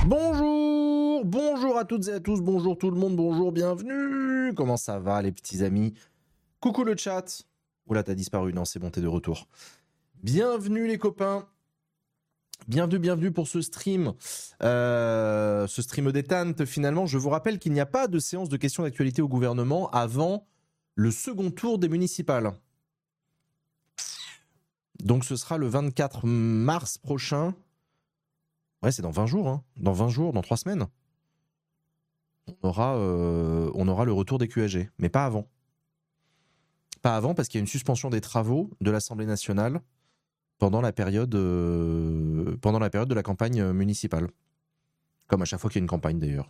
Bonjour à toutes et à tous, bonjour tout le monde, bonjour, bienvenue. Comment ça va les petits amis? Coucou le chat. Oula, t'as disparu, non c'est bon, t'es de retour. Bienvenue les copains. Bienvenue pour ce stream détente finalement. Je vous rappelle qu'il n'y a pas de séance de questions d'actualité au gouvernement avant le second tour des municipales. Donc ce sera le 24 mars prochain. Ouais, c'est dans 20 jours, hein. Dans 20 jours, dans 3 semaines. On aura le retour des QAG, mais pas avant. Pas avant parce qu'il y a une suspension des travaux de l'Assemblée nationale pendant la période de la campagne municipale. Comme à chaque fois qu'il y a une campagne d'ailleurs.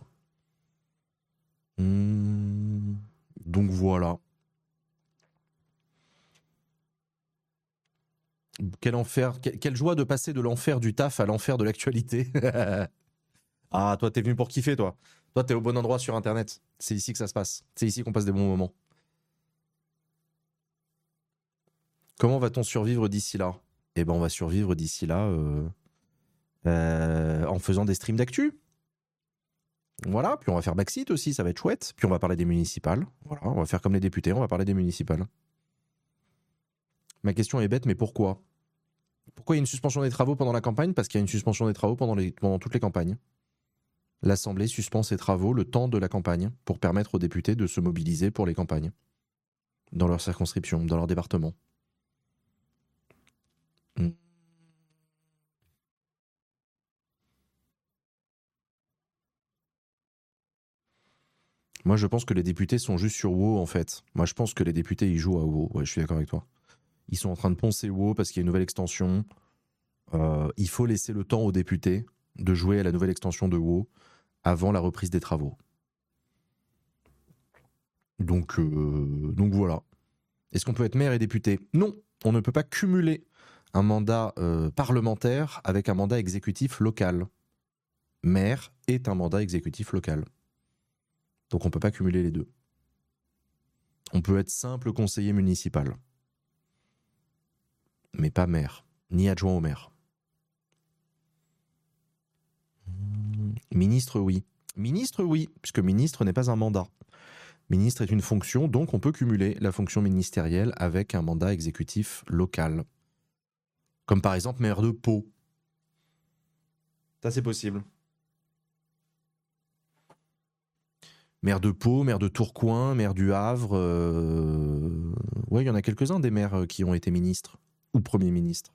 Donc voilà. Quel enfer, quelle joie de passer de l'enfer du taf à l'enfer de l'actualité. Ah, toi t'es venu pour kiffer toi. Toi t'es au bon endroit sur internet. C'est ici que ça se passe. C'est ici qu'on passe des bons moments. Comment va-t-on survivre d'ici là? Eh ben on va survivre d'ici là en faisant des streams d'actu. Voilà, puis on va faire backseat aussi, ça va être chouette. Puis on va parler des municipales. Voilà, on va faire comme les députés, on va parler des municipales. Ma question est bête, mais pourquoi? Pourquoi il y a une suspension des travaux pendant la campagne? Parce qu'il y a une suspension des travaux pendant toutes les campagnes. L'Assemblée suspend ses travaux le temps de la campagne pour permettre aux députés de se mobiliser pour les campagnes. Dans leur circonscription, dans leur département. Moi, je pense que les députés sont juste sur WoW, en fait. Moi, je pense que les députés, ils jouent à WoW. Ouais, je suis d'accord avec toi. Ils sont en train de poncer WoW parce qu'il y a une nouvelle extension. Il faut laisser le temps aux députés de jouer à la nouvelle extension de WoW avant la reprise des travaux. Donc voilà. Est-ce qu'on peut être maire et député? Non, on ne peut pas cumuler un mandat parlementaire avec un mandat exécutif local. Maire est un mandat exécutif local. Donc on ne peut pas cumuler les deux. On peut être simple conseiller municipal. Mais pas maire, ni adjoint au maire. Ministre, oui. Ministre, oui, puisque ministre n'est pas un mandat. Ministre est une fonction, donc on peut cumuler la fonction ministérielle avec un mandat exécutif local. Comme par exemple maire de Pau. Ça, c'est possible. Maire de Pau, maire de Tourcoing, maire du Havre. Ouais, il y en a quelques-uns des maires qui ont été ministres ou premiers ministres.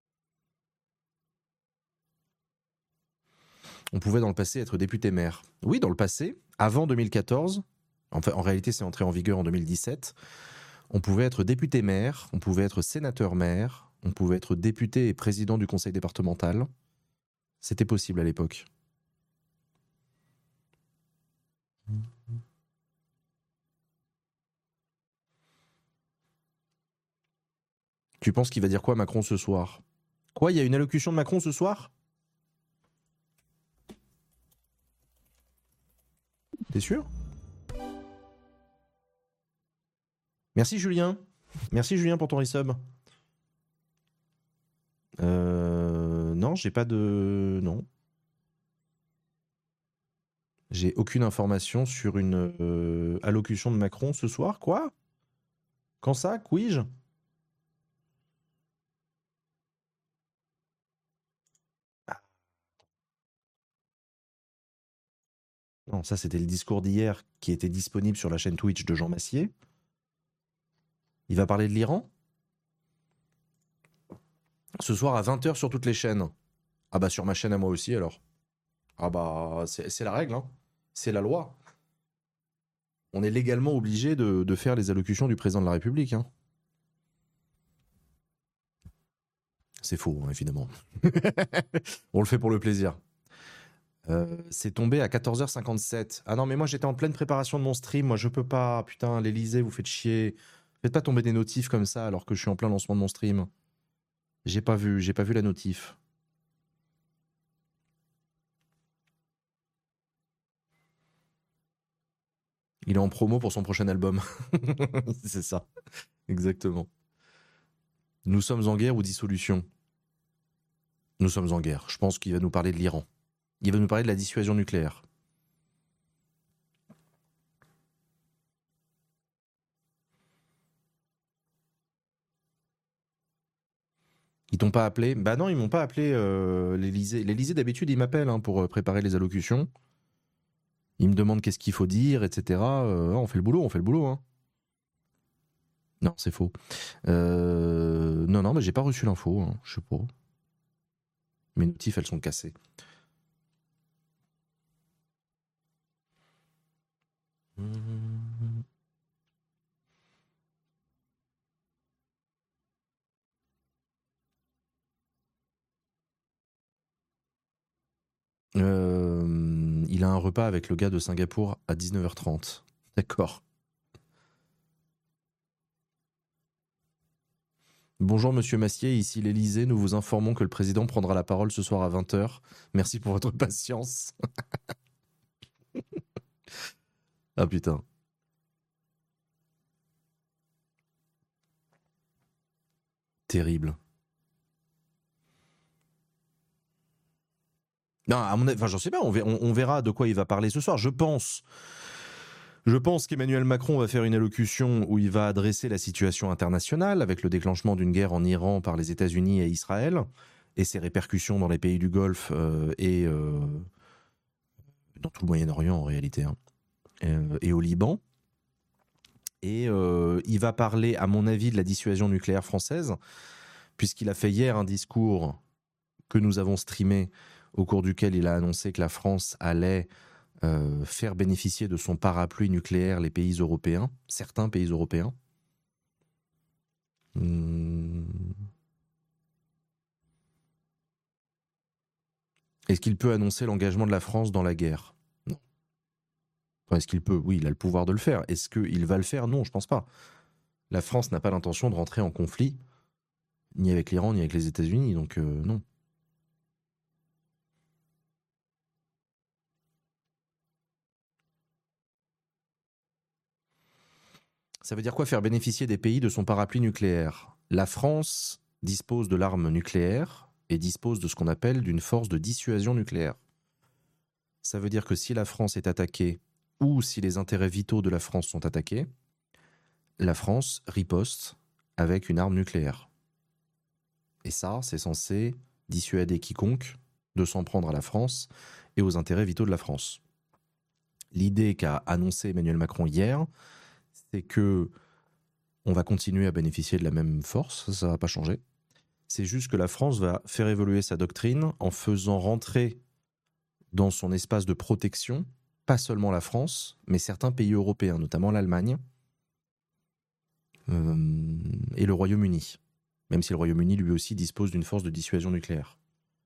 On pouvait dans le passé être député-maire. Oui, dans le passé, avant 2014, enfin, en réalité c'est entré en vigueur en 2017, on pouvait être député-maire, on pouvait être sénateur-maire, on pouvait être député et président du conseil départemental. C'était possible à l'époque. Tu penses qu'il va dire quoi Macron ce soir? Quoi, il y a une allocution de Macron ce soir? T'es sûr? Merci Julien. Merci Julien pour ton resub. Non, j'ai pas de... Non. J'ai aucune information sur une allocution de Macron ce soir. Quoi? Quand ça? Quij? Non, ça c'était le discours d'hier qui était disponible sur la chaîne Twitch de Jean Massier. Il va parler de l'Iran? Ce soir à 20h sur toutes les chaînes. Ah bah sur ma chaîne à moi aussi alors. Ah bah c'est la règle, hein. C'est la loi. On est légalement obligé de faire les allocutions du président de la République. Hein. C'est faux, hein, évidemment. On le fait pour le plaisir. C'est tombé à 14h57. Ah non, mais moi j'étais en pleine préparation de mon stream. Moi je peux pas. Putain, l'Elysée, vous faites chier. Faites pas tomber des notifs comme ça alors que je suis en plein lancement de mon stream. J'ai pas vu la notif. Il est en promo pour son prochain album. C'est ça. Exactement. Nous sommes en guerre ou dissolution? Nous sommes en guerre. Je pense qu'il va nous parler de l'Iran. Il va nous parler de la dissuasion nucléaire. Ils t'ont pas appelé? Bah non, ils m'ont pas appelé l'Élysée. L'Élysée, d'habitude, ils m'appellent pour préparer les allocutions. Ils me demandent qu'est-ce qu'il faut dire, etc. On fait le boulot, on fait le boulot. Hein. Non, c'est faux. Non, mais j'ai pas reçu l'info. Hein. Je sais pas. Mes notifs, elles sont cassées. Il a un repas avec le gars de Singapour à 19h30. D'accord. Bonjour Monsieur Massier, ici l'Élysée. Nous vous informons que le président prendra la parole ce soir à 20h. Merci pour votre patience. Ah putain. Terrible. Non, à mon avis, j'en sais pas, on verra de quoi il va parler ce soir. Je pense qu'Emmanuel Macron va faire une allocution où il va adresser la situation internationale avec le déclenchement d'une guerre en Iran par les États-Unis et Israël et ses répercussions dans les pays du Golfe et dans tout le Moyen-Orient en réalité, hein, et au Liban. Et il va parler, à mon avis, de la dissuasion nucléaire française, puisqu'il a fait hier un discours que nous avons streamé, au cours duquel il a annoncé que la France allait faire bénéficier de son parapluie nucléaire les pays européens, certains pays européens. Est-ce qu'il peut annoncer l'engagement de la France dans la guerre? Non. Enfin, est-ce qu'il peut? Oui, il a le pouvoir de le faire. Est-ce qu'il va le faire? Non, je pense pas. La France n'a pas l'intention de rentrer en conflit, ni avec l'Iran, ni avec les États-Unis, donc non. Ça veut dire quoi faire bénéficier des pays de son parapluie nucléaire? La France dispose de l'arme nucléaire et dispose de ce qu'on appelle d'une force de dissuasion nucléaire. Ça veut dire que si la France est attaquée ou si les intérêts vitaux de la France sont attaqués, la France riposte avec une arme nucléaire. Et ça, c'est censé dissuader quiconque de s'en prendre à la France et aux intérêts vitaux de la France. L'idée qu'a annoncé Emmanuel Macron hier, c'est que on va continuer à bénéficier de la même force, ça ne va pas changer. C'est juste que la France va faire évoluer sa doctrine en faisant rentrer dans son espace de protection, pas seulement la France, mais certains pays européens, notamment l'Allemagne et le Royaume-Uni. Même si le Royaume-Uni, lui aussi, dispose d'une force de dissuasion nucléaire.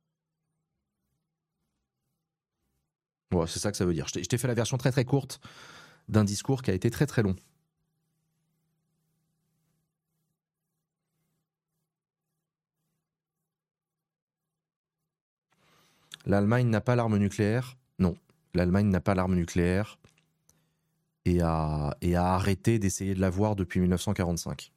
Bon, c'est ça que ça veut dire. Je t'ai fait la version très très courte d'un discours qui a été très très long. L'Allemagne n'a pas l'arme nucléaire? Non. L'Allemagne n'a pas l'arme nucléaire et a arrêté d'essayer de l'avoir depuis 1945.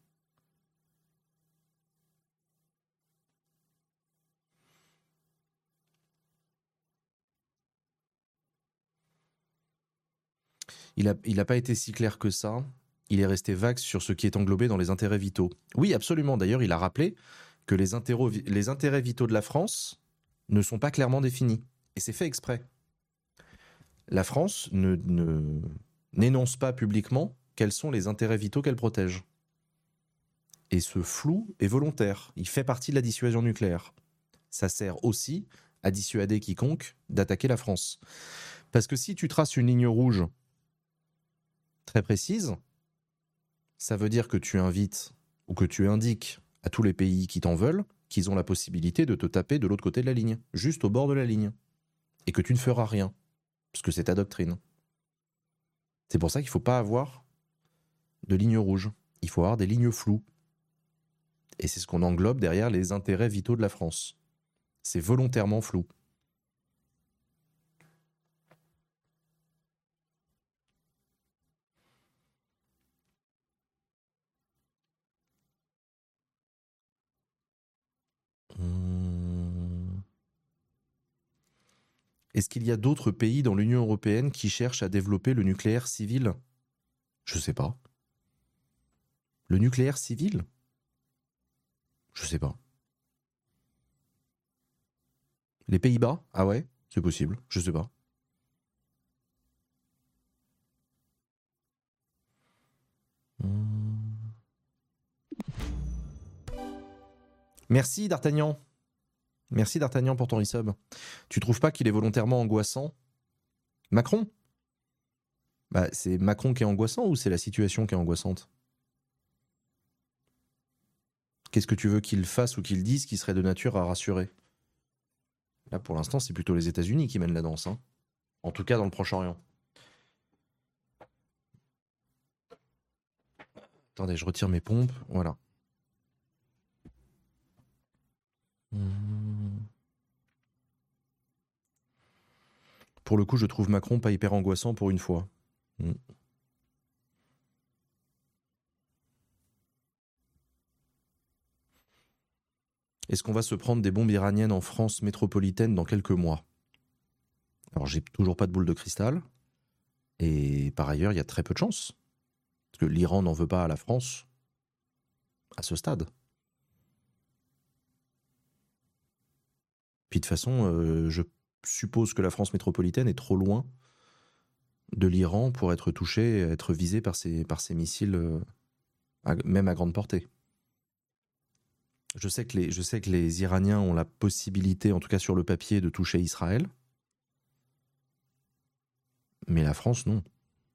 Il n'a pas été si clair que ça. Il est resté vague sur ce qui est englobé dans les intérêts vitaux. Oui, absolument. D'ailleurs, il a rappelé que les intérêts vitaux de la France ne sont pas clairement définis. Et c'est fait exprès. La France n'énonce pas publiquement quels sont les intérêts vitaux qu'elle protège. Et ce flou est volontaire. Il fait partie de la dissuasion nucléaire. Ça sert aussi à dissuader quiconque d'attaquer la France. Parce que si tu traces une ligne rouge très précise, ça veut dire que tu invites ou que tu indiques à tous les pays qui t'en veulent qu'ils ont la possibilité de te taper de l'autre côté de la ligne, juste au bord de la ligne, et que tu ne feras rien, parce que c'est ta doctrine. C'est pour ça qu'il ne faut pas avoir de lignes rouges, il faut avoir des lignes floues. Et c'est ce qu'on englobe derrière les intérêts vitaux de la France. C'est volontairement flou. Est-ce qu'il y a d'autres pays dans l'Union européenne qui cherchent à développer le nucléaire civil? Je sais pas. Le nucléaire civil? Je sais pas. Les Pays-Bas? Ah ouais, c'est possible, je sais pas. Merci D'Artagnan. Merci D'Artagnan pour ton resub. Tu trouves pas qu'il est volontairement angoissant? Macron? Bah, c'est Macron qui est angoissant ou c'est la situation qui est angoissante? Qu'est-ce que tu veux qu'il fasse ou qu'il dise qui serait de nature à rassurer? Là, pour l'instant, c'est plutôt les États-Unis qui mènent la danse. Hein. En tout cas, dans le Proche-Orient. Attendez, je retire mes pompes. Voilà. Pour le coup, je trouve Macron pas hyper angoissant pour une fois. Est-ce qu'on va se prendre des bombes iraniennes en France métropolitaine dans quelques mois? Alors, j'ai toujours pas de boule de cristal. Et par ailleurs, il y a très peu de chances. Parce que l'Iran n'en veut pas à la France à ce stade. Puis de toute façon, je suppose que la France métropolitaine est trop loin de l'Iran pour être touchée, être visée par ces missiles, même à grande portée. Je sais que les Iraniens ont la possibilité, en tout cas sur le papier, de toucher Israël. Mais la France, non.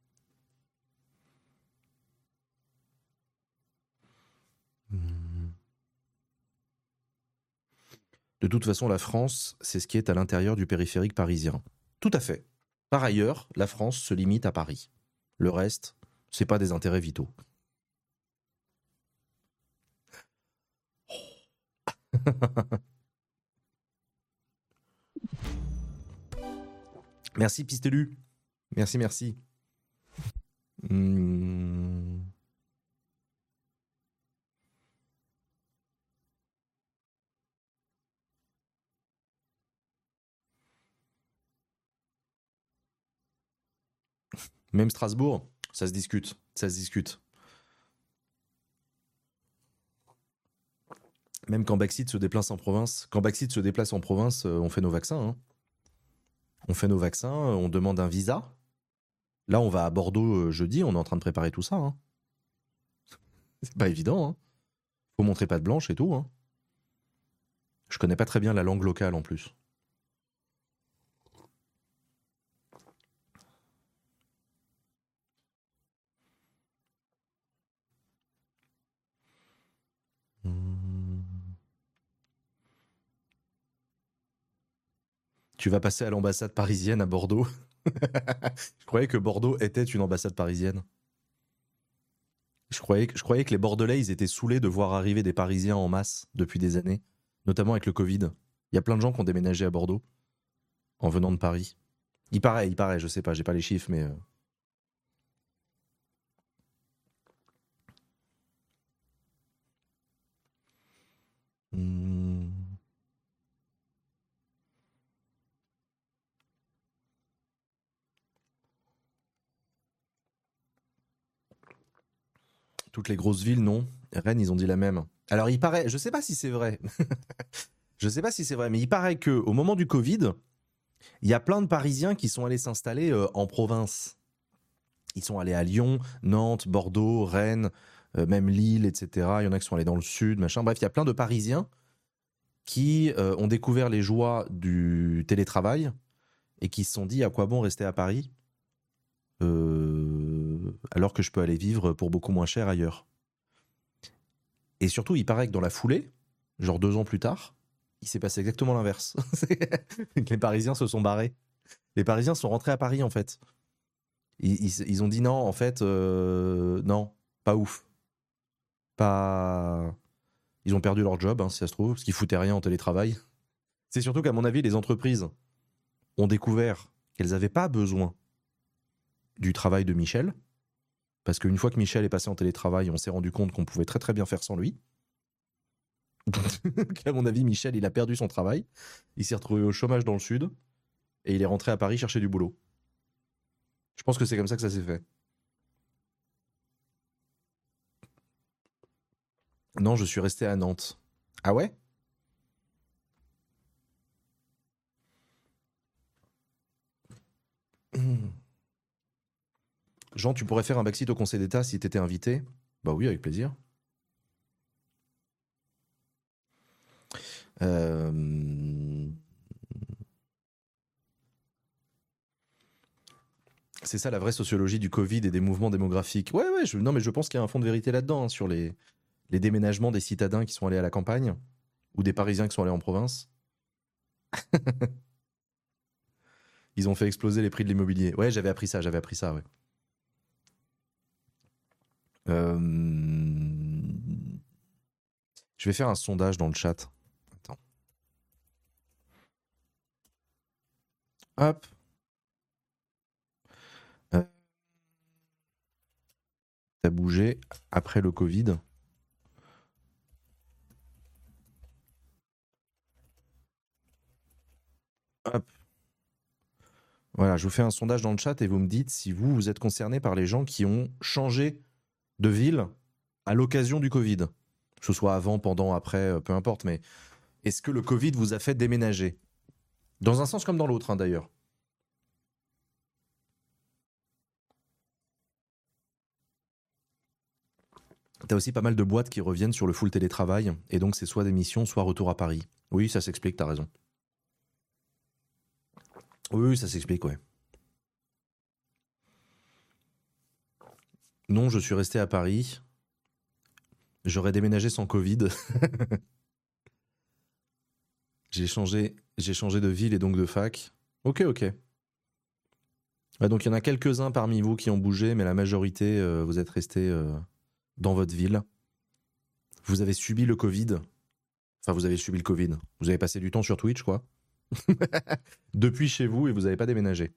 De toute façon, la France, c'est ce qui est à l'intérieur du périphérique parisien. Tout à fait. Par ailleurs, la France se limite à Paris. Le reste, c'est pas des intérêts vitaux. Merci Pistelu. Merci, merci. Même Strasbourg, ça se discute. Ça se discute. Même quand Baxit se déplace en province, on fait nos vaccins. Hein. On fait nos vaccins, on demande un visa. Là, on va à Bordeaux jeudi, on est en train de préparer tout ça. Hein. C'est pas évident. Hein. Faut montrer patte blanche et tout. Hein. Je connais pas très bien la langue locale en plus. Tu vas passer à l'ambassade parisienne à Bordeaux. Je croyais que Bordeaux était une ambassade parisienne. Je croyais que les Bordelais, ils étaient saoulés de voir arriver des Parisiens en masse depuis des années, notamment avec le Covid. Il y a plein de gens qui ont déménagé à Bordeaux en venant de Paris. Il paraît, je sais pas, j'ai pas les chiffres, mais... Toutes les grosses villes, non. Rennes, ils ont dit la même. Alors, il paraît, je sais pas si c'est vrai. Je sais pas si c'est vrai, mais il paraît que au moment du Covid, il y a plein de Parisiens qui sont allés s'installer en province. Ils sont allés à Lyon, Nantes, Bordeaux, Rennes, même Lille, etc. Il y en a qui sont allés dans le sud, machin. Bref, il y a plein de Parisiens qui ont découvert les joies du télétravail et qui se sont dit à quoi bon rester à Paris alors que je peux aller vivre pour beaucoup moins cher ailleurs. Et surtout, il paraît que dans la foulée, genre 2 ans plus tard, il s'est passé exactement l'inverse. Les Parisiens se sont barrés. Les Parisiens sont rentrés à Paris, en fait. Ils ont dit non, en fait, non, pas ouf. Pas... Ils ont perdu leur job, hein, si ça se trouve, parce qu'ils foutaient rien en télétravail. C'est surtout qu'à mon avis, les entreprises ont découvert qu'elles n'avaient pas besoin du travail de Michel, parce qu'une fois que Michel est passé en télétravail, on s'est rendu compte qu'on pouvait très très bien faire sans lui. À mon avis, Michel, il a perdu son travail. Il s'est retrouvé au chômage dans le sud. et il est rentré à Paris chercher du boulot. Je pense que c'est comme ça que ça s'est fait. Non, je suis resté à Nantes. Ah ouais? Jean, tu pourrais faire un backseat au Conseil d'État si t'étais invité? Bah oui, avec plaisir. C'est ça la vraie sociologie du Covid et des mouvements démographiques. Ouais, non, mais je pense qu'il y a un fond de vérité là-dedans, hein, sur les déménagements des citadins qui sont allés à la campagne ou des Parisiens qui sont allés en province. Ils ont fait exploser les prix de l'immobilier. Ouais, j'avais appris ça, ouais. Je vais faire un sondage dans le chat. Attends. Hop. T'as bougé après le Covid? Hop. Voilà, je vous fais un sondage dans le chat et vous me dites si vous êtes concerné par les gens qui ont changé de ville à l'occasion du Covid. Que ce soit avant, pendant, après, peu importe, mais est-ce que le Covid vous a fait déménager? Dans un sens comme dans l'autre, hein, d'ailleurs. T'as aussi pas mal de boîtes qui reviennent sur le full télétravail, et donc c'est soit démission, soit retour à Paris. Oui, ça s'explique, t'as raison. Oui, ça s'explique, ouais. Non, je suis resté à Paris. J'aurais déménagé sans Covid. j'ai changé de ville et donc de fac. Ok. Ouais, donc il y en a quelques-uns parmi vous qui ont bougé, mais la majorité, vous êtes restés dans votre ville. Vous avez subi le Covid. Enfin, vous avez subi le Covid. Vous avez passé du temps sur Twitch, quoi. Depuis chez vous et vous n'avez pas déménagé.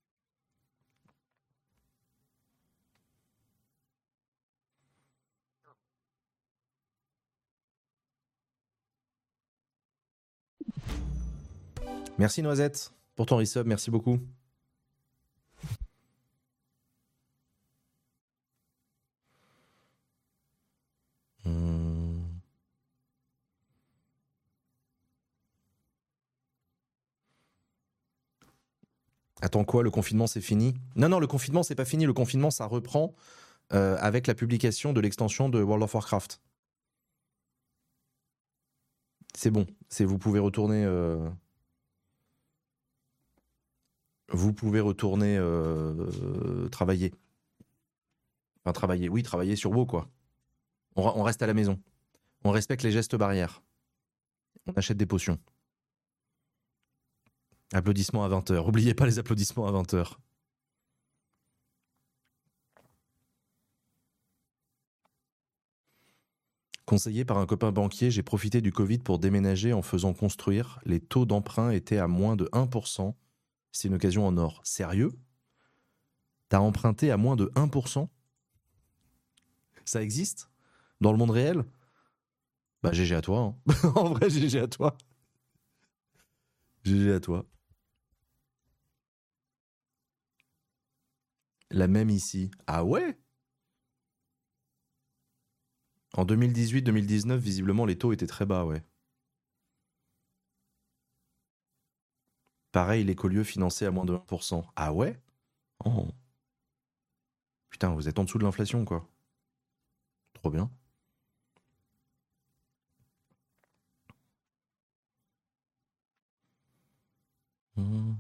Merci Noisette pour ton resub, merci beaucoup. Attends quoi, le confinement c'est fini? Non, le confinement c'est pas fini, le confinement ça reprend avec la publication de l'extension de World of Warcraft. C'est bon, vous pouvez retourner... Vous pouvez retourner travailler. Enfin travailler, oui, travailler sur WoW quoi. On reste à la maison. On respecte les gestes barrières. On achète des potions. Applaudissements à 20h. Oubliez pas les applaudissements à 20h. Conseillé par un copain banquier, j'ai profité du Covid pour déménager en faisant construire. Les taux d'emprunt étaient à moins de 1%. C'est une occasion en or. Sérieux? T'as emprunté à moins de 1%? Ça existe? Dans le monde réel? Bah GG à toi. Hein. En vrai, GG à toi. GG à toi. La même ici. Ah ouais? En 2018-2019, visiblement, les taux étaient très bas, ouais. Pareil, l'écolieu financé à moins de 1%. Ah ouais? Oh. Putain, vous êtes en dessous de l'inflation, quoi. Trop bien. Mmh.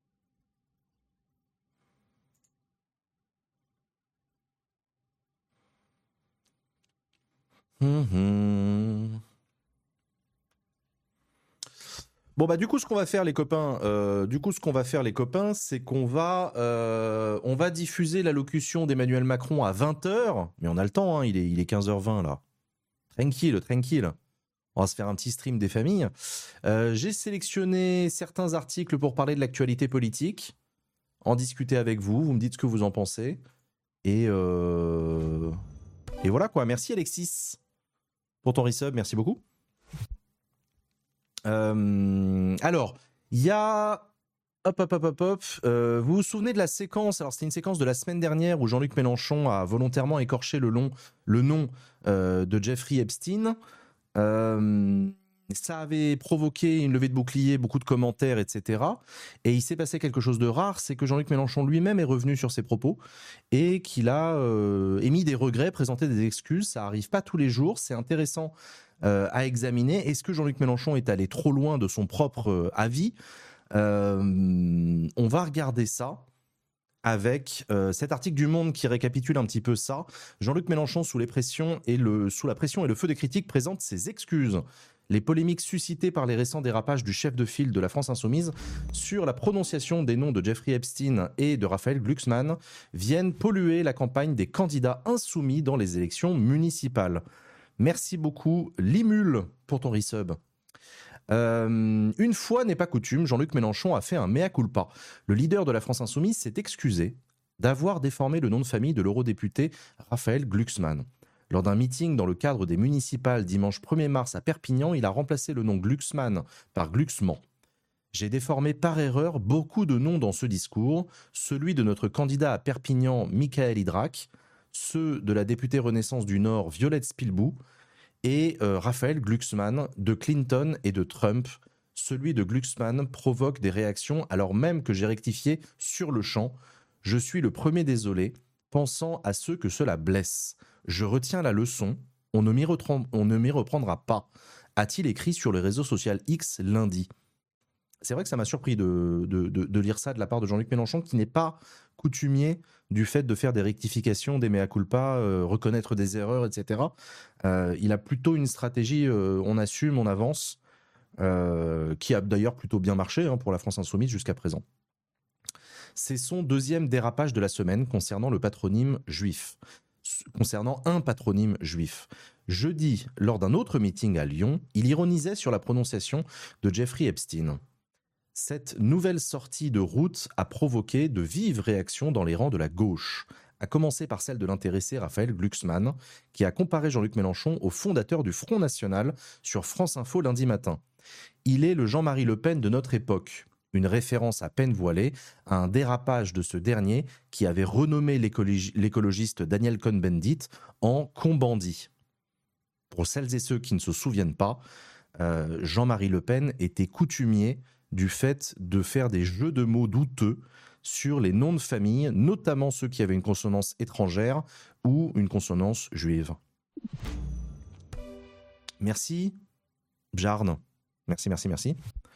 Mmh. Bon bah du coup ce qu'on va faire les copains, c'est qu'on va diffuser l'allocution d'Emmanuel Macron à 20h, mais on a le temps, hein, il est 15h20 là. Tranquille. On va se faire un petit stream des familles. J'ai sélectionné certains articles pour parler de l'actualité politique, en discuter avec vous, vous me dites ce que vous en pensez. Et voilà quoi, merci Alexis pour ton resub, merci beaucoup. Alors, il y a Vous vous souvenez de la séquence? Alors, c'était une séquence de la semaine dernière où Jean-Luc Mélenchon a volontairement écorché le nom de Jeffrey Epstein. Ça avait provoqué une levée de bouclier, beaucoup de commentaires, etc. Et il s'est passé quelque chose de rare, c'est que Jean-Luc Mélenchon lui-même est revenu sur ses propos et qu'il a émis des regrets, présenté des excuses. Ça arrive pas tous les jours, c'est intéressant à examiner. Est-ce que Jean-Luc Mélenchon est allé trop loin de son propre avis? On va regarder ça avec cet article du Monde qui récapitule un petit peu ça. Jean-Luc Mélenchon, sous la pression et le feu des critiques, présente ses excuses. Les polémiques suscitées par les récents dérapages du chef de file de la France Insoumise sur la prononciation des noms de Jeffrey Epstein et de Raphaël Glucksmann viennent polluer la campagne des candidats insoumis dans les élections municipales. Merci beaucoup, Limul, pour ton resub. Une fois n'est pas coutume, Jean-Luc Mélenchon a fait un mea culpa. Le leader de la France Insoumise s'est excusé d'avoir déformé le nom de famille de l'eurodéputé Raphaël Glucksmann. Lors d'un meeting dans le cadre des municipales dimanche 1er mars à Perpignan, il a remplacé le nom Glucksmann par Glucksmann. J'ai déformé par erreur beaucoup de noms dans ce discours, celui de notre candidat à Perpignan, Michael Hydrac, ceux de la députée Renaissance du Nord, Violette Spilbou, et Raphaël Glucksmann de Clinton et de Trump. Celui de Glucksmann provoque des réactions alors même que j'ai rectifié sur le champ. Je suis le premier désolé, pensant à ceux que cela blesse. Je retiens la leçon, on ne m'y reprendra pas, a-t-il écrit sur le réseau social X lundi. C'est vrai que ça m'a surpris de lire ça de la part de Jean-Luc Mélenchon, qui n'est pas coutumier du fait de faire des rectifications, des mea culpa, reconnaître des erreurs, etc. Il a plutôt une stratégie, on assume, on avance, qui a d'ailleurs plutôt bien marché pour la France Insoumise jusqu'à présent. C'est son deuxième dérapage de la semaine concernant le patronyme juif. Concernant un patronyme juif. Jeudi, lors d'un autre meeting à Lyon, il ironisait sur la prononciation de Jeffrey Epstein. Cette nouvelle sortie de route a provoqué de vives réactions dans les rangs de la gauche, à commencer par celle de l'intéressé Raphaël Glucksmann, qui a comparé Jean-Luc Mélenchon au fondateur du Front National sur France Info lundi matin. Il est le Jean-Marie Le Pen de notre époque. Une référence à peine voilée à un dérapage de ce dernier qui avait renommé l'écologiste Daniel Cohn-Bendit en Cohn-Bandit. Pour celles et ceux qui ne se souviennent pas, Jean-Marie Le Pen était coutumier du fait de faire des jeux de mots douteux sur les noms de famille, notamment ceux qui avaient une consonance étrangère ou une consonance juive. Merci, Bjarne. Merci.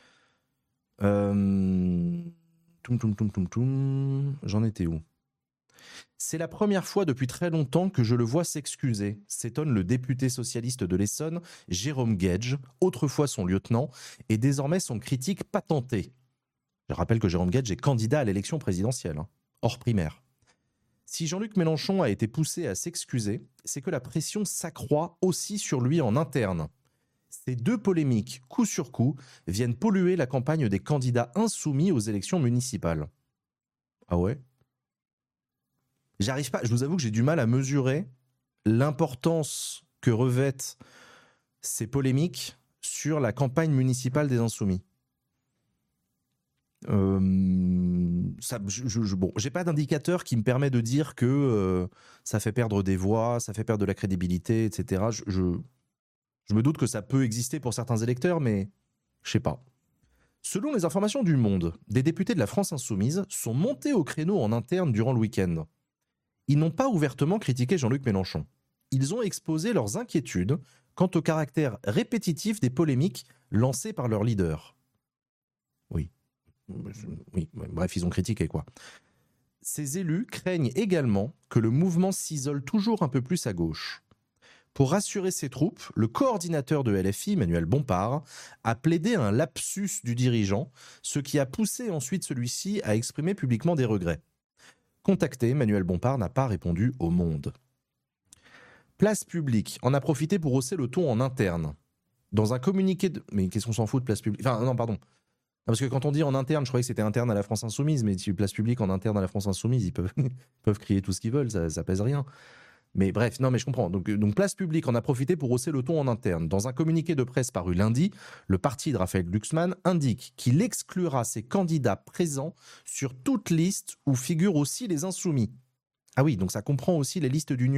J'en étais où? C'est la première fois depuis très longtemps que je le vois s'excuser, s'étonne le député socialiste de l'Essonne, Jérôme Guedj, autrefois son lieutenant, et désormais son critique patenté. Je rappelle que Jérôme Guedj est candidat à l'élection présidentielle, hors primaire. Si Jean-Luc Mélenchon a été poussé à s'excuser, c'est que la pression s'accroît aussi sur lui en interne. Ces deux polémiques, coup sur coup, viennent polluer la campagne des candidats insoumis aux élections municipales. Ah ouais? J'arrive pas, je vous avoue que j'ai du mal à mesurer l'importance que revêtent ces polémiques sur la campagne municipale des Insoumis. J'ai pas d'indicateur qui me permet de dire que ça fait perdre des voix, ça fait perdre de la crédibilité, etc. Je me doute que ça peut exister pour certains électeurs, mais je sais pas. Selon les informations du Monde, des députés de la France Insoumise sont montés au créneau en interne durant le week-end. Ils n'ont pas ouvertement critiqué Jean-Luc Mélenchon. Ils ont exposé leurs inquiétudes quant au caractère répétitif des polémiques lancées par leur leader. Oui, bref, ils ont critiqué quoi. Ces élus craignent également que le mouvement s'isole toujours un peu plus à gauche. Pour rassurer ses troupes, le coordinateur de LFI, Manuel Bompard, a plaidé un lapsus du dirigeant, ce qui a poussé ensuite celui-ci à exprimer publiquement des regrets. Contacté, Manuel Bompard n'a pas répondu au Monde. Place Publique en a profité pour hausser le ton en interne. Dans un communiqué de... Mais qu'est-ce qu'on s'en fout de Place Publique? Enfin, non, pardon. Parce que quand on dit en interne, je croyais que c'était interne à la France Insoumise, mais si Place Publique en interne à la France Insoumise, ils peuvent crier tout ce qu'ils veulent, ça pèse rien. Mais bref, non mais je comprends. Donc Place Publique en a profité pour hausser le ton en interne. Dans un communiqué de presse paru lundi, le parti de Raphaël Glucksmann indique qu'il exclura ses candidats présents sur toute liste où figurent aussi les insoumis. Ah oui, donc ça comprend aussi les listes d'union ?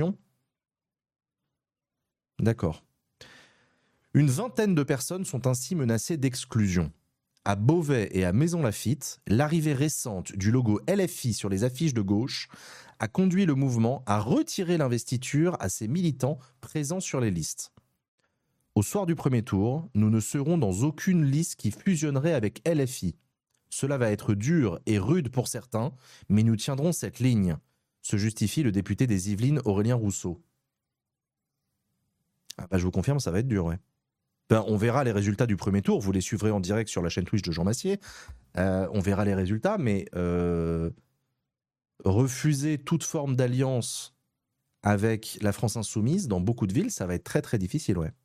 D'accord. Une vingtaine de personnes sont ainsi menacées d'exclusion. À Beauvais et à Maisons-Laffitte, l'arrivée récente du logo LFI sur les affiches de gauche a conduit le mouvement à retirer l'investiture à ses militants présents sur les listes. Au soir du premier tour, nous ne serons dans aucune liste qui fusionnerait avec LFI. Cela va être dur et rude pour certains, mais nous tiendrons cette ligne, se justifie le député des Yvelines Aurélien Rousseau. Ah bah je vous confirme, ça va être dur, ouais. Ben, on verra les résultats du premier tour, vous les suivrez en direct sur la chaîne Twitch de Jean Massier. On verra les résultats, mais refuser toute forme d'alliance avec la France Insoumise dans beaucoup de villes, ça va être très très difficile, ouais.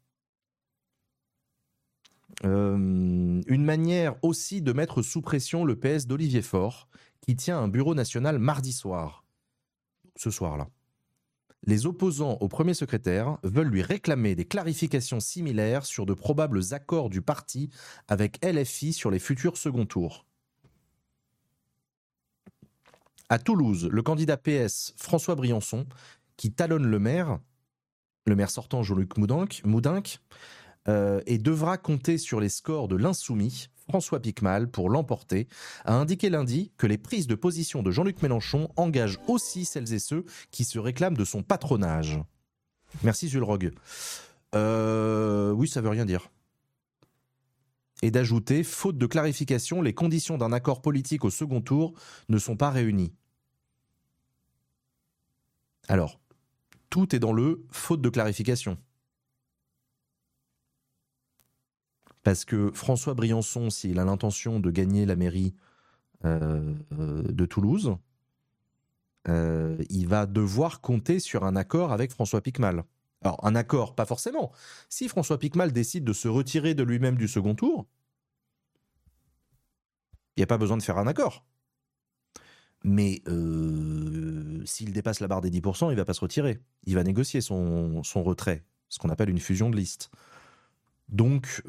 Une manière aussi de mettre sous pression le PS d'Olivier Faure, qui tient un bureau national mardi soir, ce soir-là. Les opposants au premier secrétaire veulent lui réclamer des clarifications similaires sur de probables accords du parti avec LFI sur les futurs second tours. À Toulouse, le candidat PS François Briançon, qui talonne le maire sortant Jean-Luc Moudenc, et devra compter sur les scores de l'insoumis, François Piquemal, pour l'emporter, a indiqué lundi que les prises de position de Jean-Luc Mélenchon engagent aussi celles et ceux qui se réclament de son patronage. Merci Zulrog. Oui, ça veut rien dire. Et d'ajouter, faute de clarification, les conditions d'un accord politique au second tour ne sont pas réunies. Alors, tout est dans le faute de clarification. Parce que François Briançon, s'il a l'intention de gagner la mairie de Toulouse, il va devoir compter sur un accord avec François Piquemal. Alors, un accord, pas forcément. Si François Piquemal décide de se retirer de lui-même du second tour, il n'y a pas besoin de faire un accord. Mais s'il dépasse la barre des 10%, il ne va pas se retirer. Il va négocier son retrait, ce qu'on appelle une fusion de liste. Donc,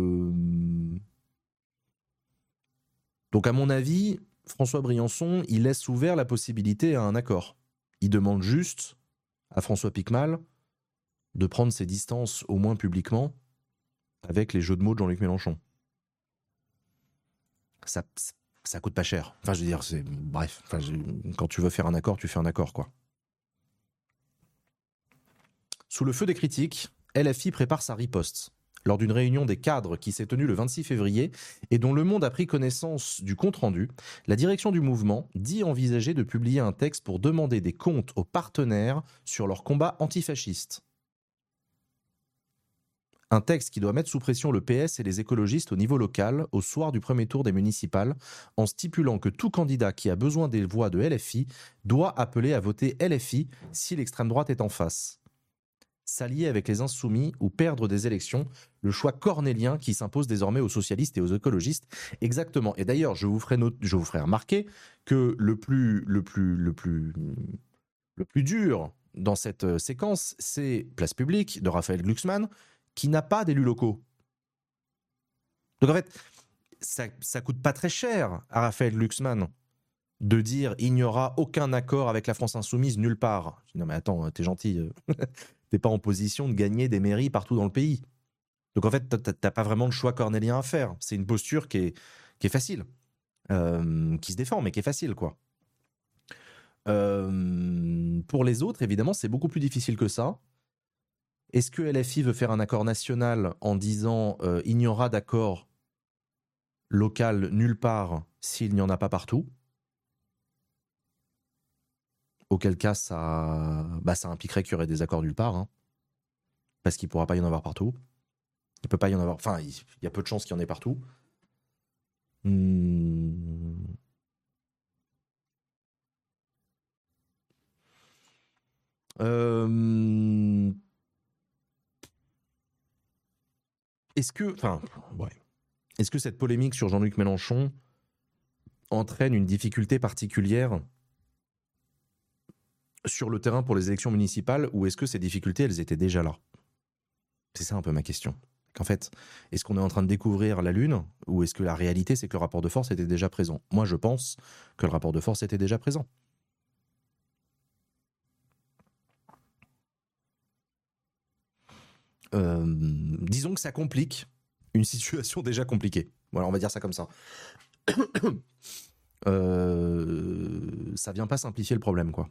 à mon avis, François Briançon, il laisse ouvert la possibilité à un accord. Il demande juste à François Piquemal de prendre ses distances, au moins publiquement, avec les jeux de mots de Jean-Luc Mélenchon. Ça coûte pas cher. Enfin, je veux dire, bref. Quand tu veux faire un accord, tu fais un accord, quoi. Sous le feu des critiques, LFI prépare sa riposte. Lors d'une réunion des cadres qui s'est tenue le 26 février et dont Le Monde a pris connaissance du compte-rendu, la direction du mouvement dit envisager de publier un texte pour demander des comptes aux partenaires sur leur combat antifasciste. Un texte qui doit mettre sous pression le PS et les écologistes au niveau local au soir du premier tour des municipales, en stipulant que tout candidat qui a besoin des voix de LFI doit appeler à voter LFI si l'extrême droite est en face. S'allier avec les insoumis ou perdre des élections, le choix cornélien qui s'impose désormais aux socialistes et aux écologistes. Exactement. Et d'ailleurs, je vous ferai remarquer que le plus dur dans cette séquence, c'est Place Publique de Raphaël Glucksmann, qui n'a pas d'élus locaux. Donc en fait, ça coûte pas très cher à Raphaël Glucksmann de dire il n'y aura aucun accord avec la France Insoumise nulle part. Non mais attends, t'es gentil. T'es pas en position de gagner des mairies partout dans le pays. Donc en fait, t'as pas vraiment de choix cornélien à faire. C'est une posture qui est facile, qui se défend, mais qui est facile, quoi. Pour les autres, évidemment, c'est beaucoup plus difficile que ça. Est-ce que LFI veut faire un accord national en disant il n'y aura d'accord local nulle part s'il n'y en a pas partout ? Auquel cas, ça impliquerait qu'il y aurait des accords nulle part, hein, parce qu'il ne pourra pas y en avoir partout. Il peut pas y en avoir. Enfin, il y a peu de chances qu'il y en ait partout. Est-ce que cette polémique sur Jean-Luc Mélenchon entraîne une difficulté particulière sur le terrain pour les élections municipales ou est-ce que ces difficultés, elles étaient déjà là? C'est ça un peu ma question. Qu'en fait, est-ce qu'on est en train de découvrir la Lune ou est-ce que la réalité, c'est que le rapport de force était déjà présent? Moi, je pense que le rapport de force était déjà présent. Disons que ça complique une situation déjà compliquée. Voilà, on va dire ça comme ça. Ça vient pas simplifier le problème, quoi.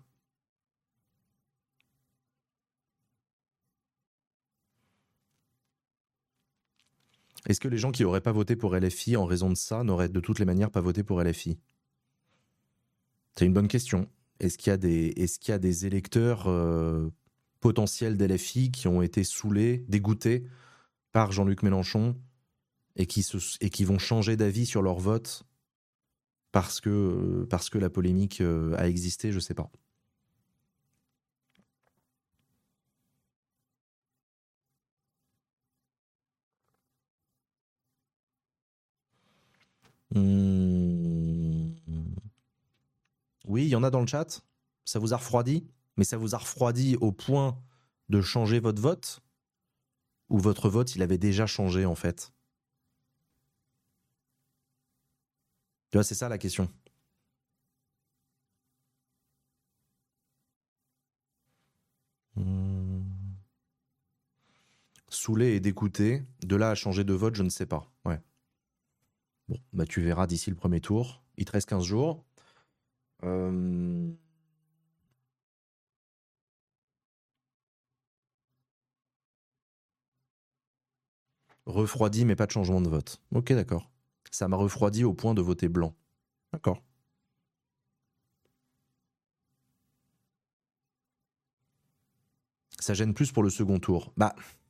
Est-ce que les gens qui n'auraient pas voté pour LFI en raison de ça n'auraient de toutes les manières pas voté pour LFI? C'est une bonne question. Est-ce qu'il y a des électeurs potentiels d'LFI qui ont été saoulés, dégoûtés par Jean-Luc Mélenchon et qui vont changer d'avis sur leur vote parce que la polémique a existé? Je sais pas. Oui, il y en a dans le chat. Ça vous a refroidi? Mais ça vous a refroidi au point de changer votre vote? Ou votre vote, il avait déjà changé, en fait? Tu vois, c'est ça la question. Saoulé et dégoûté. De là à changer de vote, je ne sais pas. Ouais. Bon, bah tu verras d'ici le premier tour. Il te reste 15 jours. Refroidi, mais pas de changement de vote. Ok, d'accord. Ça m'a refroidi au point de voter blanc. D'accord. Ça gêne plus pour le second tour. Bah.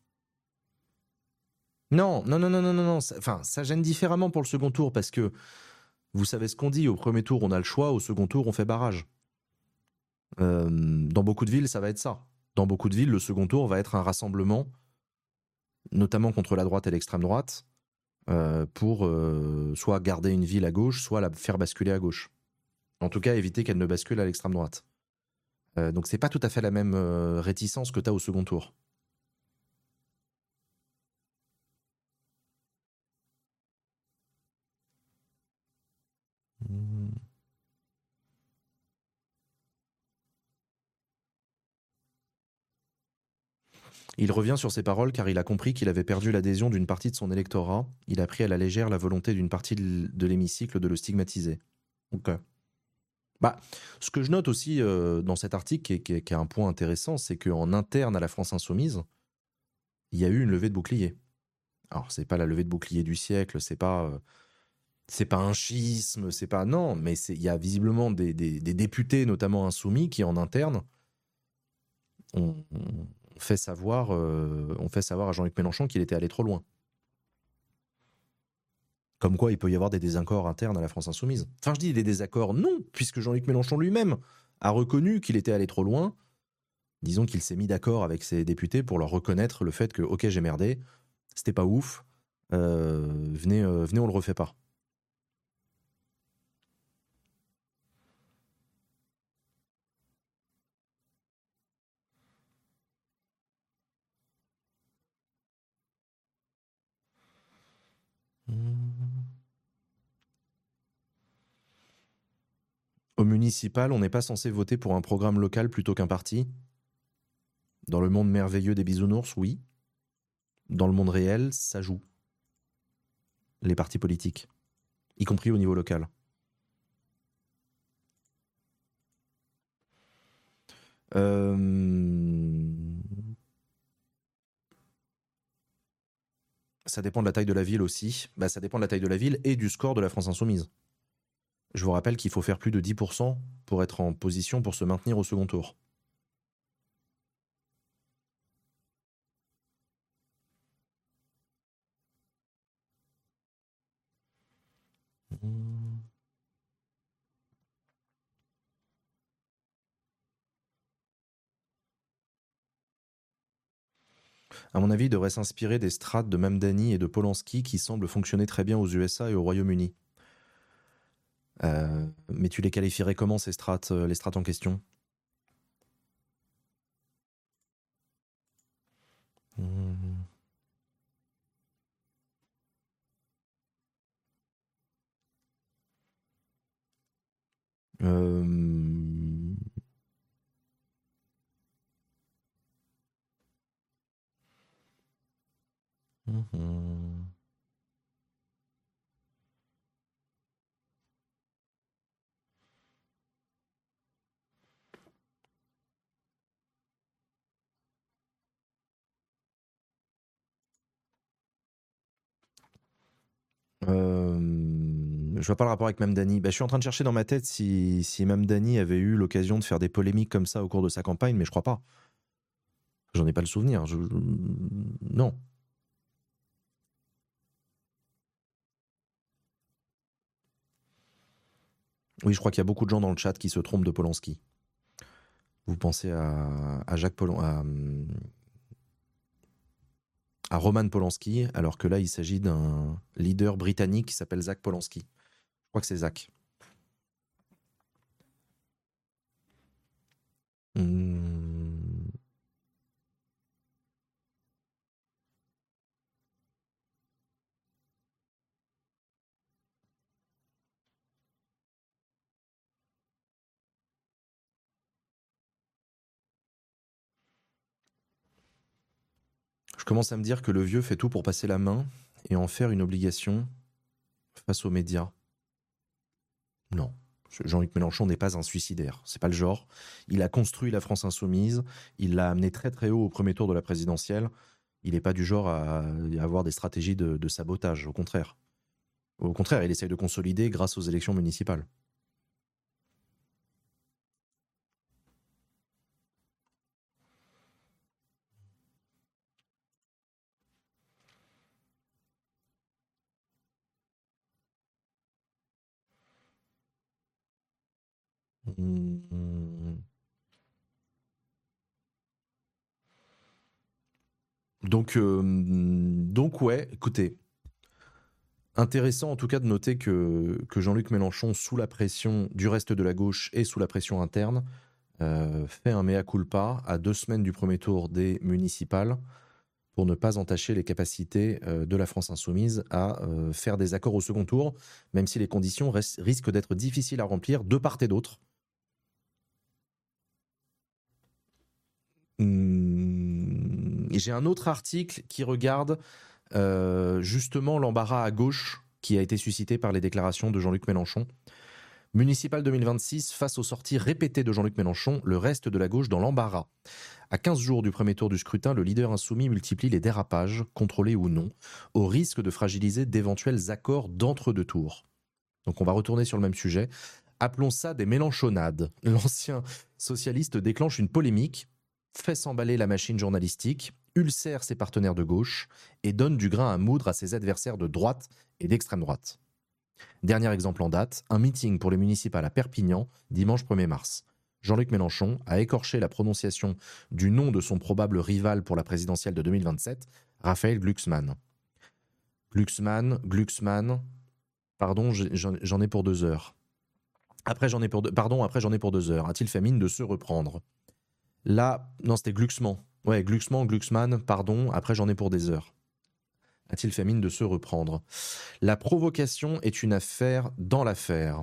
Non. Enfin, ça gêne différemment pour le second tour parce que vous savez ce qu'on dit. Au premier tour, on a le choix. Au second tour, on fait barrage. Dans beaucoup de villes, ça va être ça. Dans beaucoup de villes, le second tour va être un rassemblement, notamment contre la droite et l'extrême droite, pour soit garder une ville à gauche, soit la faire basculer à gauche. En tout cas, éviter qu'elle ne bascule à l'extrême droite. Donc c'est pas tout à fait la même réticence que tu as au second tour. Il revient sur ses paroles car il a compris qu'il avait perdu l'adhésion d'une partie de son électorat. Il a pris à la légère la volonté d'une partie de l'hémicycle de le stigmatiser. Ok. Bah, ce que je note aussi dans cet article, qui est un point intéressant, c'est qu'en interne à la France Insoumise, il y a eu une levée de bouclier. Alors, c'est pas la levée de bouclier du siècle, c'est pas un schisme, c'est pas. Non, mais il y a visiblement des députés, notamment insoumis, qui en interne ont fait savoir à Jean-Luc Mélenchon qu'il était allé trop loin. Comme quoi, il peut y avoir des désaccords internes à la France Insoumise. Enfin, je dis des désaccords, non, puisque Jean-Luc Mélenchon lui-même a reconnu qu'il était allé trop loin. Disons qu'il s'est mis d'accord avec ses députés pour leur reconnaître le fait que, ok, j'ai merdé, c'était pas ouf, venez, on le refait pas. Au municipal, on n'est pas censé voter pour un programme local plutôt qu'un parti? Dans le monde merveilleux des bisounours, oui. Dans le monde réel, ça joue. Les partis politiques, y compris au niveau local. Ça dépend de la taille de la ville aussi. Bah, ça dépend de la taille de la ville et du score de la France Insoumise. Je vous rappelle qu'il faut faire plus de 10% pour être en position pour se maintenir au second tour. À mon avis, il devrait s'inspirer des strates de Mamdani et de Polanski qui semblent fonctionner très bien aux USA et au Royaume-Uni. Mais tu les qualifierais comment ces strates, les strates en question? Je vois pas le rapport avec Mamdani. Je suis en train de chercher dans ma tête si Mamdani avait eu l'occasion de faire des polémiques comme ça au cours de sa campagne, mais je crois pas. J'en ai pas le souvenir. Non. Oui, je crois qu'il y a beaucoup de gens dans le chat qui se trompent de Polanski. Vous pensez à Jacques à Roman Polanski, alors que là, il s'agit d'un leader britannique qui s'appelle Zach Polanski. Je crois que c'est Zach. Je commence à me dire que le vieux fait tout pour passer la main et en faire une obligation face aux médias. Non. Jean-Luc Mélenchon n'est pas un suicidaire, c'est pas le genre. Il a construit la France insoumise, il l'a amené très très haut au premier tour de la présidentielle. Il n'est pas du genre à avoir des stratégies de sabotage, au contraire. Au contraire, il essaye de consolider grâce aux élections municipales. Donc ouais, écoutez, intéressant en tout cas de noter que Jean-Luc Mélenchon, sous la pression du reste de la gauche et sous la pression interne, fait un mea culpa à 2 semaines du premier tour des municipales pour ne pas entacher les capacités de la France insoumise à faire des accords au second tour, même si les conditions risquent d'être difficiles à remplir de part et d'autre. J'ai un autre article qui regarde justement l'embarras à gauche qui a été suscité par les déclarations de Jean-Luc Mélenchon. Municipal 2026, face aux sorties répétées de Jean-Luc Mélenchon, le reste de la gauche dans l'embarras. À 15 jours du premier tour du scrutin, le leader insoumis multiplie les dérapages, contrôlés ou non, au risque de fragiliser d'éventuels accords d'entre-deux tours. Donc on va retourner sur le même sujet. Appelons ça des mélenchonnades. L'ancien socialiste déclenche une polémique, fait s'emballer la machine journalistique, ulcère ses partenaires de gauche et donne du grain à moudre à ses adversaires de droite et d'extrême droite. Dernier exemple en date, un meeting pour les municipales à Perpignan, dimanche 1er mars. Jean-Luc Mélenchon a écorché la prononciation du nom de son probable rival pour la présidentielle de 2027, Raphaël Glucksmann. Glucksmann, pardon, j'en ai pour 2 heures. Après, j'en ai pour 2 heures. A-t-il fait mine de se reprendre? Là, non, c'était Glucksmann. Ouais, Glucksmann, pardon, après j'en ai pour des heures. A-t-il fait mine de se reprendre? La provocation est une affaire dans l'affaire.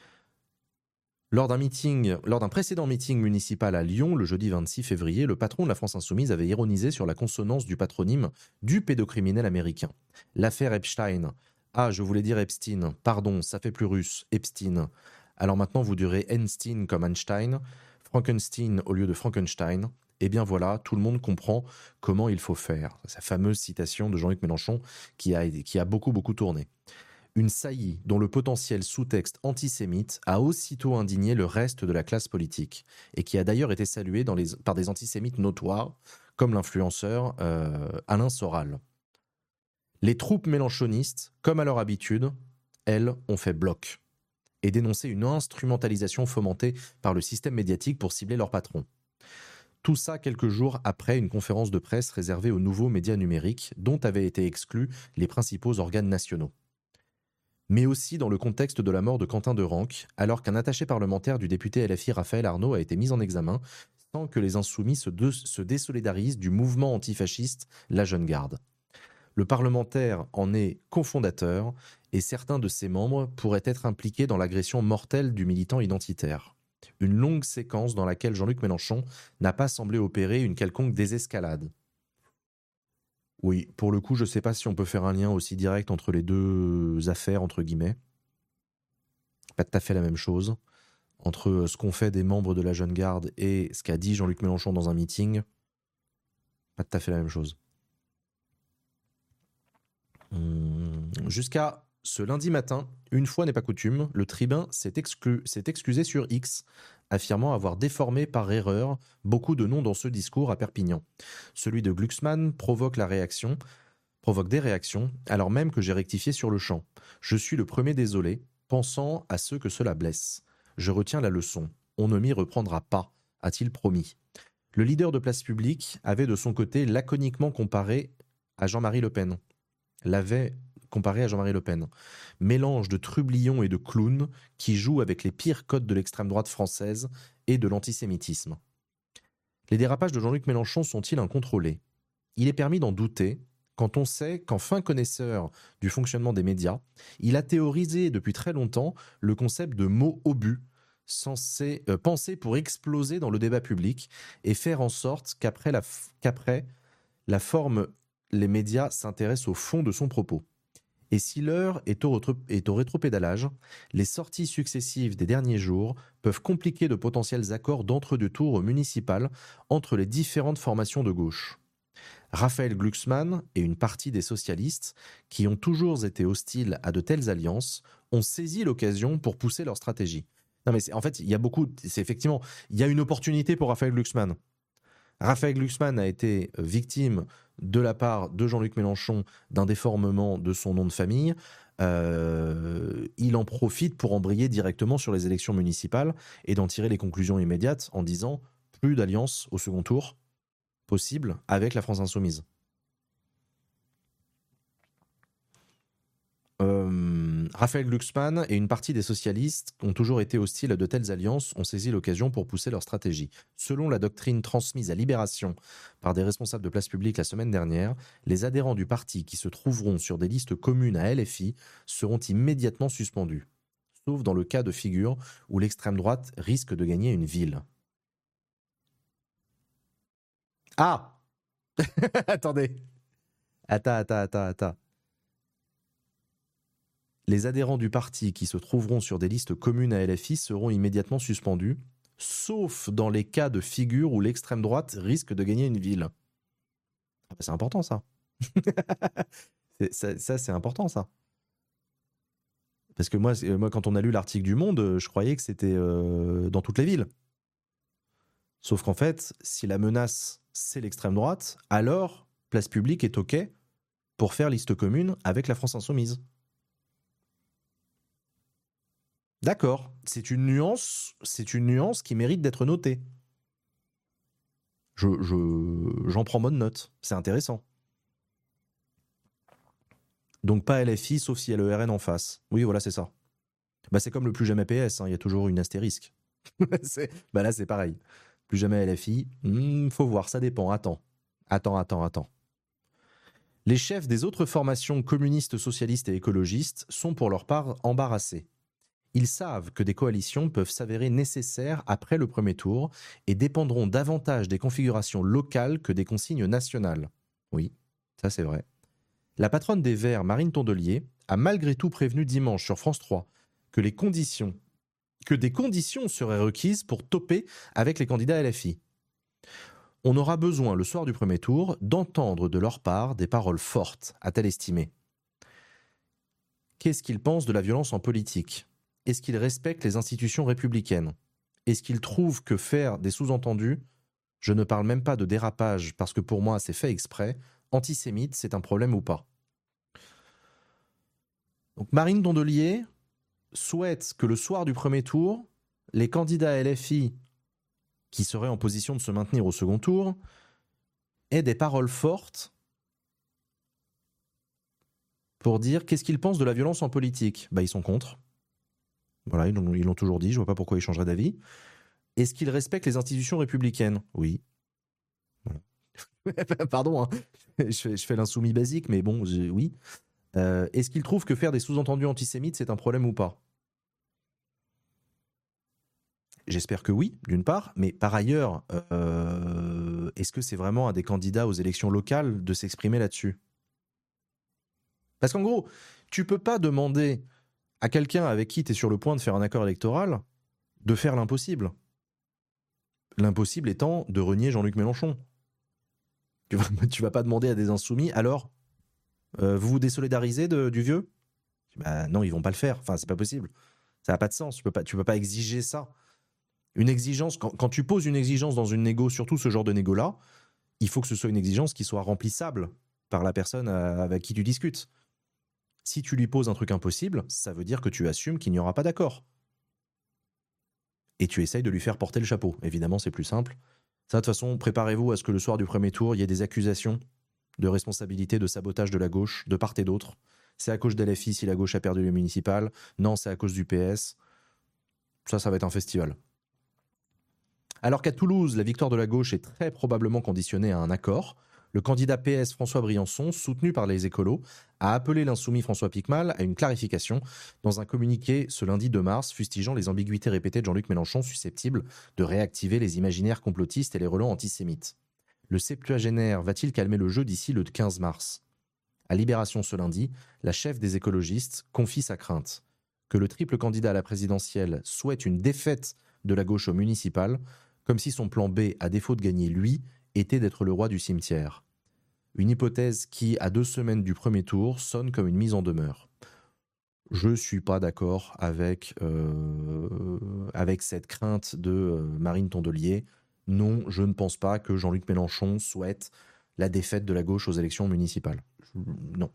Lors d'un précédent meeting municipal à Lyon, le jeudi 26 février, le patron de la France Insoumise avait ironisé sur la consonance du patronyme du pédocriminel américain. L'affaire Epstein. Ah, je voulais dire Epstein. Pardon, ça fait plus russe. Epstein. Alors maintenant, vous direz Einstein comme Einstein, Frankenstein au lieu de Frankenstein. Eh bien voilà, tout le monde comprend comment il faut faire. Sa fameuse citation de Jean-Luc Mélenchon qui a beaucoup, beaucoup tourné. Une saillie dont le potentiel sous-texte antisémite a aussitôt indigné le reste de la classe politique et qui a d'ailleurs été saluée par des antisémites notoires comme l'influenceur Alain Soral. Les troupes mélenchonistes, comme à leur habitude, elles ont fait bloc et dénoncé une instrumentalisation fomentée par le système médiatique pour cibler leur patron. Tout ça quelques jours après une conférence de presse réservée aux nouveaux médias numériques dont avaient été exclus les principaux organes nationaux. Mais aussi dans le contexte de la mort de Quentin Derenque, alors qu'un attaché parlementaire du député LFI Raphaël Arnaud a été mis en examen sans que les insoumis se désolidarisent du mouvement antifasciste La Jeune Garde. Le parlementaire en est cofondateur et certains de ses membres pourraient être impliqués dans l'agression mortelle du militant identitaire. Une longue séquence dans laquelle Jean-Luc Mélenchon n'a pas semblé opérer une quelconque désescalade. Oui, pour le coup, je ne sais pas si on peut faire un lien aussi direct entre les deux affaires, entre guillemets. Pas tout à fait la même chose. Entre ce qu'ont fait des membres de la Jeune Garde et ce qu'a dit Jean-Luc Mélenchon dans un meeting, pas tout à fait la même chose. Jusqu'à Ce lundi matin, une fois n'est pas coutume, le tribun s'est excusé sur X, affirmant avoir déformé par erreur beaucoup de noms dans ce discours à Perpignan. Celui de Glucksmann provoque des réactions, alors même que j'ai rectifié sur le champ. Je suis le premier désolé, pensant à ceux que cela blesse. Je retiens la leçon. On ne m'y reprendra pas, a-t-il promis. Le leader de Place Publique avait de son côté laconiquement comparé à Jean-Marie Le Pen. Mélange de trublion et de clown qui joue avec les pires codes de l'extrême droite française et de l'antisémitisme. Les dérapages de Jean-Luc Mélenchon sont-ils incontrôlés ? Il est permis d'en douter quand on sait qu'en fin connaisseur du fonctionnement des médias, il a théorisé depuis très longtemps le concept de mots obus, pensé pour exploser dans le débat public et faire en sorte qu'après la forme, les médias s'intéressent au fond de son propos. Et si l'heure est au rétropédalage, les sorties successives des derniers jours peuvent compliquer de potentiels accords d'entre-deux tours municipales entre les différentes formations de gauche. Raphaël Glucksmann et une partie des socialistes, qui ont toujours été hostiles à de telles alliances, ont saisi l'occasion pour pousser leur stratégie. Non mais en fait, il y a une opportunité pour Raphaël Glucksmann. Raphaël Glucksmann a été victime de la part de Jean-Luc Mélenchon d'un déformement de son nom de famille. Il en profite pour embrayer directement sur les élections municipales et d'en tirer les conclusions immédiates en disant plus d'alliance au second tour possible avec la France Insoumise. Raphaël Glucksmann et une partie des socialistes ont toujours été hostiles à de telles alliances, ont saisi l'occasion pour pousser leur stratégie. Selon la doctrine transmise à Libération par des responsables de Place Publique la semaine dernière, les adhérents du parti qui se trouveront sur des listes communes à LFI seront immédiatement suspendus, sauf dans le cas de figure où l'extrême droite risque de gagner une ville. Ah Attendez. Attends. Les adhérents du parti qui se trouveront sur des listes communes à LFI seront immédiatement suspendus, sauf dans les cas de figure où l'extrême droite risque de gagner une ville. Ah bah c'est important ça. ça c'est important ça. Parce que moi, quand on a lu l'article du Monde, je croyais que c'était dans toutes les villes. Sauf qu'en fait, si la menace c'est l'extrême droite, alors Place Publique est OK pour faire liste commune avec la France Insoumise. D'accord, c'est une nuance qui mérite d'être notée. J'en prends bonne note, c'est intéressant. Donc pas LFI, sauf si il y a le RN en face. Oui, voilà, c'est ça. Bah, c'est comme le plus jamais PS, il y a toujours une astérisque. Là, c'est pareil. Plus jamais LFI, faut voir, ça dépend. Attends. Les chefs des autres formations communistes, socialistes et écologistes sont pour leur part embarrassés. Ils savent que des coalitions peuvent s'avérer nécessaires après le premier tour et dépendront davantage des configurations locales que des consignes nationales. Oui, ça c'est vrai. La patronne des Verts, Marine Tondelier, a malgré tout prévenu dimanche sur France 3 que des conditions seraient requises pour toper avec les candidats LFI. On aura besoin, le soir du premier tour, d'entendre de leur part des paroles fortes, a-t-elle estimé. Qu'est-ce qu'ils pensent de la violence en politique ? Est-ce qu'ils respectent les institutions républicaines ? Est-ce qu'ils trouvent que faire des sous-entendus, je ne parle même pas de dérapage parce que pour moi c'est fait exprès, antisémite, c'est un problème ou pas ? Donc Marine Tondelier souhaite que le soir du premier tour, les candidats LFI qui seraient en position de se maintenir au second tour aient des paroles fortes pour dire qu'est-ce qu'ils pensent de la violence en politique. Ils sont contre. Voilà, ils l'ont toujours dit, je vois pas pourquoi ils changeraient d'avis. Est-ce qu'ils respectent les institutions républicaines ? Oui. Voilà. Pardon, hein. je fais l'insoumis basique, mais bon, oui. Est-ce qu'ils trouvent que faire des sous-entendus antisémites, c'est un problème ou pas ? J'espère que oui, d'une part, mais par ailleurs, est-ce que c'est vraiment à des candidats aux élections locales de s'exprimer là-dessus ? Parce qu'en gros, tu peux pas demander à quelqu'un avec qui tu es sur le point de faire un accord électoral de faire l'impossible. L'impossible étant de renier Jean-Luc Mélenchon. Tu vas pas demander à des insoumis, alors, vous vous désolidarisez du vieux ? Bah non, ils vont pas le faire. Enfin, c'est pas possible. Ça n'a pas de sens. Tu peux pas exiger ça. Une exigence, quand tu poses une exigence dans une négo, surtout ce genre de négo-là, il faut que ce soit une exigence qui soit remplissable par la personne avec qui tu discutes. Si tu lui poses un truc impossible, ça veut dire que tu assumes qu'il n'y aura pas d'accord. Et tu essayes de lui faire porter le chapeau. Évidemment, c'est plus simple. Ça, de toute façon, préparez-vous à ce que le soir du premier tour, il y ait des accusations de responsabilité, de sabotage de la gauche, de part et d'autre. C'est à cause de LFI si la gauche a perdu les municipales. Non, c'est à cause du PS. Ça va être un festival. Alors qu'à Toulouse, la victoire de la gauche est très probablement conditionnée à un accord, le candidat PS François Briançon, soutenu par les écolos, a appelé l'insoumis François Piquemal à une clarification dans un communiqué ce lundi 2 mars, fustigeant les ambiguïtés répétées de Jean-Luc Mélenchon susceptibles de réactiver les imaginaires complotistes et les relents antisémites. Le septuagénaire va-t-il calmer le jeu d'ici le 15 mars ? À Libération ce lundi, la chef des écologistes confie sa crainte que le triple candidat à la présidentielle souhaite une défaite de la gauche au municipal, comme si son plan B, à défaut de gagner lui, était d'être le roi du cimetière. Une hypothèse qui, à 2 semaines du premier tour, sonne comme une mise en demeure. Je ne suis pas d'accord avec cette crainte de Marine Tondelier. Non, je ne pense pas que Jean-Luc Mélenchon souhaite la défaite de la gauche aux élections municipales. Non.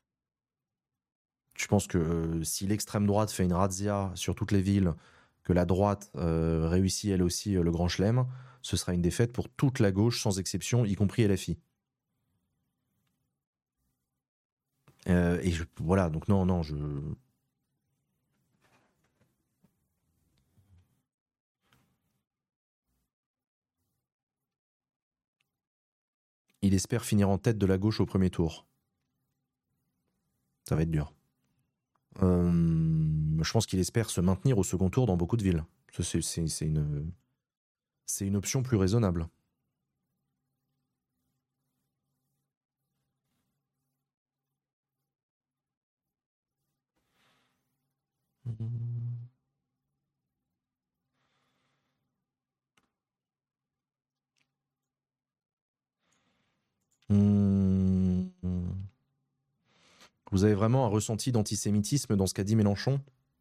Je pense que si l'extrême droite fait une razzia sur toutes les villes, que la droite réussit elle aussi le grand chelem, ce sera une défaite pour toute la gauche sans exception, y compris LFI. Voilà, donc non, je... Il espère finir en tête de la gauche au premier tour. Ça va être dur. Je pense qu'il espère se maintenir au second tour dans beaucoup de villes. C'est une option plus raisonnable. Vous avez vraiment un ressenti d'antisémitisme dans ce qu'a dit Mélenchon ?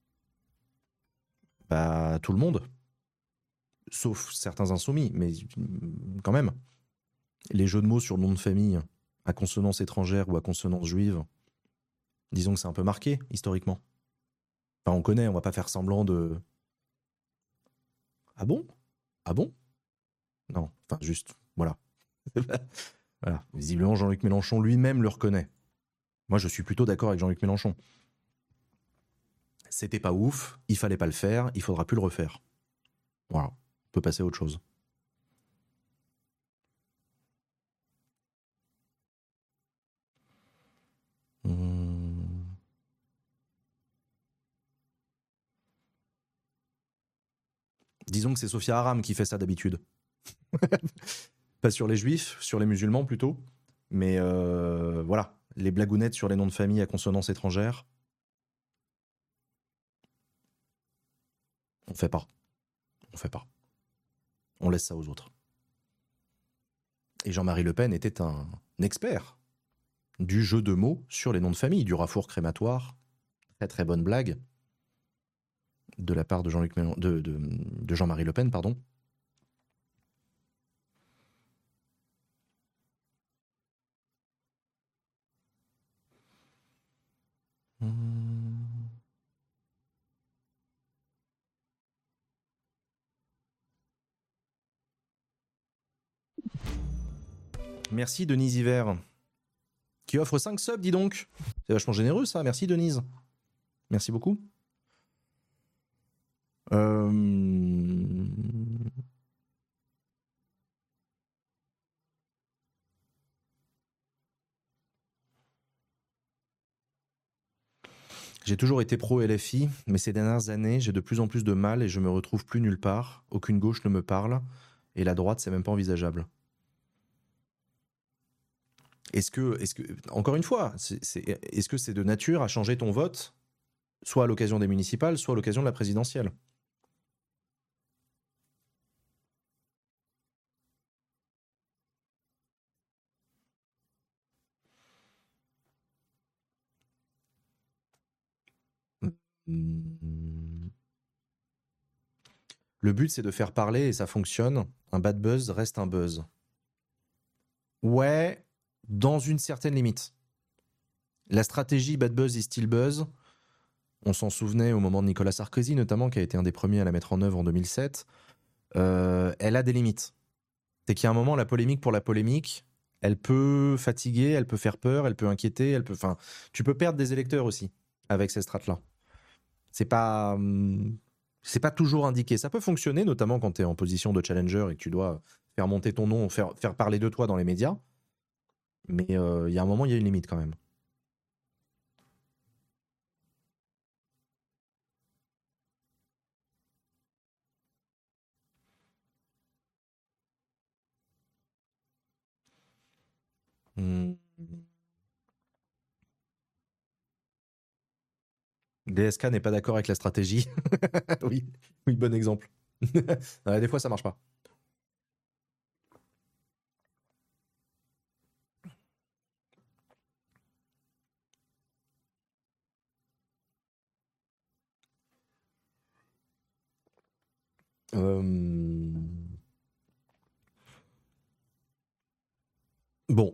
Bah, tout le monde. Sauf certains insoumis, mais quand même. Les jeux de mots sur le nom de famille, à consonance étrangère ou à consonance juive, disons que c'est un peu marqué, historiquement. Enfin, on connaît, on va pas faire semblant de... Ah bon ? Ah bon ? Non, enfin, juste, voilà. Voilà. Visiblement, Jean-Luc Mélenchon lui-même le reconnaît. Moi, je suis plutôt d'accord avec Jean-Luc Mélenchon. C'était pas ouf, il fallait pas le faire, il faudra plus le refaire. Voilà, on peut passer à autre chose. Disons que c'est Sophia Aram qui fait ça d'habitude. Pas sur les juifs, sur les musulmans plutôt. Mais voilà, les blagounettes sur les noms de famille à consonance étrangère, on fait pas. On fait pas. On laisse ça aux autres. Et Jean-Marie Le Pen était un expert du jeu de mots sur les noms de famille, du rafour crématoire. Très très bonne blague de la part de de Jean-Marie Le Pen, pardon. Merci Denise Hiver, qui offre 5 subs, dis donc. C'est vachement généreux ça, merci Denise. Merci beaucoup. J'ai toujours été pro LFI, mais ces dernières années, j'ai de plus en plus de mal et je me retrouve plus nulle part. Aucune gauche ne me parle et la droite, c'est même pas envisageable. Encore une fois, est-ce que c'est de nature à changer ton vote, soit à l'occasion des municipales, soit à l'occasion de la présidentielle ? Le but, c'est de faire parler et ça fonctionne. Un bad buzz reste un buzz. Ouais, dans une certaine limite. La stratégie bad buzz is still buzz, on s'en souvenait au moment de Nicolas Sarkozy notamment, qui a été un des premiers à la mettre en œuvre en 2007, elle a des limites. C'est qu'il y a un moment, la polémique pour la polémique, elle peut fatiguer, elle peut faire peur, elle peut inquiéter, enfin, tu peux perdre des électeurs aussi avec ces strates-là. C'est pas, c'est pas toujours indiqué. Ça peut fonctionner, notamment quand tu es en position de challenger et que tu dois faire monter ton nom, faire parler de toi dans les médias. Mais il y a un moment, il y a une limite quand même. Hmm. DSK n'est pas d'accord avec la stratégie. Oui, oui, bon exemple. Ouais, des fois, ça marche pas. Euh, Bon,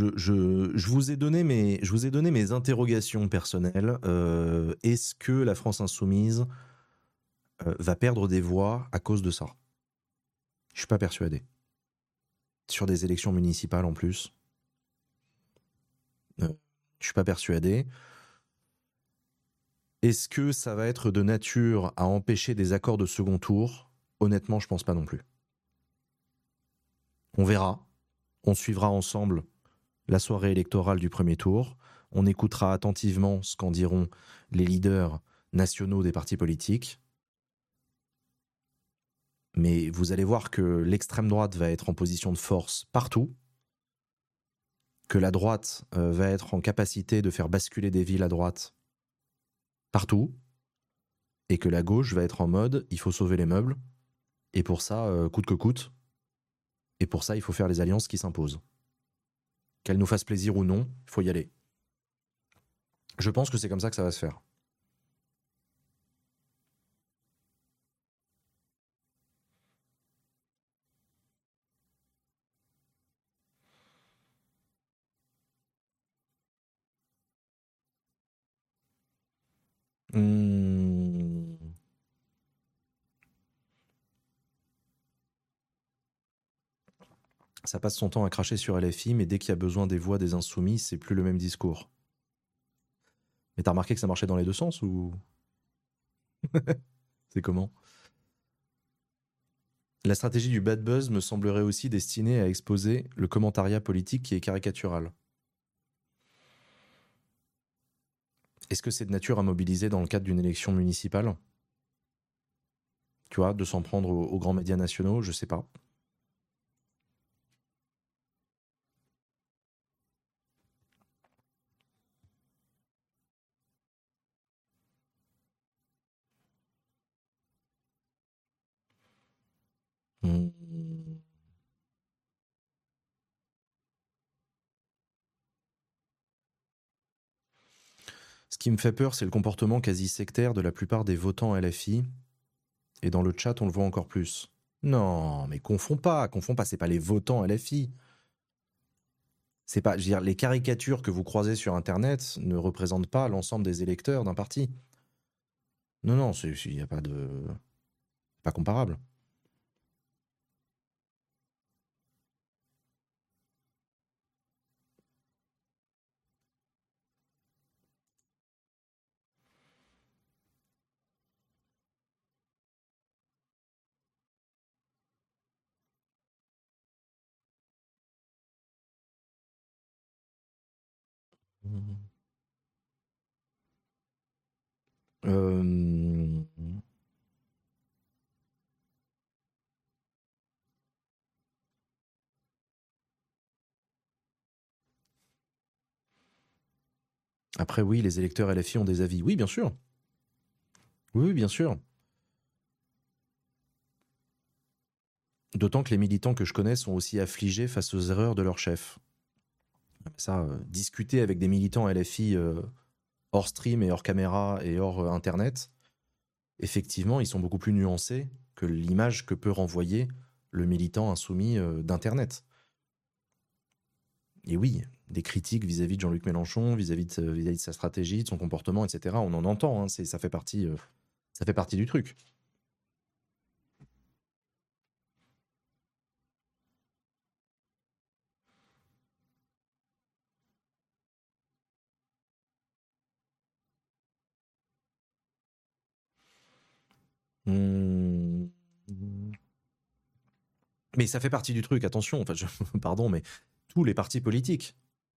je vous ai donné mes interrogations personnelles. Est-ce que la France insoumise va perdre des voix à cause de ça? Je suis pas persuadé. Sur des élections municipales en plus, je suis pas persuadé. Est-ce que ça va être de nature à empêcher des accords de second tour? Honnêtement, je pense pas non plus. On verra. On suivra ensemble la soirée électorale du premier tour. On écoutera attentivement ce qu'en diront les leaders nationaux des partis politiques. Mais vous allez voir que l'extrême droite va être en position de force partout, que la droite va être en capacité de faire basculer des villes à droite partout, et que la gauche va être en mode il faut sauver les meubles, et pour ça, coûte que coûte, et pour ça, il faut faire les alliances qui s'imposent. Qu'elles nous fassent plaisir ou non, il faut y aller. Je pense que c'est comme ça que ça va se faire. Mmh. Ça passe son temps à cracher sur LFI, mais dès qu'il y a besoin des voix des insoumis, c'est plus le même discours. Mais t'as remarqué que ça marchait dans les deux sens ou c'est comment? La stratégie du bad buzz me semblerait aussi destinée à exposer le commentariat politique qui est caricatural. Est-ce que c'est de nature à mobiliser dans le cadre d'une élection municipale? Tu vois, de s'en prendre aux grands médias nationaux, je sais pas. Hmm. Ce qui me fait peur, c'est le comportement quasi sectaire de la plupart des votants LFI. Et dans le chat, on le voit encore plus. Non, mais confonds pas, c'est pas les votants LFI. C'est pas, je veux dire, les caricatures que vous croisez sur Internet ne représentent pas l'ensemble des électeurs d'un parti. Non, non, il n'y a pas de. Pas comparable. Euh, Après, oui, les électeurs LFI ont des avis. Oui, bien sûr. Oui, oui, bien sûr. D'autant que les militants que je connais sont aussi affligés face aux erreurs de leur chef. Ça, discuter avec des militants LFI hors stream et hors caméra et hors internet, effectivement, ils sont beaucoup plus nuancés que l'image que peut renvoyer le militant insoumis d'internet. Et oui, des critiques vis-à-vis de Jean-Luc Mélenchon, vis-à-vis de sa stratégie, de son comportement, etc. On en entend, hein, ça fait partie du truc. Mmh. Mais ça fait partie du truc, attention, enfin, pardon, mais tous les partis politiques,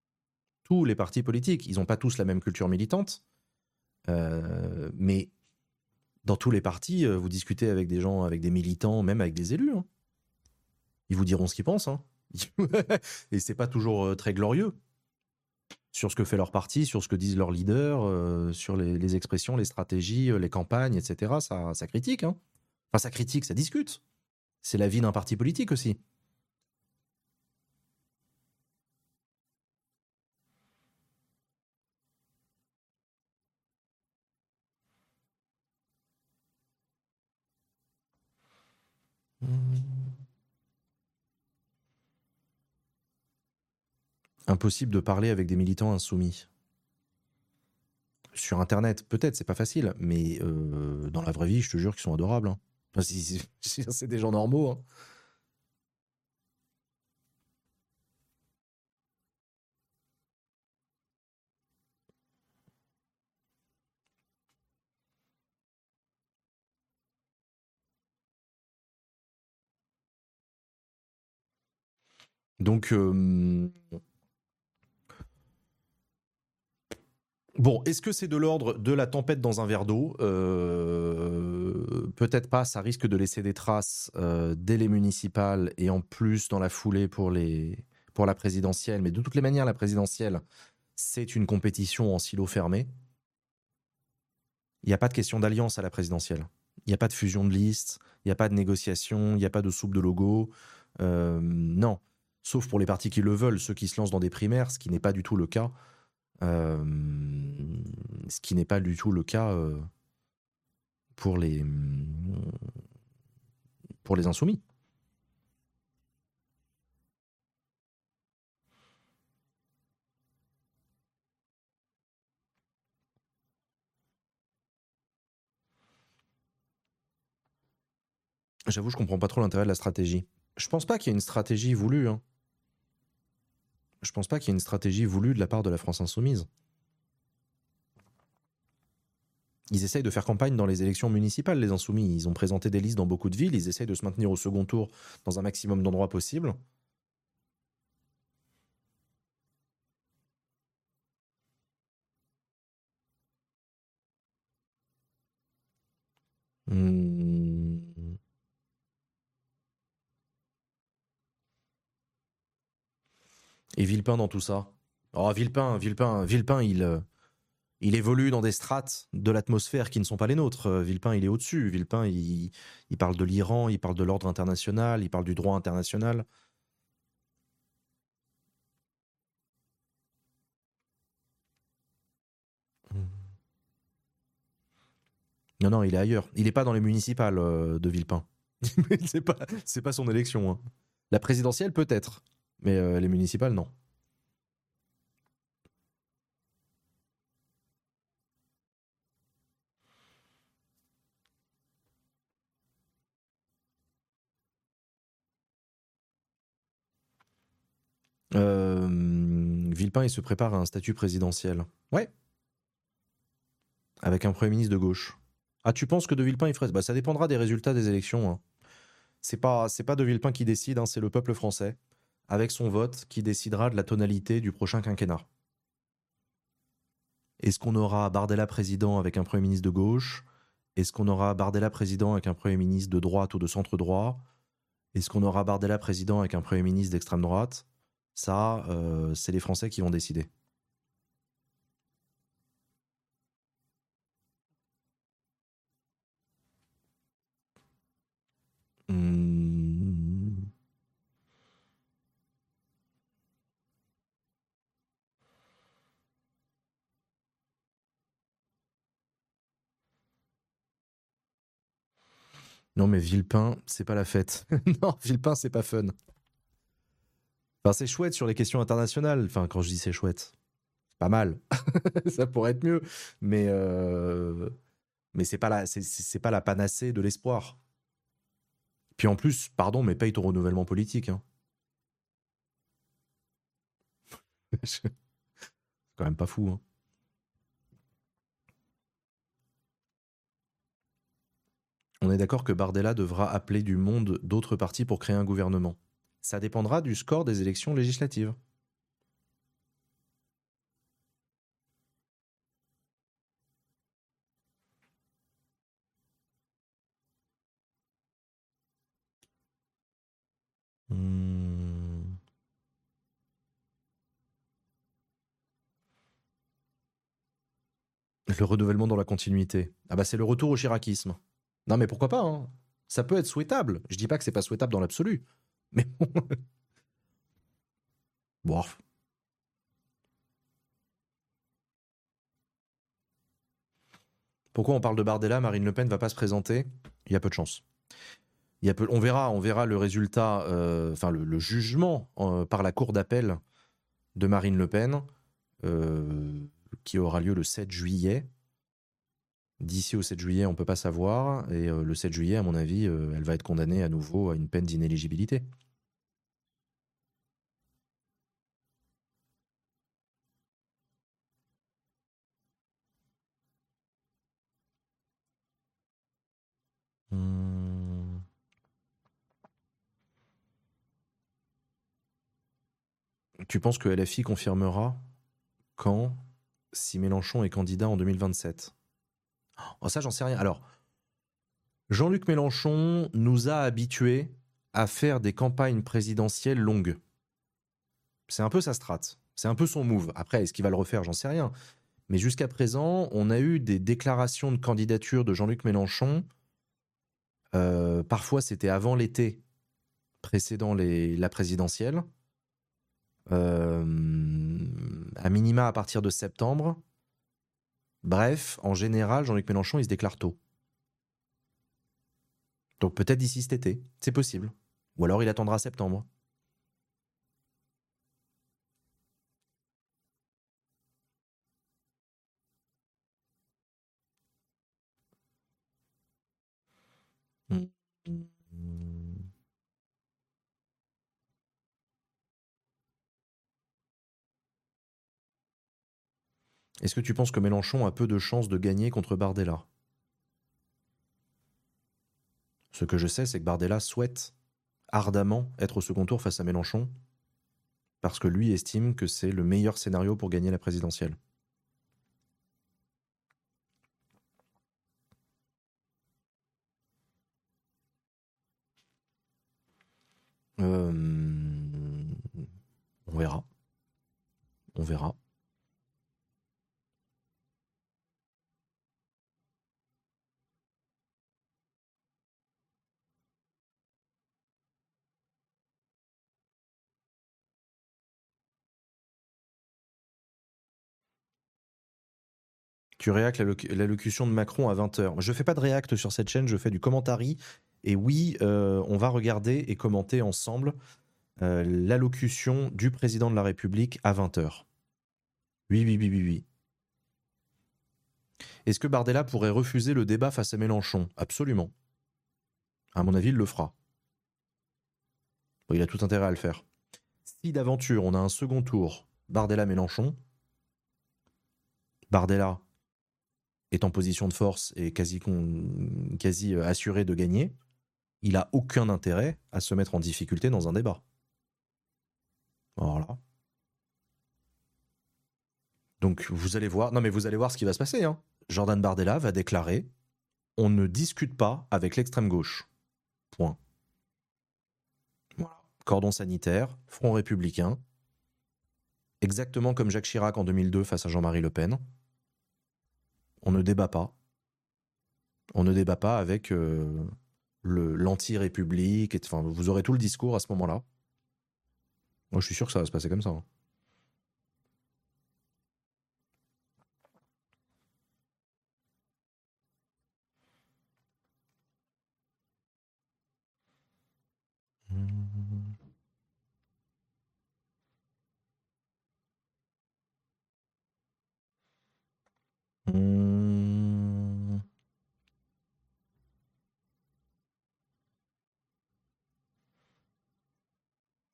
ils n'ont pas tous la même culture militante, mais dans tous les partis, vous discutez avec des gens, avec des militants, même avec des élus, hein. Ils vous diront ce qu'ils pensent, hein. Et c'est pas toujours très glorieux sur ce que fait leur parti, sur ce que disent leurs leaders, sur les expressions, les stratégies, les campagnes, etc. Ça critique, hein. Enfin, ça critique, ça discute. C'est la vie d'un parti politique aussi. Impossible de parler avec des militants insoumis. Sur Internet, peut-être, c'est pas facile, mais dans la vraie vie, je te jure qu'ils sont adorables, hein. Enfin, c'est des gens normaux, hein. Donc, bon, est-ce que c'est de l'ordre de la tempête dans un verre d'eau? Peut-être pas, ça risque de laisser des traces dès les municipales et en plus dans la foulée pour la présidentielle. Mais de toutes les manières, la présidentielle, c'est une compétition en silo fermé. Il n'y a pas de question d'alliance à la présidentielle. Il n'y a pas de fusion de listes, il n'y a pas de négociation, il n'y a pas de soupe de logo. Non. Sauf pour les partis qui le veulent, ceux qui se lancent dans des primaires, ce qui n'est pas du tout le cas. Ce qui n'est pas du tout le cas pour les insoumis. J'avoue, je comprends pas trop l'intérêt de la stratégie. Je pense pas qu'il y ait une stratégie voulue, hein. Je pense pas qu'il y ait une stratégie voulue de la part de la France insoumise. Ils essayent de faire campagne dans les élections municipales, les insoumis. Ils ont présenté des listes dans beaucoup de villes. Ils essayent de se maintenir au second tour dans un maximum d'endroits possibles. Hmm. Et Villepin dans tout ça. Oh, Villepin, il évolue dans des strates de l'atmosphère qui ne sont pas les nôtres. Villepin, il est au-dessus. Villepin, il parle de l'Iran, il parle de l'ordre international, il parle du droit international. Non, non, il est ailleurs. Il n'est pas dans les municipales de Villepin. C'est pas son élection, hein. La présidentielle, peut-être. Mais les municipales, non. Villepin, il se prépare à un statut présidentiel. Ouais, avec un Premier ministre de gauche. Ah, tu penses que de Villepin, il ferait... Bah, ça dépendra des résultats des élections, hein. C'est pas de Villepin qui décide, hein, c'est le peuple français, avec son vote, qui décidera de la tonalité du prochain quinquennat. Est-ce qu'on aura Bardella président avec un Premier ministre de gauche? Est-ce qu'on aura Bardella président avec un Premier ministre de droite ou de centre droit? Est-ce qu'on aura Bardella président avec un Premier ministre d'extrême droite? Ça, c'est les Français qui vont décider. Hmm. Non, mais Villepin, c'est pas la fête. Non, Villepin, c'est pas fun. Enfin, c'est chouette sur les questions internationales. Enfin, quand je dis c'est chouette, c'est pas mal. Ça pourrait être mieux. Mais c'est pas c'est pas la panacée de l'espoir. Puis en plus, pardon, mais paye ton renouvellement politique. Hein. C'est quand même pas fou. Hein. On est d'accord que Bardella devra appeler du monde d'autres partis pour créer un gouvernement. Ça dépendra du score des élections législatives. Hmm. Le renouvellement dans la continuité. Ah bah c'est le retour au chiracisme. Non mais pourquoi pas hein. Ça peut être souhaitable. Je dis pas que c'est pas souhaitable dans l'absolu. Mais bon. Bon. Pourquoi on parle de Bardella, Marine Le Pen va pas se présenter? Il y a peu de chance. On verra le résultat, enfin le jugement par la cour d'appel de Marine Le Pen, euh, qui aura lieu le 7 juillet. D'ici au 7 juillet, on ne peut pas savoir. Et le 7 juillet, à mon avis, elle va être condamnée à nouveau à une peine d'inéligibilité. Hum. Tu penses que LFI confirmera quand, si Mélenchon est candidat en 2027? Oh, ça, j'en sais rien. Alors, Jean-Luc Mélenchon nous a habitués à faire des campagnes présidentielles longues. C'est un peu sa strate. C'est un peu son move. Après, est-ce qu'il va le refaire? J'en sais rien. Mais jusqu'à présent, on a eu des déclarations de candidature de Jean-Luc Mélenchon. Parfois, c'était avant l'été précédant la présidentielle. À minima à partir de septembre. Bref, en général, Jean-Luc Mélenchon, il se déclare tôt. Donc peut-être d'ici cet été, c'est possible. Ou alors il attendra septembre. Hmm. Est-ce que tu penses que Mélenchon a peu de chances de gagner contre Bardella? Ce que je sais, c'est que Bardella souhaite ardemment être au second tour face à Mélenchon parce que lui estime que c'est le meilleur scénario pour gagner la présidentielle. Euh, on verra. On verra. Tu réactes l'allocution de Macron à 20h. Je fais pas de réact sur cette chaîne, je fais du commentary. Et oui, on va regarder et commenter ensemble l'allocution du président de la République à 20h. Oui, oui, oui, oui, oui. Est-ce que Bardella pourrait refuser le débat face à Mélenchon? Absolument. À mon avis, il le fera. Bon, il a tout intérêt à le faire. Si d'aventure on a un second tour, Bardella-Mélenchon, Bardella est en position de force et quasi assuré de gagner, il a aucun intérêt à se mettre en difficulté dans un débat. Voilà. Donc vous allez voir, non mais vous allez voir ce qui va se passer. Hein. Jordan Bardella va déclarer on ne discute pas avec l'extrême gauche. Point. Voilà. Cordon sanitaire, front républicain, exactement comme Jacques Chirac en 2002 face à Jean-Marie Le Pen. On ne débat pas. On ne débat pas avec l'anti-république. Enfin, vous aurez tout le discours à ce moment-là. Moi, je suis sûr que ça va se passer comme ça. Hein.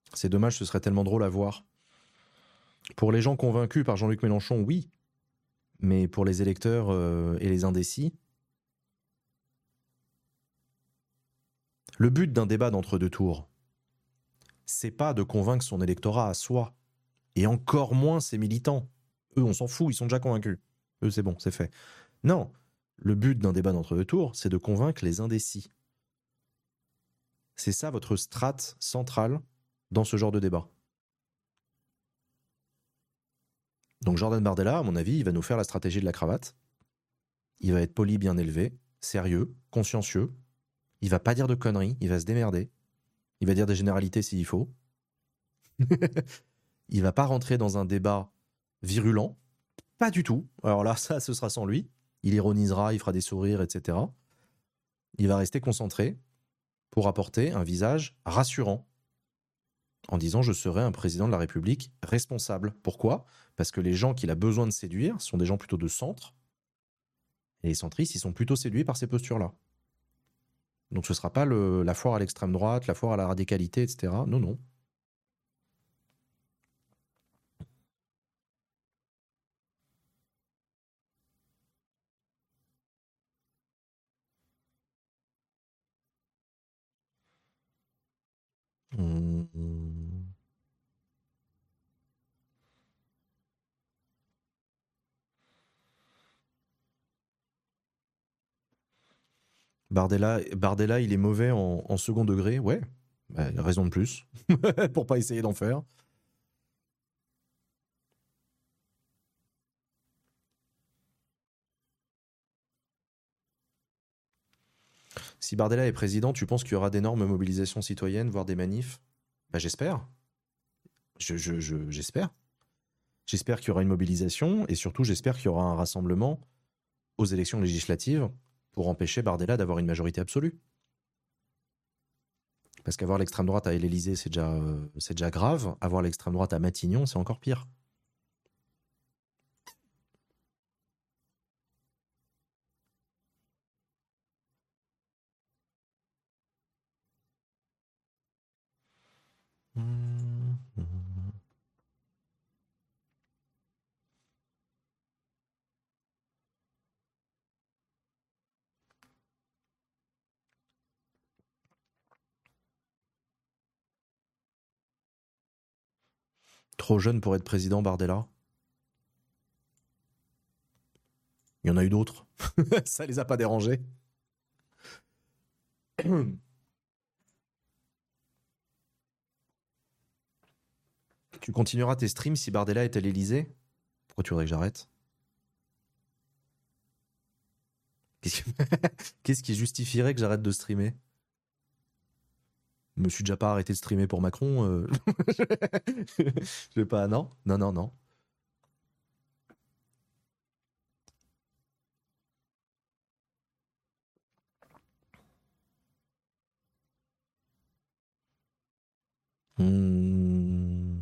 C'est dommage, ce serait tellement drôle à voir. Pour les gens convaincus par Jean-Luc Mélenchon, oui. Mais pour les électeurs et les indécis, le but d'un débat d'entre-deux tours, c'est pas de convaincre son électorat à soi, et encore moins ses militants. Eux, on s'en fout, ils sont déjà convaincus. Eux, c'est bon, c'est fait. Non, le but d'un débat d'entre-deux tours, c'est de convaincre les indécis. C'est ça votre strate centrale dans ce genre de débat. Donc Jordan Bardella, à mon avis, il va nous faire la stratégie de la cravate. Il va être poli, bien élevé, sérieux, consciencieux. Il va pas dire de conneries, il va se démerder. Il va dire des généralités s'il faut. Il va pas rentrer dans un débat virulent. Pas du tout. Alors là, ça, ce sera sans lui. Il ironisera, il fera des sourires, etc. Il va rester concentré pour apporter un visage rassurant en disant « Je serai un président de la République responsable ». Pourquoi ? Parce que les gens qu'il a besoin de séduire sont des gens plutôt de centre. Et les centristes, ils sont plutôt séduits par ces postures-là. Donc ce ne sera pas la foire à l'extrême droite, la foire à la radicalité, etc. Non, non. Bardella, il est mauvais en second degré, ouais. Bah, raison de plus pour pas essayer d'en faire. Si Bardella est président, tu penses qu'il y aura d'énormes mobilisations citoyennes, voire des manifs ? Bah, j'espère. J'espère. J'espère qu'il y aura une mobilisation et surtout j'espère qu'il y aura un rassemblement aux élections législatives pour empêcher Bardella d'avoir une majorité absolue. Parce qu'avoir l'extrême droite à l'Élysée, c'est déjà grave. Avoir l'extrême droite à Matignon, c'est encore pire. Trop jeune pour être président, Bardella. Il y en a eu d'autres. Ça les a pas dérangés. Tu continueras tes streams si Bardella est à l'Élysée ? Pourquoi tu voudrais que j'arrête ? Qu'est-ce qui justifierait que j'arrête de streamer ? Je me suis déjà pas arrêté de streamer pour Macron. Je vais pas, non, non, non, non. Hmm.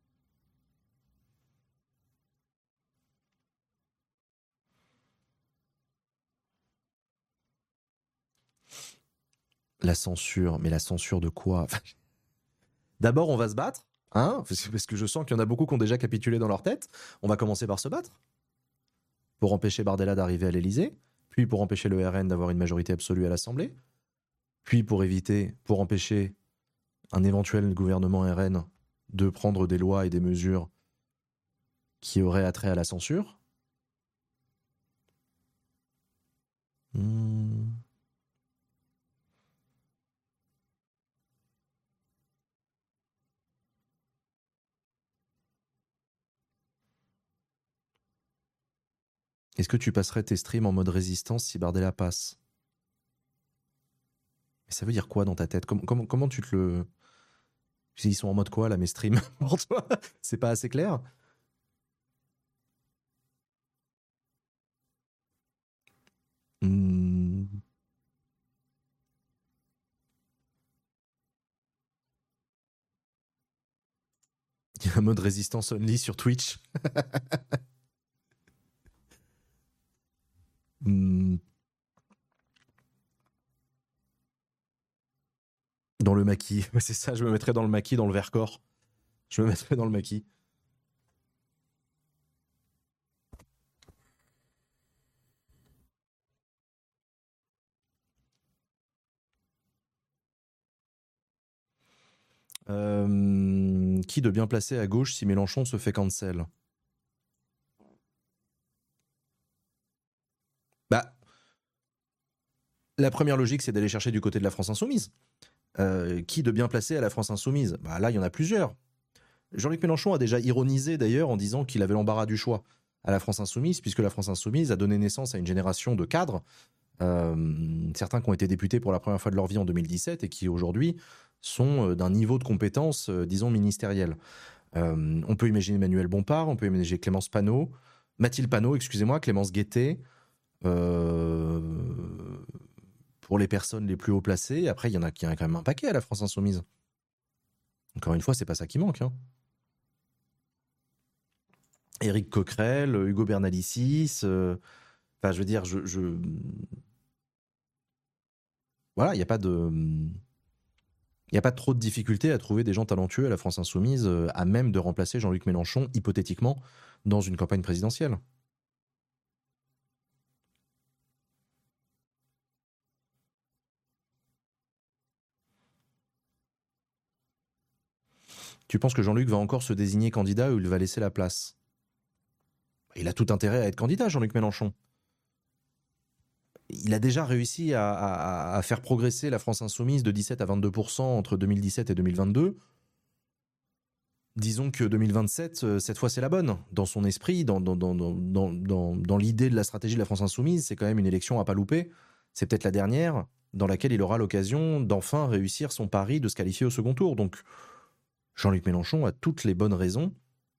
La censure, mais la censure de quoi ? D'abord, on va se battre, hein, parce que je sens qu'il y en a beaucoup qui ont déjà capitulé dans leur tête. On va commencer par se battre pour empêcher Bardella d'arriver à l'Élysée, puis pour empêcher le RN d'avoir une majorité absolue à l'Assemblée, puis pour empêcher un éventuel gouvernement RN de prendre des lois et des mesures qui auraient attrait à la censure. Est-ce que tu passerais tes streams en mode résistance si Bardella passe ? Mais ça veut dire quoi dans ta tête ? Comment tu te le... Ils sont en mode quoi là mes streams pour toi ? C'est pas assez clair ? Il y a un mode résistance only sur Twitch. Dans le maquis. Ouais, c'est ça, je me mettrais dans le maquis, dans le Vercors. Je me mettrais dans le maquis. Qui de bien placé à gauche si Mélenchon se fait cancel? Bah, la première logique, c'est d'aller chercher du côté de la France Insoumise. Qui de bien placé à la France Insoumise? Bah là, il y en a plusieurs. Jean-Luc Mélenchon a déjà ironisé d'ailleurs en disant qu'il avait l'embarras du choix à la France Insoumise, puisque la France Insoumise a donné naissance à une génération de cadres, certains qui ont été députés pour la première fois de leur vie en 2017 et qui aujourd'hui sont d'un niveau de compétence, disons, ministériel. On peut imaginer Emmanuel Bompard, on peut imaginer Clémence Panot, Mathilde Panot, excusez-moi, Clémence Guettet, euh, pour les personnes les plus haut placées. Après, il y en a qui a quand même un paquet à la France Insoumise. Encore une fois, c'est pas ça qui manque. Hein. Éric Coquerel, Hugo Bernalicis, enfin, je veux dire, voilà, il n'y a pas de. Il n'y a pas trop de difficulté à trouver des gens talentueux à la France Insoumise à même de remplacer Jean-Luc Mélenchon, hypothétiquement, dans une campagne présidentielle. Tu penses que Jean-Luc va encore se désigner candidat ou il va laisser la place? Il a tout intérêt à être candidat, Jean-Luc Mélenchon. Il a déjà réussi à faire progresser la France Insoumise de 17 à 22% entre 2017 et 2022. Disons que 2027, cette fois, c'est la bonne. Dans son esprit, dans l'idée de la stratégie de la France Insoumise, c'est quand même une élection à pas louper. C'est peut-être la dernière dans laquelle il aura l'occasion d'enfin réussir son pari de se qualifier au second tour. Donc, Jean-Luc Mélenchon a toutes les bonnes raisons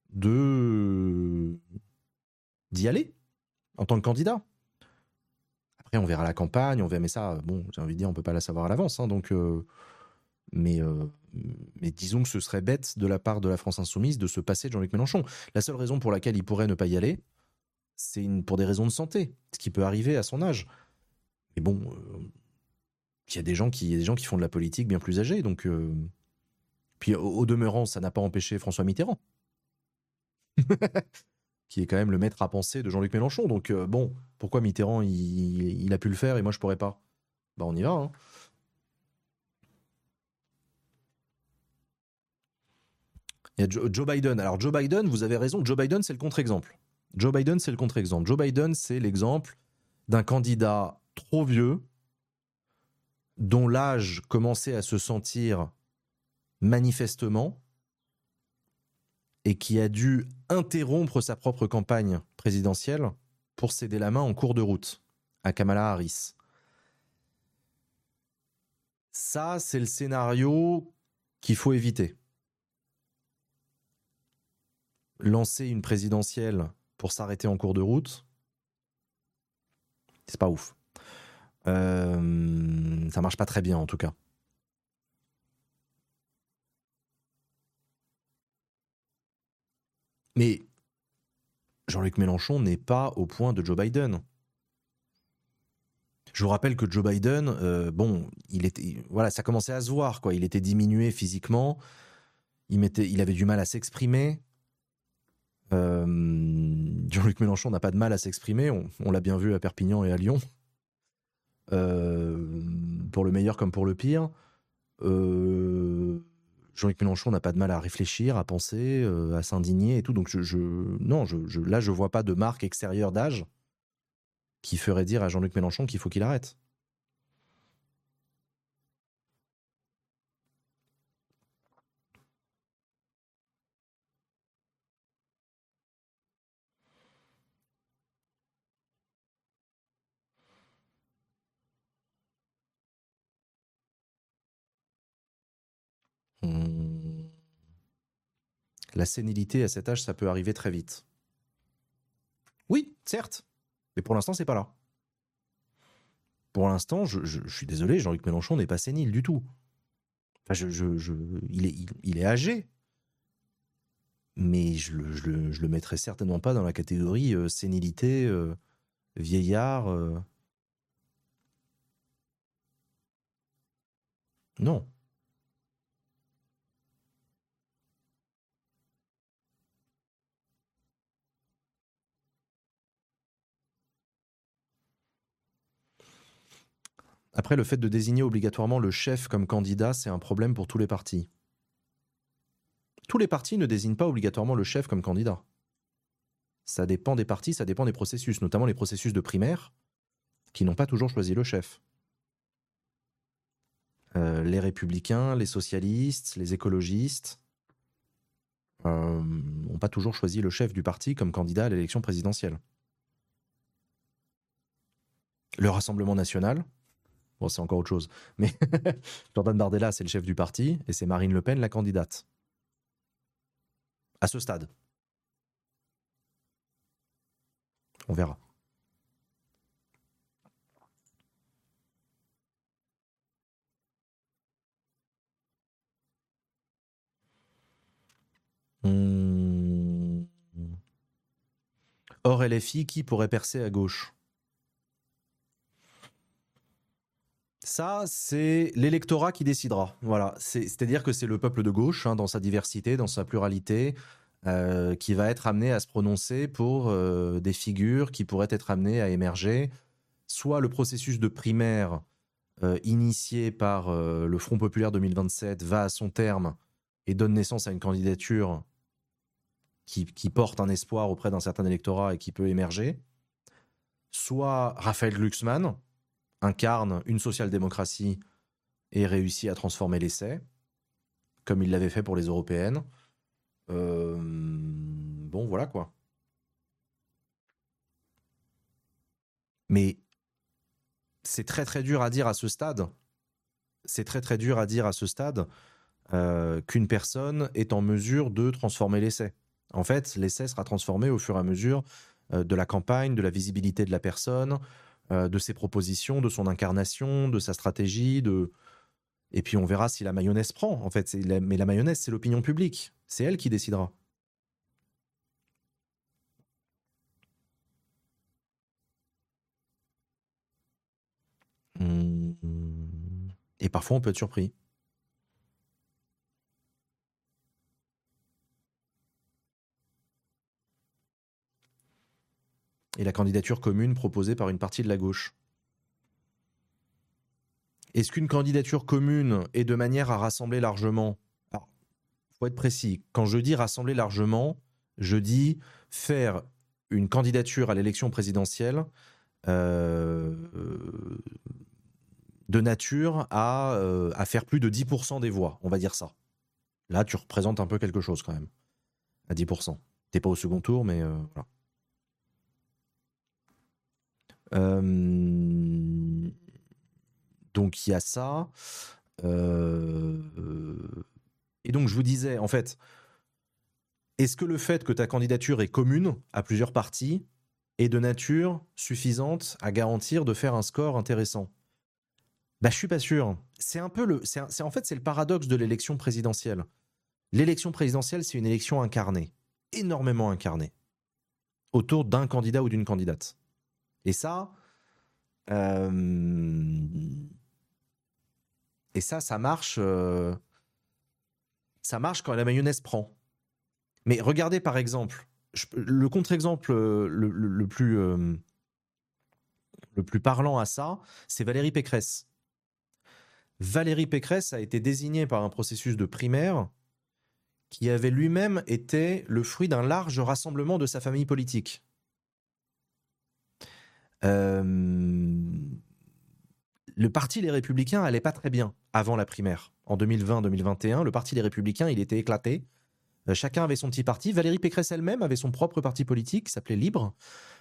d'y aller en tant que candidat. Après, on verra la campagne, on verra, mais ça, bon, j'ai envie de dire, on peut pas la savoir à l'avance. Hein, donc, mais, mais disons que ce serait bête de la part de la France Insoumise de se passer de Jean-Luc Mélenchon. La seule raison pour laquelle il pourrait ne pas y aller, c'est pour des raisons de santé, ce qui peut arriver à son âge. Mais bon, il y a des gens qui font de la politique bien plus âgés, donc. Puis au demeurant, ça n'a pas empêché François Mitterrand, qui est quand même le maître à penser de Jean-Luc Mélenchon. Donc bon, pourquoi Mitterrand il a pu le faire et moi je pourrais pas? Bah on y va. Hein. Il y a Joe Biden. Alors Joe Biden, vous avez raison, Joe Biden c'est le contre-exemple. Joe Biden c'est le contre-exemple. Joe Biden c'est l'exemple d'un candidat trop vieux, dont l'âge commençait à se sentir manifestement et qui a dû interrompre sa propre campagne présidentielle pour céder la main en cours de route à Kamala Harris. Ça, c'est le scénario qu'il faut éviter. Lancer une présidentielle pour s'arrêter en cours de route, c'est pas ouf. Ça marche pas très bien en tout cas. Mais Jean-Luc Mélenchon n'est pas au point de Joe Biden. Je vous rappelle que Joe Biden, bon, voilà, ça commençait à se voir, quoi. Il était diminué physiquement, il avait du mal à s'exprimer. Jean-Luc Mélenchon n'a pas de mal à s'exprimer, on l'a bien vu à Perpignan et à Lyon, pour le meilleur comme pour le pire. Jean-Luc Mélenchon n'a pas de mal à réfléchir, à penser, à s'indigner et tout. Donc non, là, je vois pas de marque extérieure d'âge qui ferait dire à Jean-Luc Mélenchon qu'il faut qu'il arrête. La sénilité à cet âge, ça peut arriver très vite. Oui, certes, mais pour l'instant, c'est pas là. Pour l'instant, je suis désolé, Jean-Luc Mélenchon n'est pas sénile du tout. Enfin, il est âgé, mais je le mettrai certainement pas dans la catégorie sénilité, vieillard. Non. Après, le fait de désigner obligatoirement le chef comme candidat, c'est un problème pour tous les partis. Tous les partis ne désignent pas obligatoirement le chef comme candidat. Ça dépend des partis, ça dépend des processus, notamment les processus de primaire, qui n'ont pas toujours choisi le chef. Les républicains, les socialistes, les écologistes n'ont pas toujours choisi le chef du parti comme candidat à l'élection présidentielle. Le Rassemblement national, bon, c'est encore autre chose, mais Jordan Bardella, c'est le chef du parti, et c'est Marine Le Pen, la candidate. À ce stade. On verra. Hors LFI, qui pourrait percer à gauche? Ça, c'est l'électorat qui décidera. Voilà, c'est-à-dire que c'est le peuple de gauche, dans sa diversité, dans sa pluralité, qui va être amené à se prononcer pour des figures qui pourraient être amenées à émerger. Soit le processus de primaire initié par le Front populaire 2027 va à son terme et donne naissance à une candidature qui porte un espoir auprès d'un certain électorat et qui peut émerger. Soit Raphaël Glucksmann incarne une social-démocratie et réussit à transformer l'essai, comme il l'avait fait pour les européennes. Bon, voilà quoi. Mais c'est très très dur à dire à ce stade. C'est très très dur à dire à ce stade qu'une personne est en mesure de transformer l'essai. En fait, l'essai sera transformé au fur et à mesure de la campagne, de la visibilité de la personne, de ses propositions, de son incarnation, de sa stratégie, et puis on verra si la mayonnaise prend. En fait, mais la mayonnaise, c'est l'opinion publique. C'est elle qui décidera. Et parfois, on peut être surpris. Et la candidature commune proposée par une partie de la gauche. Est-ce qu'une candidature commune est de manière à rassembler largement? Alors, faut être précis. Quand je dis rassembler largement, je dis faire une candidature à l'élection présidentielle de nature à faire plus de 10% des voix, on va dire ça. Là, tu représentes un peu quelque chose quand même, à 10%. T'es pas au second tour, mais voilà. Donc il y a ça. Et donc je vous disais, en fait, est-ce que le fait que ta candidature est commune à plusieurs partis est de nature suffisante à garantir de faire un score intéressant? Je suis pas sûr. C'est un peu en fait, c'est le paradoxe de l'élection présidentielle. L'élection présidentielle, c'est une élection incarnée, énormément incarnée, autour d'un candidat ou d'une candidate. Et ça, ça marche. Ça marche quand la mayonnaise prend. Mais regardez par exemple, le contre-exemple le plus parlant à ça, c'est Valérie Pécresse. Valérie Pécresse a été désignée par un processus de primaire qui avait lui-même été le fruit d'un large rassemblement de sa famille politique. Le parti Les Républicains allait pas très bien avant la primaire. En 2020-2021, le parti Les Républicains, il était éclaté. Chacun avait son petit parti. Valérie Pécresse elle-même avait son propre parti politique qui s'appelait Libre.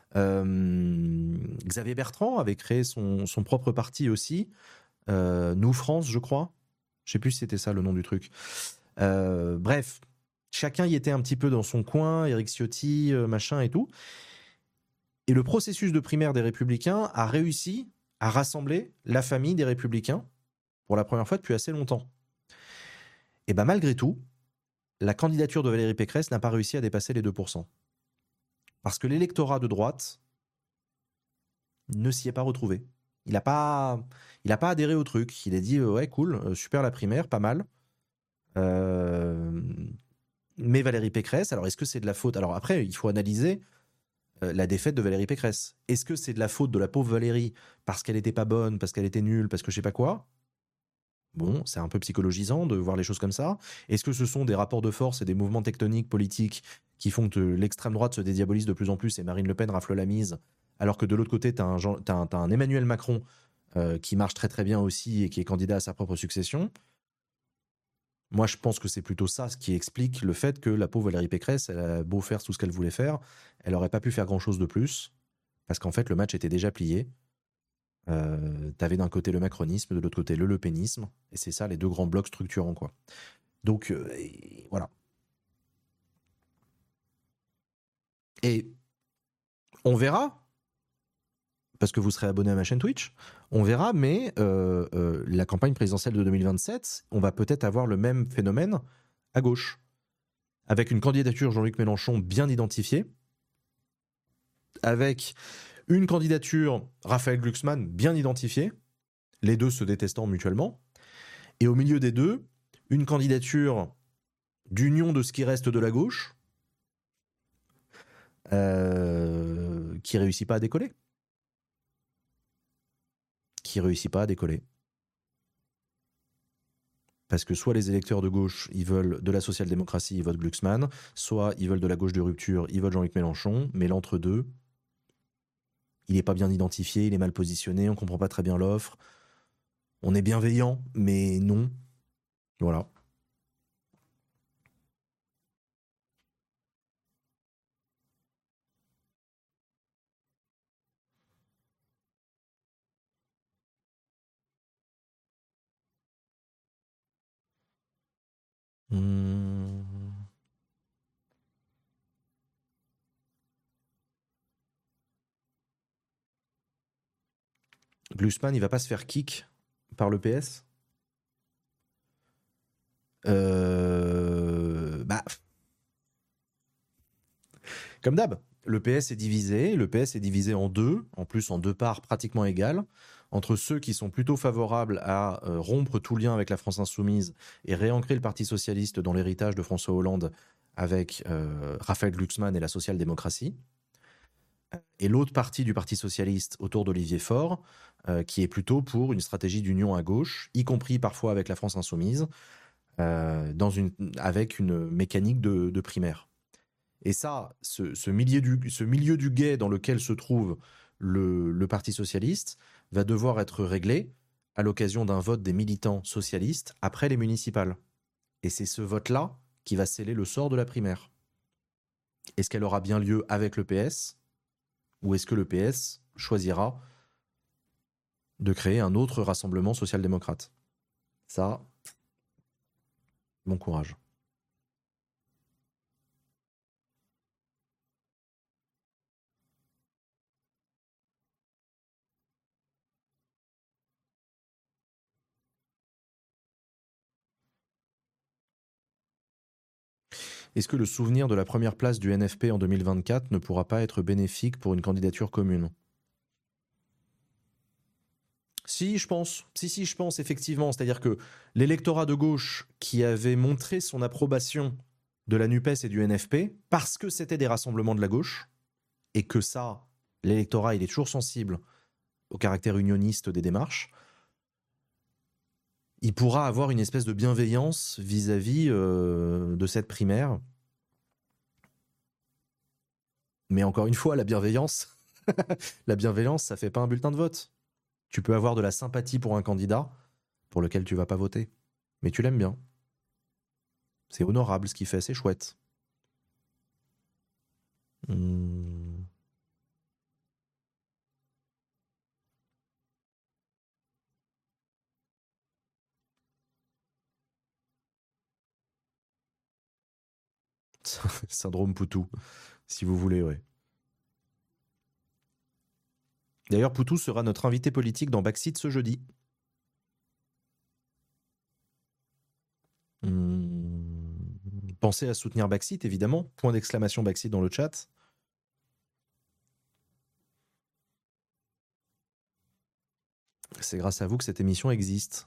Xavier Bertrand avait créé son propre parti aussi. Nous France, je crois. Je sais plus si c'était ça le nom du truc. Bref, chacun y était un petit peu dans son coin, Éric Ciotti, machin et tout. Et le processus de primaire des Républicains a réussi à rassembler la famille des Républicains pour la première fois depuis assez longtemps. Et malgré tout, la candidature de Valérie Pécresse n'a pas réussi à dépasser les 2%. Parce que l'électorat de droite ne s'y est pas retrouvé. Il n'a pas adhéré au truc. Il a dit ouais, cool, super la primaire, pas mal. Mais Valérie Pécresse, alors est-ce que c'est de la faute? Alors après, il faut analyser la défaite de Valérie Pécresse. Est-ce que c'est de la faute de la pauvre Valérie parce qu'elle était pas bonne, parce qu'elle était nulle, parce que je sais pas quoi? Bon, c'est un peu psychologisant de voir les choses comme ça. Est-ce que ce sont des rapports de force et des mouvements tectoniques politiques qui font que l'extrême droite se dédiabolise de plus en plus et Marine Le Pen rafle la mise, alors que de l'autre côté, t'as un Emmanuel Macron qui marche très très bien aussi et qui est candidat à sa propre succession? Moi, je pense que c'est plutôt ça ce qui explique le fait que la pauvre Valérie Pécresse, elle a beau faire tout ce qu'elle voulait faire, elle n'aurait pas pu faire grand-chose de plus, parce qu'en fait, le match était déjà plié. T'avais d'un côté le macronisme, de l'autre côté le lepénisme, et c'est ça les deux grands blocs structurants, quoi. Donc, voilà. Et on verra, parce que vous serez abonné à ma chaîne Twitch, on verra, mais la campagne présidentielle de 2027, on va peut-être avoir le même phénomène à gauche, avec une candidature Jean-Luc Mélenchon bien identifiée, avec une candidature Raphaël Glucksmann bien identifiée, les deux se détestant mutuellement, et au milieu des deux, une candidature d'union de ce qui reste de la gauche, qui réussit pas à décoller. Qui réussit pas à décoller. Parce que soit les électeurs de gauche, ils veulent de la social-démocratie, ils votent Glucksmann, soit ils veulent de la gauche de rupture, ils votent Jean-Luc Mélenchon, mais l'entre-deux, il n'est pas bien identifié, il est mal positionné, on comprend pas très bien l'offre. On est bienveillant, mais non. Voilà. Mmh. Glucksmann, il va pas se faire kick par le PS? Bah, comme d'hab, le PS est divisé en deux, en plus en deux parts pratiquement égales, entre ceux qui sont plutôt favorables à rompre tout lien avec la France insoumise et réancrer le Parti socialiste dans l'héritage de François Hollande avec Raphaël Glucksmann et la social-démocratie, et l'autre partie du Parti socialiste autour d'Olivier Faure, qui est plutôt pour une stratégie d'union à gauche, y compris parfois avec la France insoumise, avec une mécanique de primaire. Et ça, ce milieu du guet dans lequel se trouve le Parti socialiste va devoir être réglé à l'occasion d'un vote des militants socialistes après les municipales. Et c'est ce vote-là qui va sceller le sort de la primaire. Est-ce qu'elle aura bien lieu avec le PS ou est-ce que le PS choisira de créer un autre rassemblement social-démocrate? Ça, bon courage. Est-ce que le souvenir de la première place du NFP en 2024 ne pourra pas être bénéfique pour une candidature commune? Si, je pense. Si, je pense, effectivement. C'est-à-dire que l'électorat de gauche qui avait montré son approbation de la NUPES et du NFP, parce que c'était des rassemblements de la gauche, et que ça, l'électorat, il est toujours sensible au caractère unioniste des démarches, il pourra avoir une espèce de bienveillance vis-à-vis de cette primaire. Mais encore une fois, la bienveillance, la bienveillance, ça fait pas un bulletin de vote. Tu peux avoir de la sympathie pour un candidat pour lequel tu vas pas voter, mais tu l'aimes bien. C'est honorable ce qu'il fait, c'est chouette. Hmm. Syndrome Poutou, si vous voulez, ouais. D'ailleurs, Poutou sera notre invité politique dans Backseat ce jeudi. Pensez à soutenir Backseat, évidemment. Point d'exclamation Backseat dans le chat. C'est grâce à vous que cette émission existe.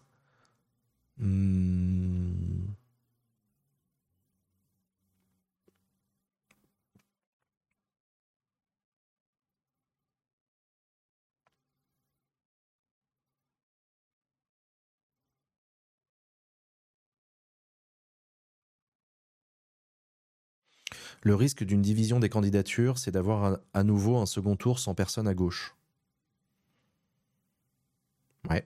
Le risque d'une division des candidatures, c'est d'avoir à nouveau un second tour sans personne à gauche. Ouais.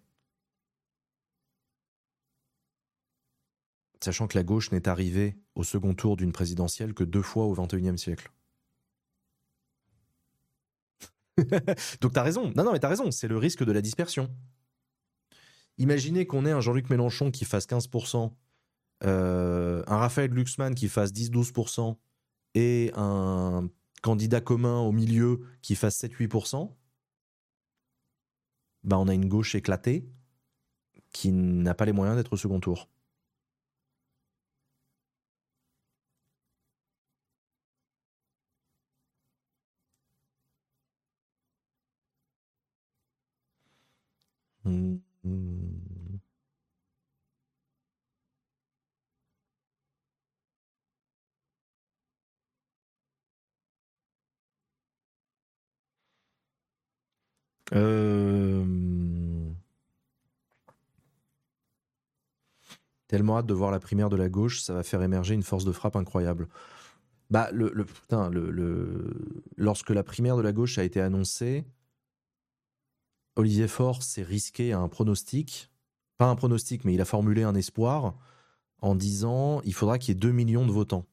Sachant que la gauche n'est arrivée au second tour d'une présidentielle que 2 fois au XXIe siècle. Donc t'as raison. Non, mais t'as raison. C'est le risque de la dispersion. Imaginez qu'on ait un Jean-Luc Mélenchon qui fasse 15%, un Raphaël Glucksmann qui fasse 10-12% et un candidat commun au milieu qui fasse 7-8%. Bah on a une gauche éclatée qui n'a pas les moyens d'être au second tour. Mmh. Tellement hâte de voir la primaire de la gauche, ça va faire émerger une force de frappe incroyable. Bah, lorsque la primaire de la gauche a été annoncée, Olivier Faure s'est risqué à un pronostic, pas un pronostic, mais il a formulé un espoir en disant il faudra qu'il y ait 2 millions de votants.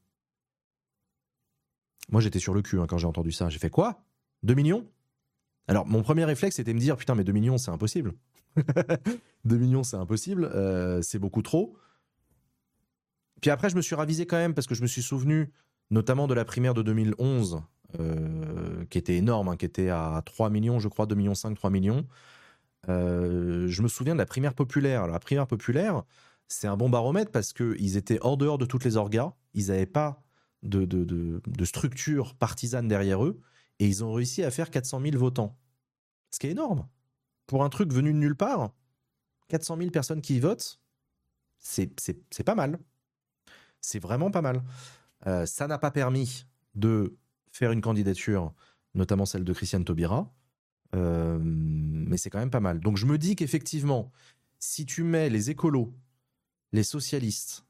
Moi, j'étais sur le cul quand j'ai entendu ça. J'ai fait quoi 2 millions? Alors, mon premier réflexe, c'était de me dire putain, mais 2 millions, c'est impossible. 2 millions, c'est impossible, c'est beaucoup trop. Puis après, je me suis ravisé quand même parce que je me suis souvenu notamment de la primaire de 2011, qui était énorme, qui était à 3 millions, je crois, 2,5 millions, 3 millions. Je me souviens de la primaire populaire. Alors, la primaire populaire, c'est un bon baromètre parce qu'ils étaient hors dehors de toutes les orgas, ils n'avaient pas de structure partisane derrière eux, et ils ont réussi à faire 400 000 votants. Ce qui est énorme. Pour un truc venu de nulle part, 400 000 personnes qui y votent, c'est pas mal. C'est vraiment pas mal. Ça n'a pas permis de faire une candidature, notamment celle de Christiane Taubira, mais c'est quand même pas mal. Donc je me dis qu'effectivement, si tu mets les écolos, les socialistes,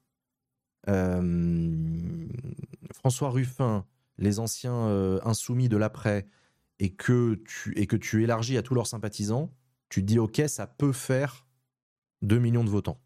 François Ruffin, les anciens insoumis de l'après, et que tu élargis à tous leurs sympathisants, tu te dis ok, ça peut faire 2 millions de votants.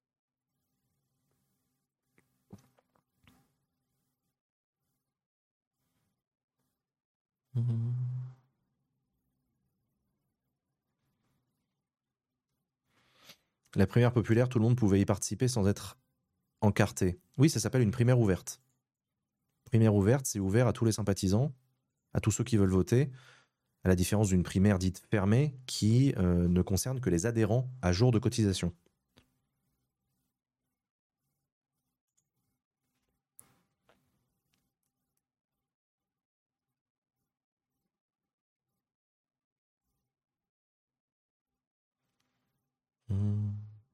La primaire populaire, tout le monde pouvait y participer sans être encarté. Oui, ça s'appelle une primaire ouverte. Primaire ouverte, c'est ouvert à tous les sympathisants, à tous ceux qui veulent voter, à la différence d'une primaire dite fermée qui ne concerne que les adhérents à jour de cotisation. Mmh.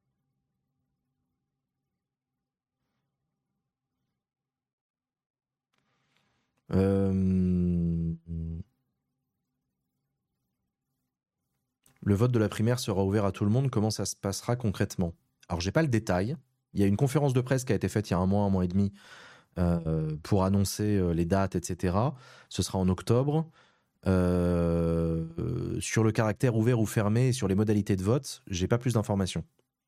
Le vote de la primaire sera ouvert à tout le monde. Comment ça se passera concrètement? Alors, j'ai pas le détail. Il y a une conférence de presse qui a été faite il y a un mois et demi, pour annoncer les dates, etc. Ce sera en octobre. Sur le caractère ouvert ou fermé et sur les modalités de vote, j'ai pas plus d'informations.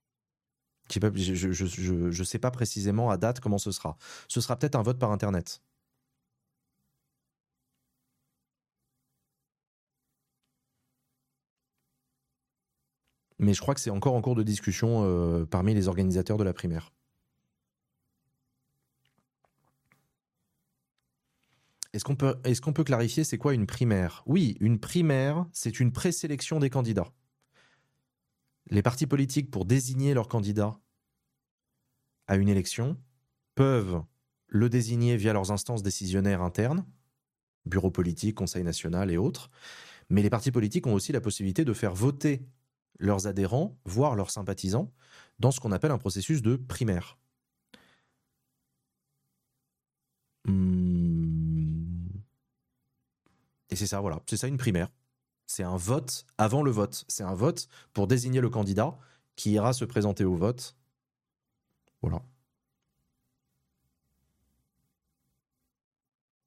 Je sais pas précisément à date comment ce sera. Ce sera peut-être un vote par Internet. Mais je crois que c'est encore en cours de discussion parmi les organisateurs de la primaire. Est-ce qu'on peut clarifier c'est quoi une primaire? Oui, une primaire, c'est une présélection des candidats. Les partis politiques, pour désigner leurs candidats à une élection, peuvent le désigner via leurs instances décisionnaires internes, bureau politique, conseil national et autres. Mais les partis politiques ont aussi la possibilité de faire voter leurs adhérents, voire leurs sympathisants, dans ce qu'on appelle un processus de primaire. Et c'est ça, voilà. C'est ça une primaire. C'est un vote avant le vote. C'est un vote pour désigner le candidat qui ira se présenter au vote. Voilà.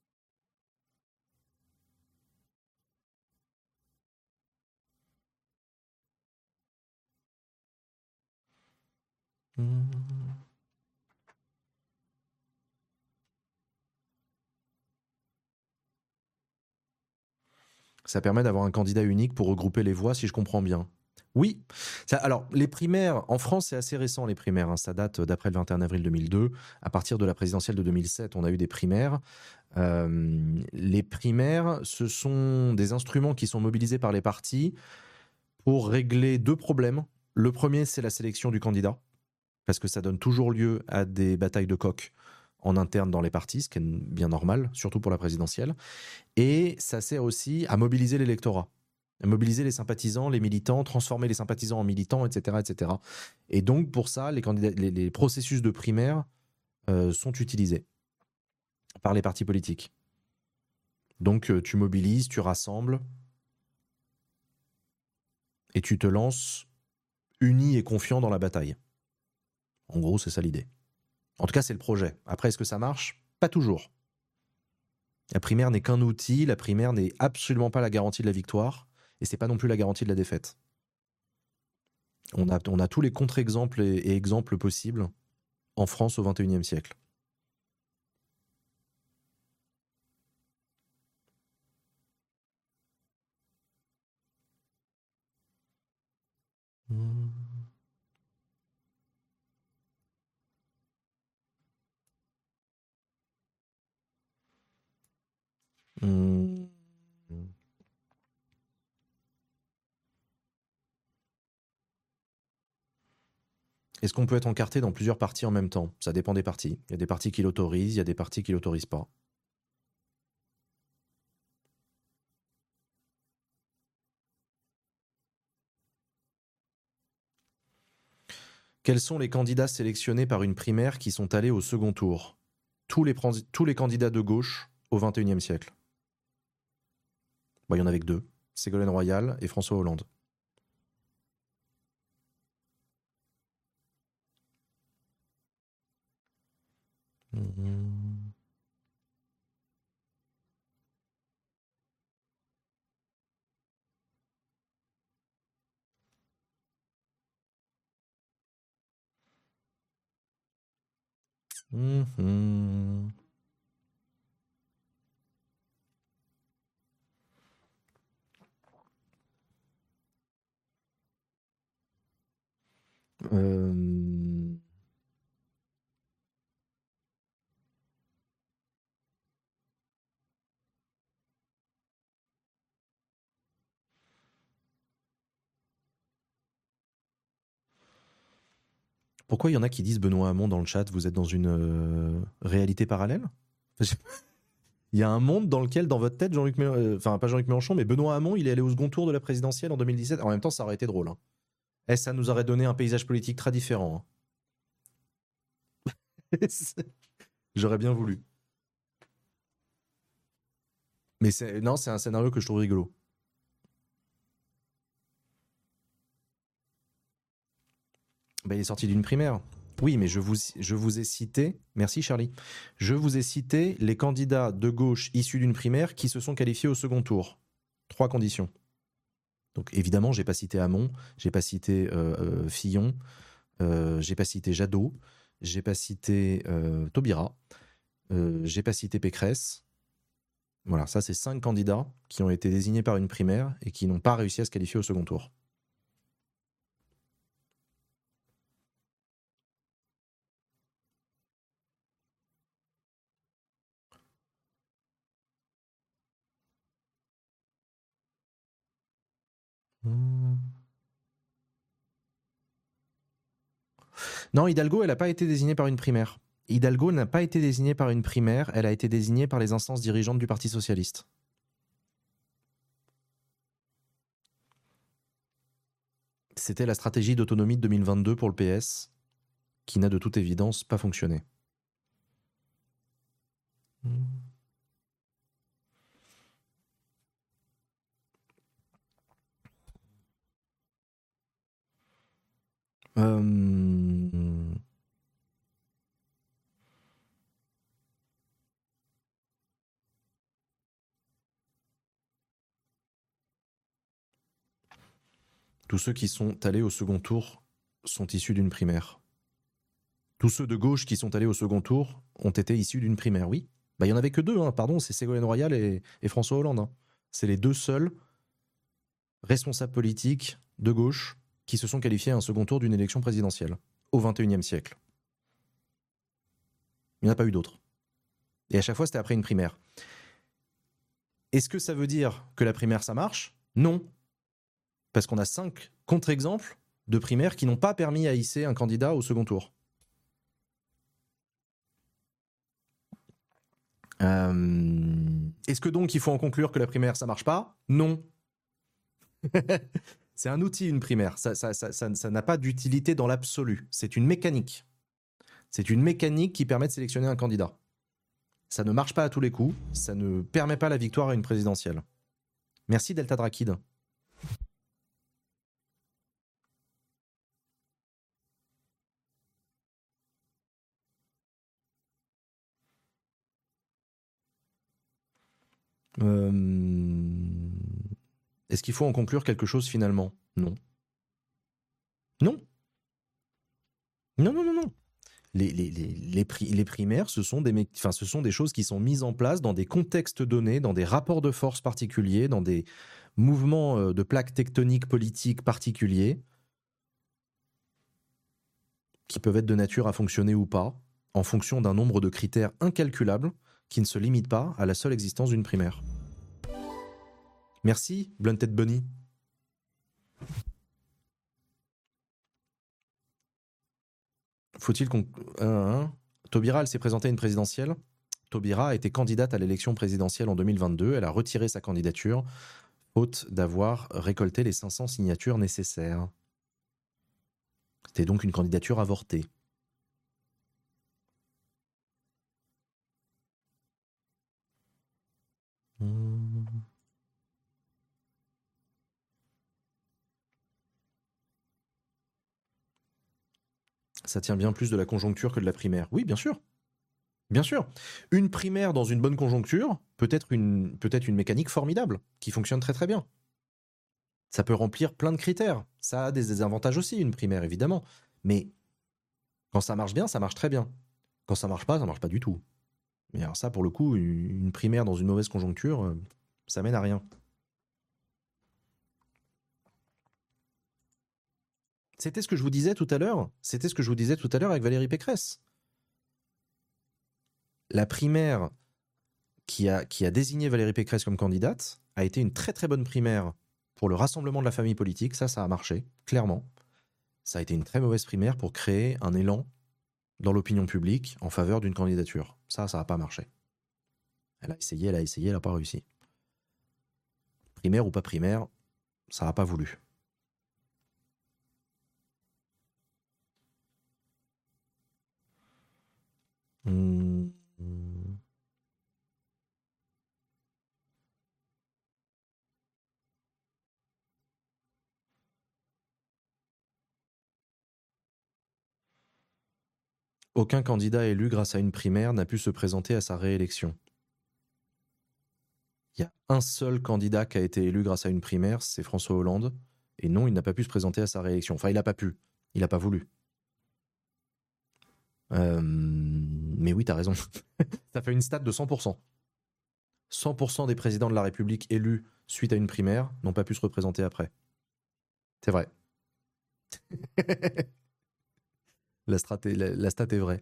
Ça permet d'avoir un candidat unique pour regrouper les voix, si je comprends bien. Oui. Alors, les primaires, en France, c'est assez récent, les primaires. Hein. Ça date d'après le 21 avril 2002. À partir de la présidentielle de 2007, on a eu des primaires. Les primaires, ce sont des instruments qui sont mobilisés par les partis pour régler deux problèmes. Le premier, c'est la sélection du candidat, parce que ça donne toujours lieu à des batailles de coq en interne dans les partis, ce qui est bien normal, surtout pour la présidentielle. Et ça sert aussi à mobiliser l'électorat, à mobiliser les sympathisants, les militants, transformer les sympathisants en militants, etc. etc. Et donc, pour ça, les processus de primaire sont utilisés par les partis politiques. Donc, tu mobilises, tu rassembles, et tu te lances uni et confiant dans la bataille. En gros, c'est ça l'idée. En tout cas, c'est le projet. Après, est-ce que ça marche? Pas toujours. La primaire n'est qu'un outil, la primaire n'est absolument pas la garantie de la victoire, et c'est pas non plus la garantie de la défaite. On a tous les contre-exemples et exemples possibles en France au XXIe siècle. Mmh. Est-ce qu'on peut être encarté dans plusieurs partis en même temps? Ça dépend des partis. Il y a des partis qui l'autorisent, il y a des partis qui l'autorisent pas. Quels sont les candidats sélectionnés par une primaire qui sont allés au second tour? Tous les candidats de gauche au XXIe siècle. Bon, il y en avait que deux. Ségolène Royal et François Hollande. Mmh. Mmh. Euh... Pourquoi il y en a qui disent Benoît Hamon dans le chat, vous êtes dans une réalité parallèle? Il y a un monde dans lequel, dans votre tête, Jean-Luc Mélenchon, enfin pas Jean-Luc Mélenchon, mais Benoît Hamon, il est allé au second tour de la présidentielle en 2017. En même temps, ça aurait été drôle. Hein. Et ça nous aurait donné un paysage politique très différent. Hein. J'aurais bien voulu. Mais non, c'est un scénario que je trouve rigolo. Bah, il est sorti d'une primaire. Oui, mais je vous ai cité, merci Charlie, je vous ai cité les candidats de gauche issus d'une primaire qui se sont qualifiés au second tour. 3 conditions. Donc évidemment, j'ai pas cité Hamon, j'ai pas cité Fillon, j'ai pas cité Jadot, j'ai pas cité Taubira, j'ai pas cité Pécresse. Voilà, ça c'est 5 candidats qui ont été désignés par une primaire et qui n'ont pas réussi à se qualifier au second tour. Non, Hidalgo, elle n'a pas été désignée par une primaire. Hidalgo n'a pas été désignée par une primaire, elle a été désignée par les instances dirigeantes du Parti socialiste. C'était la stratégie d'autonomie de 2022 pour le PS, qui n'a de toute évidence pas fonctionné. Tous ceux qui sont allés au second tour sont issus d'une primaire. Tous ceux de gauche qui sont allés au second tour ont été issus d'une primaire, oui. Il n'y en avait que deux, hein, pardon, c'est Ségolène Royal et François Hollande. Hein. C'est les deux seuls responsables politiques de gauche qui se sont qualifiés à un second tour d'une élection présidentielle au XXIe siècle. Il n'y en a pas eu d'autres. Et à chaque fois, c'était après une primaire. Est-ce que ça veut dire que la primaire, ça marche ? Non. Parce qu'on a 5 contre-exemples de primaires qui n'ont pas permis à hisser un candidat au second tour. Est-ce que donc il faut en conclure que la primaire, ça marche pas ? Non. C'est un outil, une primaire. Ça n'a pas d'utilité dans l'absolu. C'est une mécanique. C'est une mécanique qui permet de sélectionner un candidat. Ça ne marche pas à tous les coups. Ça ne permet pas la victoire à une présidentielle. Merci Delta Drakid. Est-ce qu'il faut en conclure quelque chose finalement ? Non. Non. Non, non, non, non. Les primaires, ce sont des choses qui sont mises en place dans des contextes donnés, dans des rapports de force particuliers, dans des mouvements de plaques tectoniques politiques particuliers, qui peuvent être de nature à fonctionner ou pas, en fonction d'un nombre de critères incalculables qui ne se limitent pas à la seule existence d'une primaire. Merci, Blunted Bunny. Faut-il qu'on... Taubira, elle s'est présentée à une présidentielle. Taubira a été candidate à l'élection présidentielle en 2022. Elle a retiré sa candidature, faute d'avoir récolté les 500 signatures nécessaires. C'était donc une candidature avortée. Ça tient bien plus de la conjoncture que de la primaire. Oui, bien sûr. Bien sûr. Une primaire dans une bonne conjoncture peut être une mécanique formidable, qui fonctionne très très bien. Ça peut remplir plein de critères. Ça a des avantages aussi, une primaire, évidemment. Mais quand ça marche bien, ça marche très bien. Quand ça marche pas du tout. Mais alors ça, pour le coup, une primaire dans une mauvaise conjoncture, ça mène à rien. C'était ce que je vous disais tout à l'heure. C'était ce que je vous disais tout à l'heure avec Valérie Pécresse. La primaire qui a désigné Valérie Pécresse comme candidate a été une très très bonne primaire pour le rassemblement de la famille politique. Ça a marché, clairement. Ça a été une très mauvaise primaire pour créer un élan dans l'opinion publique en faveur d'une candidature. Ça n'a pas marché. Elle a essayé, elle n'a pas réussi. Primaire ou pas primaire, ça n'a pas voulu. Aucun candidat élu grâce à une primaire n'a pu se présenter à sa réélection. Il y a un seul candidat qui a été élu grâce à une primaire, c'est François Hollande. Et non, il n'a pas pu se présenter à sa réélection. Enfin, il n'a pas pu. Il n'a pas voulu. Mais oui, t'as raison. Ça fait une stat de 100%. 100% des présidents de la République élus suite à une primaire n'ont pas pu se représenter après. C'est vrai. La stat est vraie.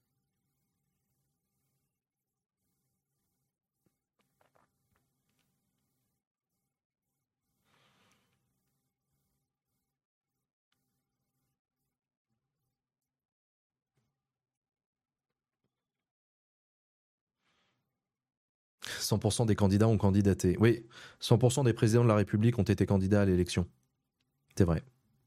« 100% des candidats ont candidaté. » Oui, 100% des présidents de la République ont été candidats à l'élection. C'est vrai.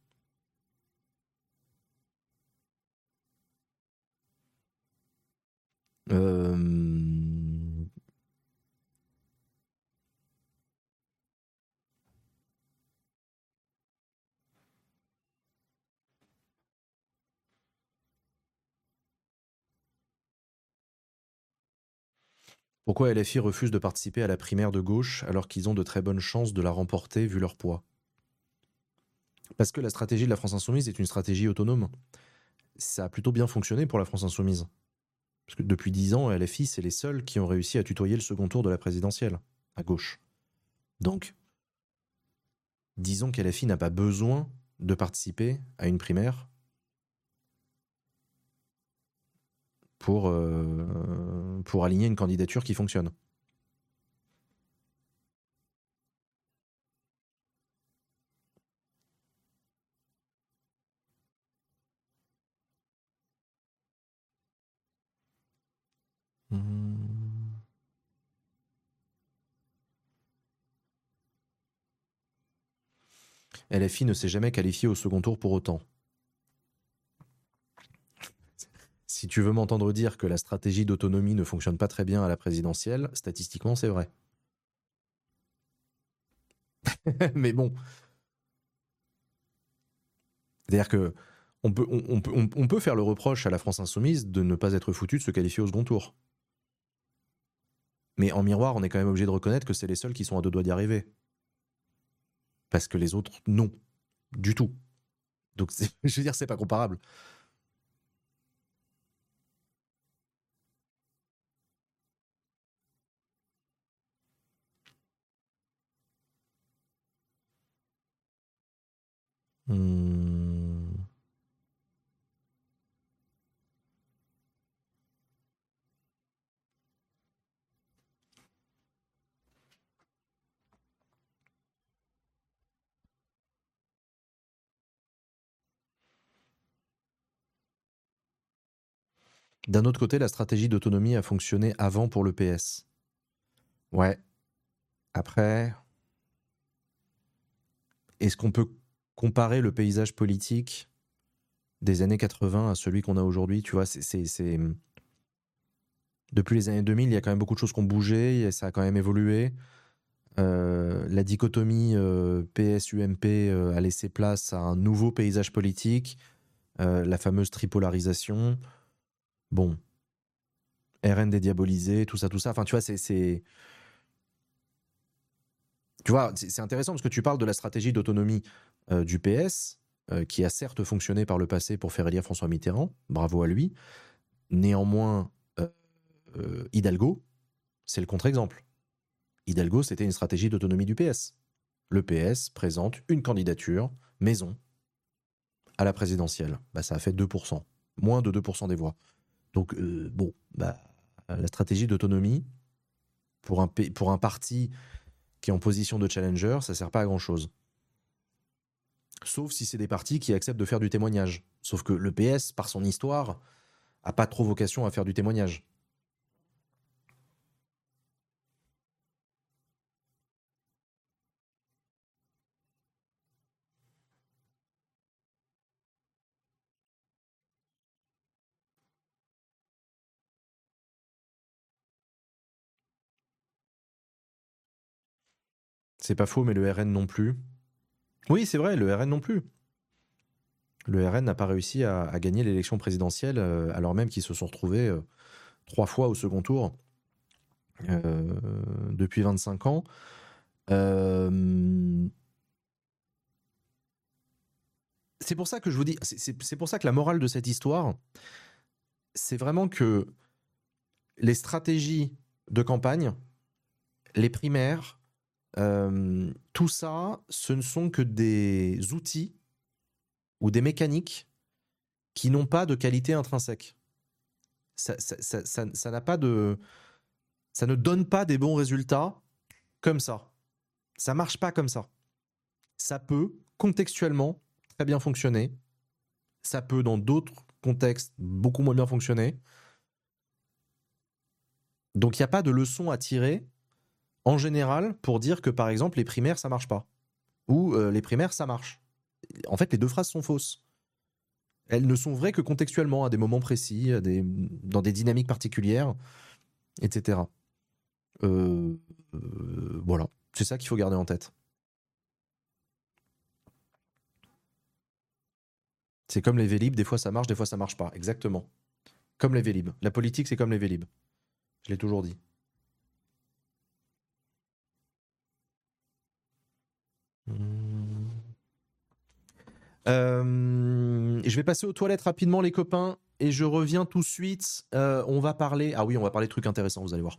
Pourquoi LFI refuse de participer à la primaire de gauche alors qu'ils ont de très bonnes chances de la remporter vu leur poids ? Parce que la stratégie de la France Insoumise est une stratégie autonome. ça a plutôt bien fonctionné pour la France Insoumise. Parce que depuis 10 ans, LFI, c'est les seuls qui ont réussi à tutoyer le second tour de la présidentielle, à gauche. Donc, disons qu'LFI n'a pas besoin de participer à une primaire pour aligner une candidature qui fonctionne. LFI ne s'est jamais qualifié au second tour pour autant. Si tu veux m'entendre dire que la stratégie d'autonomie ne fonctionne pas très bien à la présidentielle, statistiquement, c'est vrai. Mais bon. C'est-à-dire que on peut faire le reproche à la France Insoumise de ne pas être foutu de se qualifier au second tour. Mais en miroir, on est quand même obligé de reconnaître que c'est les seuls qui sont à 2 doigts d'y arriver. Parce que les autres, non. Du tout. Donc, je veux dire, c'est pas comparable. D'un autre côté, la stratégie d'autonomie a fonctionné avant pour le PS. Ouais. Après, est-ce qu'on peut comparer le paysage politique des années 80 à celui qu'on a aujourd'hui? Tu vois, c'est... Depuis les années 2000, il y a quand même beaucoup de choses qui ont bougé, et ça a quand même évolué. La dichotomie PS-UMP a laissé place à un nouveau paysage politique, la fameuse tripolarisation. Bon, RN dédiabolisé, tout ça, tout ça. Enfin, tu vois, tu vois, c'est intéressant parce que tu parles de la stratégie d'autonomie du PS, qui a certes fonctionné par le passé pour faire élire François Mitterrand. Bravo à lui. Néanmoins, Hidalgo, c'est le contre-exemple. Hidalgo, c'était une stratégie d'autonomie du PS. Le PS présente une candidature maison à la présidentielle. Bah, ça a fait 2%, moins de 2% des voix. Donc, bon, bah, la stratégie d'autonomie, pour un parti qui est en position de challenger, ça sert pas à grand-chose. Sauf si c'est des partis qui acceptent de faire du témoignage. Sauf que le PS, par son histoire, a pas trop vocation à faire du témoignage. C'est pas faux, mais le RN non plus. Oui, c'est vrai, le RN non plus. Le RN n'a pas réussi à gagner l'élection présidentielle, alors même qu'ils se sont retrouvés 3 fois au second tour depuis 25 ans. C'est pour ça que je vous dis, c'est pour ça que la morale de cette histoire, c'est vraiment que les stratégies de campagne, les primaires, tout ça, ce ne sont que des outils ou des mécaniques qui n'ont pas de qualité intrinsèque. Ça n'a pas de, ça ne donne pas des bons résultats comme ça. Ça marche pas comme ça. Ça peut contextuellement très bien fonctionner. Ça peut dans d'autres contextes beaucoup moins bien fonctionner. Donc il n'y a pas de leçon à tirer en général pour dire que par exemple les primaires ça marche pas ou les primaires ça marche. En fait les deux phrases sont fausses. Elles ne sont vraies que contextuellement à des moments précis, dans des dynamiques particulières, etc. Voilà, c'est ça qu'il faut garder en tête. C'est comme les Vélib, des fois ça marche, des fois ça marche pas. Exactement. Comme les Vélib. La politique c'est comme les Vélib. Je l'ai toujours dit. Je vais passer aux toilettes rapidement, les copains, et je reviens tout de suite. On va parler... Ah oui, on va parler de trucs intéressants, vous allez voir.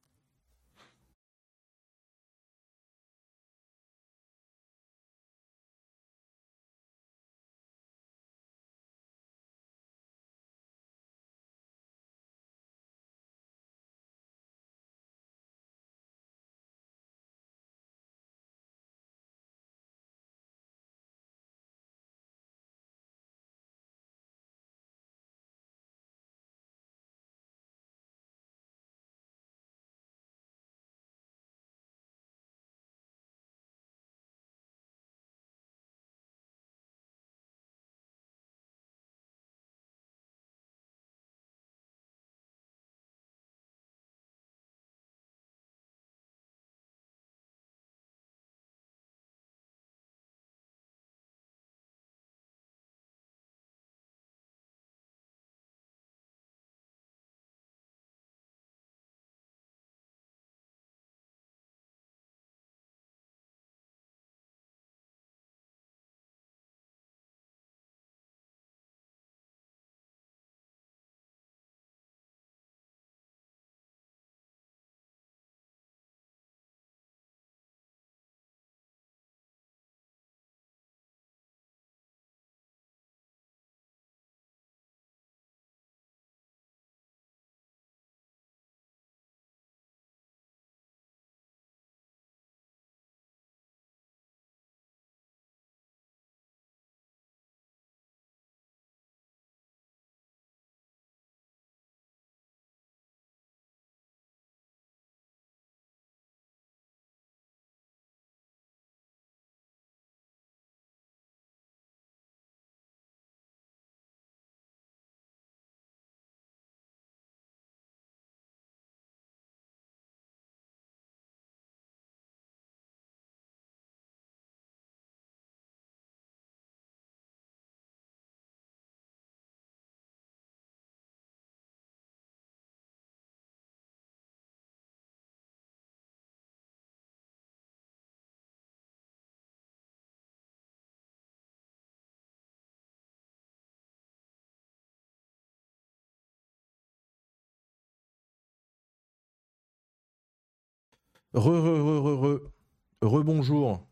Rebonjour.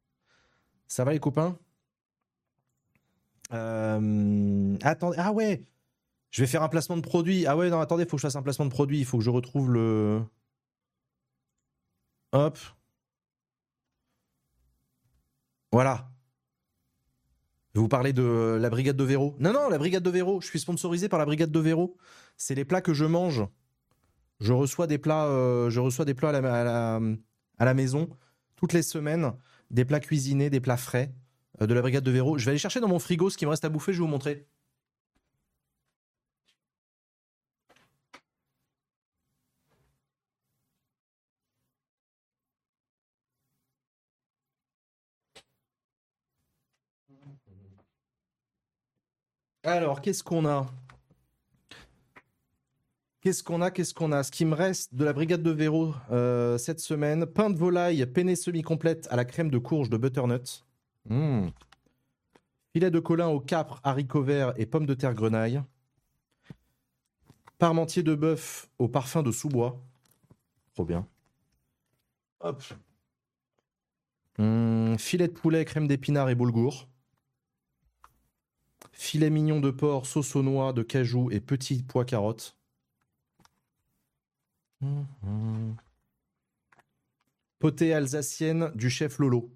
Ça va les copains? Attendez, ah ouais, je vais faire un placement de produit. Ah ouais, non, attendez, il faut que je fasse un placement de produit. Il faut que je retrouve le... Hop. Voilà. Je vais vous parler de la brigade de Véro. Non, la brigade de Véro. Je suis sponsorisé par la brigade de Véro. C'est les plats que je mange. Je reçois des plats, à la maison toutes les semaines. Des plats cuisinés, des plats frais de la brigade de Véro. Je vais aller chercher dans mon frigo ce qui me reste à bouffer. Je vais vous montrer. Alors, qu'est-ce qu'on a? Ce qui me reste de la brigade de Véro cette semaine, pain de volaille, penne semi-complète à la crème de courge de butternut. Filet de colin au capre, haricots verts et pommes de terre grenaille. Parmentier de bœuf au parfum de sous-bois. Trop bien. Hop. Filet de poulet, crème d'épinards et boulgour. Filet mignon de porc, sauce aux noix, de cajou et petits pois carottes. Potée alsacienne du chef Lolo.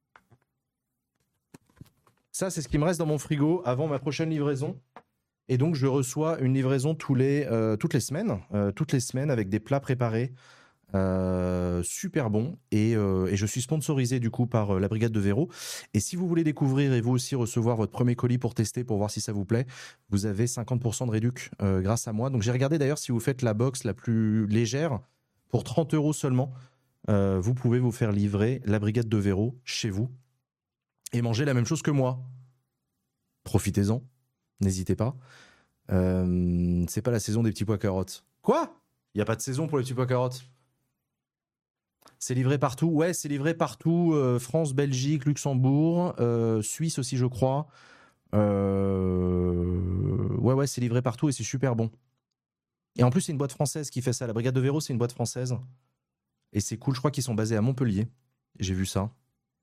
Ça, c'est ce qui me reste dans mon frigo avant ma prochaine livraison. Et donc, je reçois une livraison toutes les semaines avec des plats préparés super bons. Et je suis sponsorisé du coup par la brigade de Véro. Et si vous voulez découvrir et vous aussi recevoir votre premier colis pour tester, pour voir si ça vous plaît, vous avez 50% de réduc grâce à moi. Donc, j'ai regardé d'ailleurs si vous faites la box la plus légère, pour 30 € seulement, vous pouvez vous faire livrer la brigade de Véro chez vous et manger la même chose que moi. Profitez-en, n'hésitez pas. C'est pas la saison des petits pois carottes. Quoi? Il n'y a pas de saison pour les petits pois carottes. C'est livré partout. Ouais, c'est livré partout. France, Belgique, Luxembourg, Suisse aussi, je crois. Ouais, c'est livré partout et c'est super bon. Et en plus, c'est une boîte française qui fait ça. La Brigade de Véro, c'est une boîte française. Et c'est cool, je crois qu'ils sont basés à Montpellier. J'ai vu ça.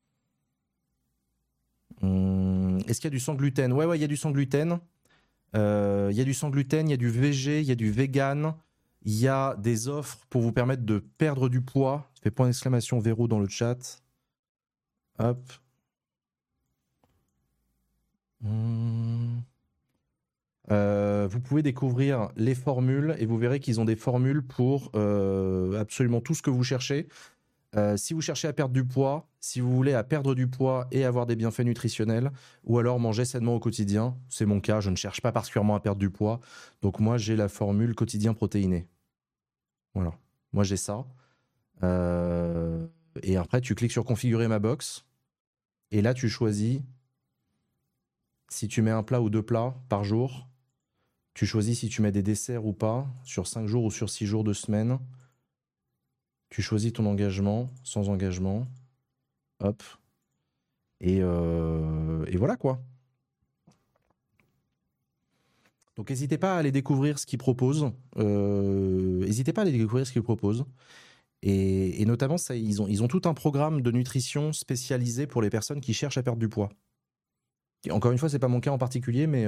Est-ce qu'il y a du sans gluten? Ouais, il y a du sans gluten. Il y a du sans gluten, il y a du VG, il y a du vegan. Il y a des offres pour vous permettre de perdre du poids. Je fais point d'exclamation Véro dans le chat. Hop. Vous pouvez découvrir les formules et vous verrez qu'ils ont des formules pour absolument tout ce que vous cherchez. Si vous cherchez à perdre du poids, si vous voulez à perdre du poids et avoir des bienfaits nutritionnels, ou alors manger sainement au quotidien, c'est mon cas, je ne cherche pas particulièrement à perdre du poids, donc moi j'ai la formule quotidien protéiné. Voilà, moi j'ai ça. Et après tu cliques sur configurer ma box, et là tu choisis si tu mets un plat ou 2 plats par jour, tu choisis si tu mets des desserts ou pas, sur 5 jours ou sur 6 jours de semaine. Tu choisis ton engagement, sans engagement. Hop. Et voilà quoi. Donc n'hésitez pas à aller découvrir ce qu'ils proposent. N'hésitez pas à aller découvrir ce qu'ils proposent. Et notamment, ça, ils ont tout un programme de nutrition spécialisé pour les personnes qui cherchent à perdre du poids. Et encore une fois, c'est pas mon cas en particulier, mais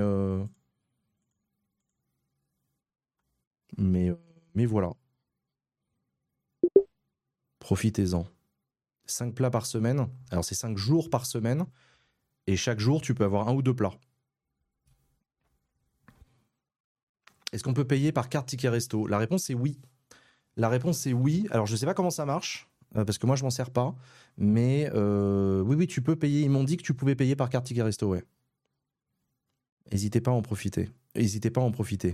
voilà. Profitez-en. 5 plats par semaine. Alors c'est 5 jours par semaine. Et chaque jour, tu peux avoir 1 ou 2 plats. Est-ce qu'on peut payer par carte ticket resto? La réponse est oui. La réponse est oui. Alors je ne sais pas comment ça marche, parce que moi je m'en sers pas. Mais oui, tu peux payer. Ils m'ont dit que tu pouvais payer par carte ticket resto, ouais. N'hésitez pas à en profiter. N'hésitez pas à en profiter.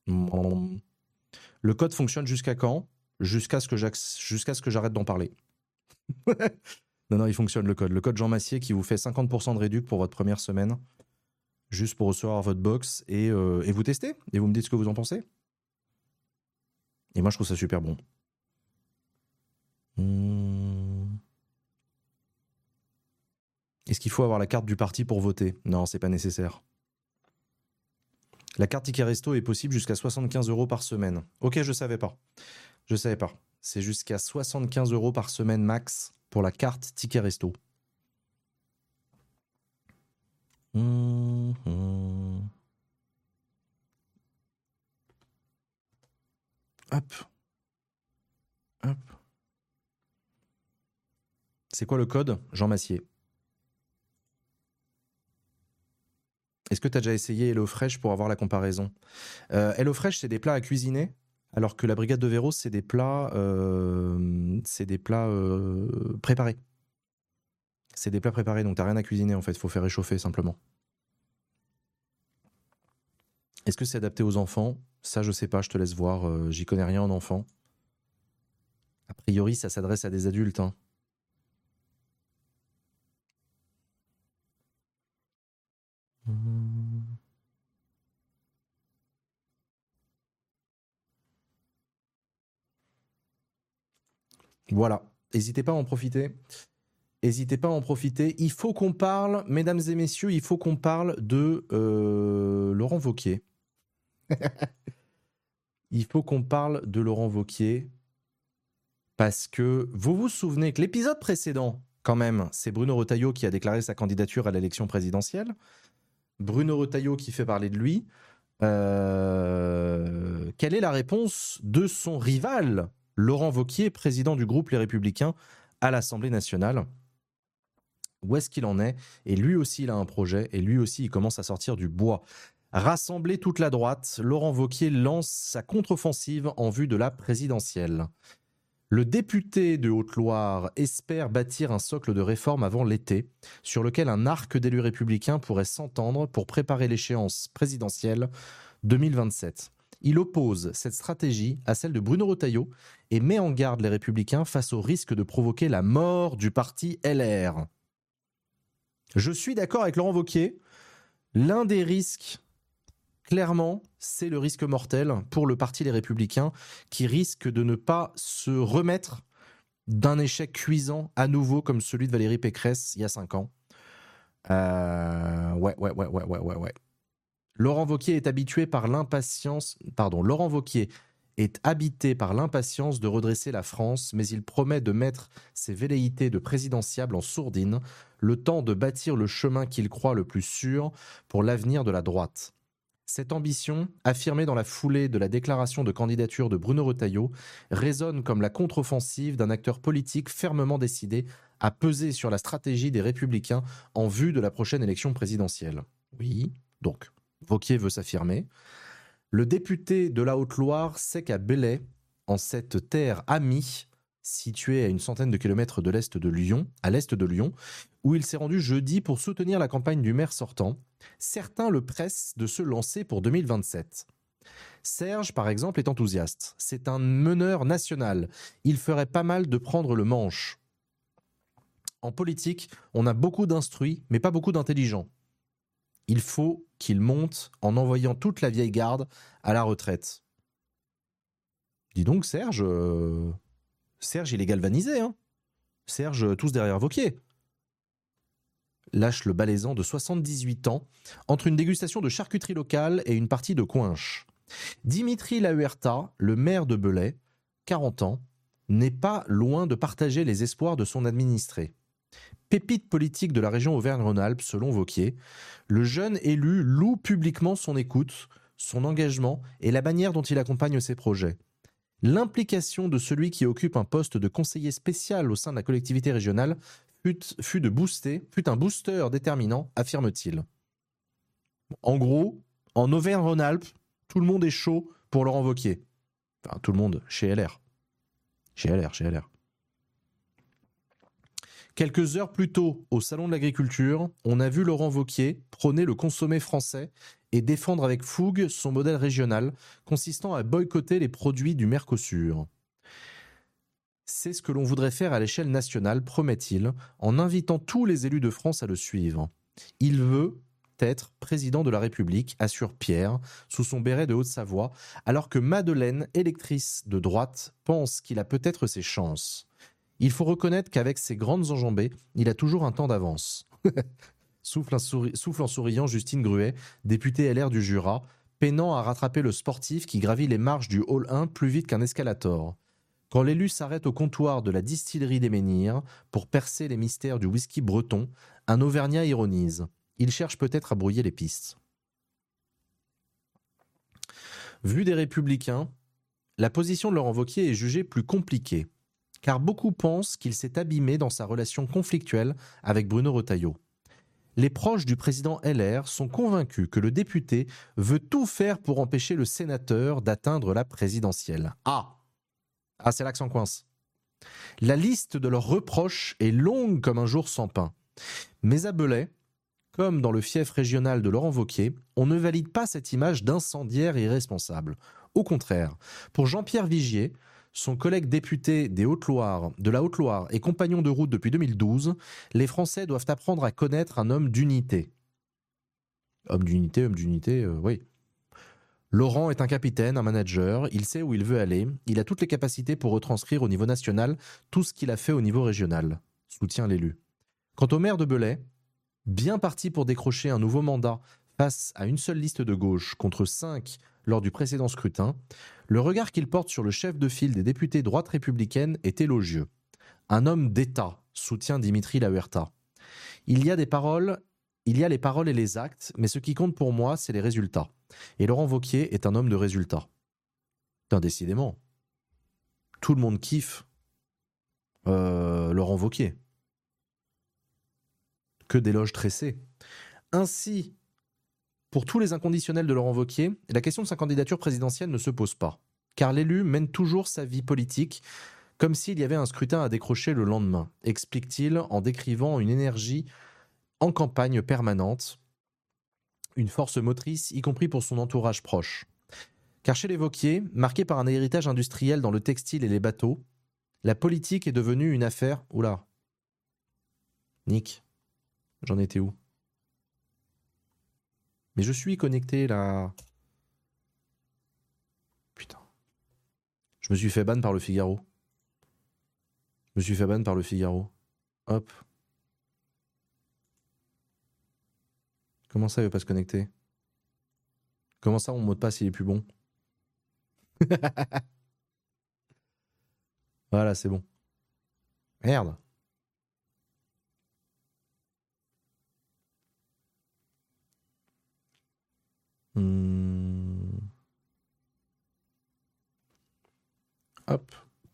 Le code fonctionne jusqu'à quand? Jusqu'à ce que j'arrête d'en parler. Non, il fonctionne le code. Le code Jean Massier qui vous fait 50% de réduc pour votre première semaine. Juste pour recevoir votre box et vous testez. Et vous me dites ce que vous en pensez. Et moi, je trouve ça super bon. Est-ce qu'il faut avoir la carte du parti pour voter? Non, c'est pas nécessaire. La carte ticket resto est possible jusqu'à 75 € par semaine. Ok, je savais pas. C'est jusqu'à 75 € par semaine max pour la carte ticket resto. Hop. C'est quoi le code? Jean Massier. Est-ce que tu as déjà essayé HelloFresh pour avoir la comparaison? HelloFresh, c'est des plats à cuisiner, alors que la Brigade de Véro, c'est des plats, préparés. C'est des plats préparés, donc tu n'as rien à cuisiner en fait, il faut faire réchauffer simplement. Est-ce que c'est adapté aux enfants? Ça, je sais pas, je te laisse voir, j'y connais rien en enfants. A priori, ça s'adresse à des adultes, hein. Voilà, n'hésitez pas à en profiter. N'hésitez pas à en profiter. Il faut qu'on parle, mesdames et messieurs, il faut qu'on parle de Laurent Wauquiez. Il faut qu'on parle de Laurent Wauquiez parce que vous vous souvenez que l'épisode précédent, quand même, c'est Bruno Retailleau qui a déclaré sa candidature à l'élection présidentielle. Bruno Retailleau qui fait parler de lui. Quelle est la réponse de son rival, Laurent Wauquiez, président du groupe Les Républicains à l'Assemblée nationale? Où est-ce qu'il en est? Et lui aussi, il a un projet, et lui aussi, il commence à sortir du bois. Rassembler toute la droite, Laurent Wauquiez lance sa contre-offensive en vue de la présidentielle. Le député de Haute-Loire espère bâtir un socle de réforme avant l'été, sur lequel un arc d'élus républicains pourrait s'entendre pour préparer l'échéance présidentielle 2027. Il oppose cette stratégie à celle de Bruno Retailleau et met en garde les Républicains face au risque de provoquer la mort du parti LR. Je suis d'accord avec Laurent Wauquiez. L'un des risques, clairement, c'est le risque mortel pour le parti Les Républicains qui risque de ne pas se remettre d'un échec cuisant à nouveau comme celui de Valérie Pécresse il y a 5 ans. Ouais. Laurent Wauquiez est habitué par l'impatience. Pardon, Laurent Wauquiez est habité par l'impatience de redresser la France, mais il promet de mettre ses velléités de présidentiable en sourdine, le temps de bâtir le chemin qu'il croit le plus sûr pour l'avenir de la droite. Cette ambition, affirmée dans la foulée de la déclaration de candidature de Bruno Retailleau, résonne comme la contre-offensive d'un acteur politique fermement décidé à peser sur la stratégie des Républicains en vue de la prochaine élection présidentielle. Oui, donc, Wauquiez veut s'affirmer. Le député de la Haute-Loire sait qu'à Belley, en cette terre amie, située à une centaine de kilomètres de l'est de Lyon, à l'est de Lyon, où il s'est rendu jeudi pour soutenir la campagne du maire sortant, certains le pressent de se lancer pour 2027. Serge, par exemple, est enthousiaste. C'est un meneur national. Il ferait pas mal de prendre le manche. En politique, on a beaucoup d'instruits, mais pas beaucoup d'intelligents. Il faut qu'il monte en envoyant toute la vieille garde à la retraite. Dis donc, Serge, Serge, il est galvanisé, hein. Serge, tous derrière Wauquiez. Lâche le balaisan de 78 ans entre une dégustation de charcuterie locale et une partie de coinche. Dimitri Lahuerta, le maire de Belley, 40 ans, n'est pas loin de partager les espoirs de son administré. Pépite politique de la région Auvergne-Rhône-Alpes, selon Wauquiez, le jeune élu loue publiquement son écoute, son engagement et la manière dont il accompagne ses projets. L'implication de celui qui occupe un poste de conseiller spécial au sein de la collectivité régionale fut un booster déterminant, affirme-t-il. En gros, en Auvergne-Rhône-Alpes, tout le monde est chaud pour Laurent Wauquiez. Enfin, tout le monde, chez LR. Chez LR. Quelques heures plus tôt, au Salon de l'Agriculture, on a vu Laurent Wauquiez prôner le consommé français et défendre avec fougue son modèle régional, consistant à boycotter les produits du Mercosur. C'est ce que l'on voudrait faire à l'échelle nationale, promet-il, en invitant tous les élus de France à le suivre. Il veut être président de la République, assure Pierre, sous son béret de Haute-Savoie, alors que Madeleine, électrice de droite, pense qu'il a peut-être ses chances. Il faut reconnaître qu'avec ses grandes enjambées, il a toujours un temps d'avance. Souffle en souriant Justine Gruet, députée LR du Jura, peinant à rattraper le sportif qui gravit les marches du Hall 1 plus vite qu'un escalator. Quand l'élu s'arrête au comptoir de la distillerie des Menhirs pour percer les mystères du whisky breton, un Auvergnat ironise. Il cherche peut-être à brouiller les pistes. Vu des Républicains, la position de Laurent Wauquiez est jugée plus compliquée, car beaucoup pensent qu'il s'est abîmé dans sa relation conflictuelle avec Bruno Retailleau. Les proches du président LR sont convaincus que le député veut tout faire pour empêcher le sénateur d'atteindre la présidentielle. Ah, c'est là que s'en coince. La liste de leurs reproches est longue comme un jour sans pain. Mais à Belley, comme dans le fief régional de Laurent Wauquiez, on ne valide pas cette image d'incendiaire irresponsable. Au contraire, pour Jean-Pierre Vigier, son collègue député de la Haute-Loire et compagnon de route depuis 2012, les Français doivent apprendre à connaître un homme d'unité. Homme d'unité, oui. Laurent est un capitaine, un manager, il sait où il veut aller, il a toutes les capacités pour retranscrire au niveau national tout ce qu'il a fait au niveau régional, soutient l'élu. Quant au maire de Belley, bien parti pour décrocher un nouveau mandat face à une seule liste de gauche contre 5 lors du précédent scrutin, le regard qu'il porte sur le chef de file des députés droite républicaine est élogieux. Un homme d'État, soutient Dimitri Lahuerta. Il y a les paroles et les actes, mais ce qui compte pour moi, c'est les résultats. Et Laurent Wauquiez est un homme de résultats. Décidément. Tout le monde kiffe Laurent Wauquiez. Que d'éloges tressés. Ainsi, pour tous les inconditionnels de Laurent Wauquiez, la question de sa candidature présidentielle ne se pose pas, car l'élu mène toujours sa vie politique comme s'il y avait un scrutin à décrocher le lendemain, explique-t-il en décrivant une énergie en campagne permanente, une force motrice, y compris pour son entourage proche. Car chez les Wauquiez, marqué par un héritage industriel dans le textile et les bateaux, la politique est devenue une affaire... Oula. Nick, j'en étais où? Mais je suis connecté là. Putain. Je me suis fait ban par le Figaro. Je me suis fait ban par le Figaro. Hop. Comment ça, il veut pas se connecter? Comment ça, mon mot de passe, il est plus bon? Voilà, c'est bon. Merde. Hop.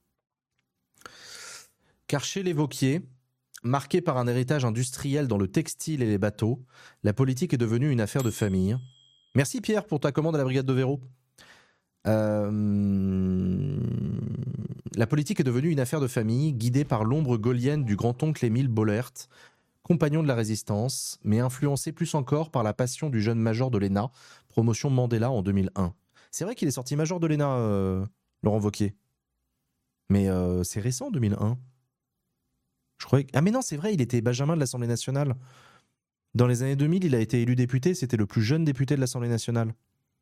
Car chez les Vauquier, marqué par un héritage industriel dans le textile et les bateaux, la politique est devenue une affaire de famille. Merci Pierre pour ta commande à la brigade de Véro. La politique est devenue une affaire de famille, guidée par l'ombre gaulienne du grand-oncle Émile Bollert, compagnon de la résistance, mais influencé plus encore par la passion du jeune major de l'ENA, promotion Mandela en 2001. C'est vrai qu'il est sorti major de l'ENA, Laurent Wauquiez. Mais c'est récent, 2001. Je croyais... Ah mais non, c'est vrai, il était Benjamin de l'Assemblée nationale. Dans les années 2000, il a été élu député, c'était le plus jeune député de l'Assemblée nationale.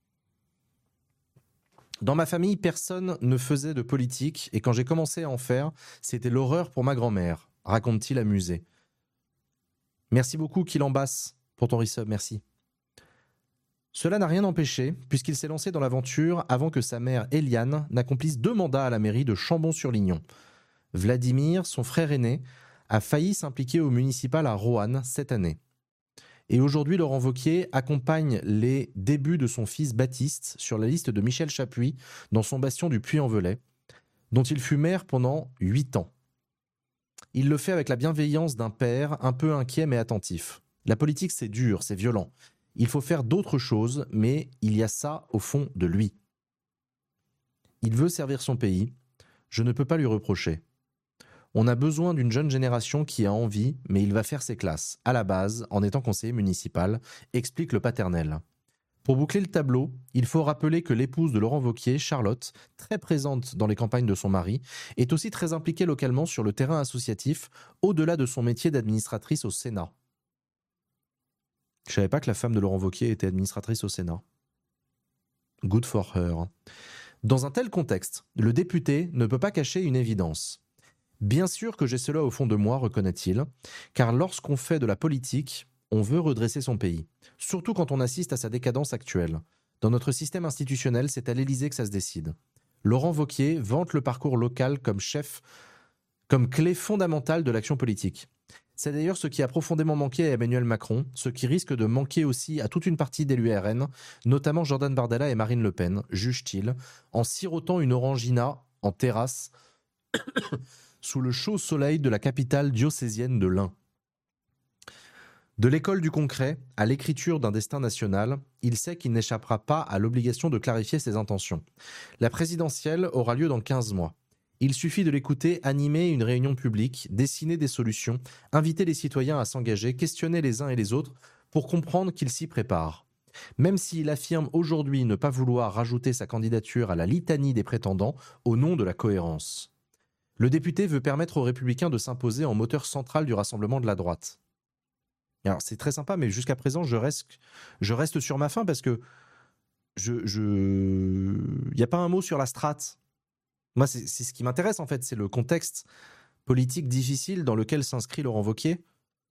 Dans ma famille, personne ne faisait de politique, et quand j'ai commencé à en faire, c'était l'horreur pour ma grand-mère, raconte-t-il amusé. Merci beaucoup, Kilambass, pour ton resub, merci. Cela n'a rien empêché, puisqu'il s'est lancé dans l'aventure avant que sa mère, Eliane, n'accomplisse 2 mandats à la mairie de Chambon-sur-Lignon. Vladimir, son frère aîné, a failli s'impliquer au municipal à Roanne cette année. Et aujourd'hui, Laurent Wauquiez accompagne les débuts de son fils Baptiste sur la liste de Michel Chappuis dans son bastion du Puy-en-Velay, dont il fut maire pendant 8 ans. Il le fait avec la bienveillance d'un père un peu inquiet mais attentif. La politique, c'est dur, c'est violent. Il faut faire d'autres choses, mais il y a ça au fond de lui. Il veut servir son pays. Je ne peux pas lui reprocher. On a besoin d'une jeune génération qui a envie, mais il va faire ses classes, à la base, en étant conseiller municipal, explique le paternel. Pour boucler le tableau, il faut rappeler que l'épouse de Laurent Wauquiez, Charlotte, très présente dans les campagnes de son mari, est aussi très impliquée localement sur le terrain associatif, au-delà de son métier d'administratrice au Sénat. Je savais pas que la femme de Laurent Wauquiez était administratrice au Sénat. Good for her. Dans un tel contexte, le député ne peut pas cacher une évidence. Bien sûr que j'ai cela au fond de moi, reconnaît-il, car lorsqu'on fait de la politique, on veut redresser son pays, surtout quand on assiste à sa décadence actuelle. Dans notre système institutionnel, c'est à l'Élysée que ça se décide. Laurent Wauquiez vante le parcours local comme clé fondamentale de l'action politique. C'est d'ailleurs ce qui a profondément manqué à Emmanuel Macron, ce qui risque de manquer aussi à toute une partie des l'URN, notamment Jordan Bardella et Marine Le Pen, juge-t-il, en sirotant une orangina en terrasse sous le chaud soleil de la capitale diocésaine de l'Ain. De l'école du concret à l'écriture d'un destin national, il sait qu'il n'échappera pas à l'obligation de clarifier ses intentions. La présidentielle aura lieu dans 15 mois. Il suffit de l'écouter animer une réunion publique, dessiner des solutions, inviter les citoyens à s'engager, questionner les uns et les autres pour comprendre qu'il s'y prépare. Même s'il affirme aujourd'hui ne pas vouloir rajouter sa candidature à la litanie des prétendants au nom de la cohérence. Le député veut permettre aux Républicains de s'imposer en moteur central du rassemblement de la droite. Alors c'est très sympa, mais jusqu'à présent, je reste sur ma faim parce que il n'y a pas un mot sur la strate. Moi, c'est ce qui m'intéresse en fait, c'est le contexte politique difficile dans lequel s'inscrit Laurent Wauquiez.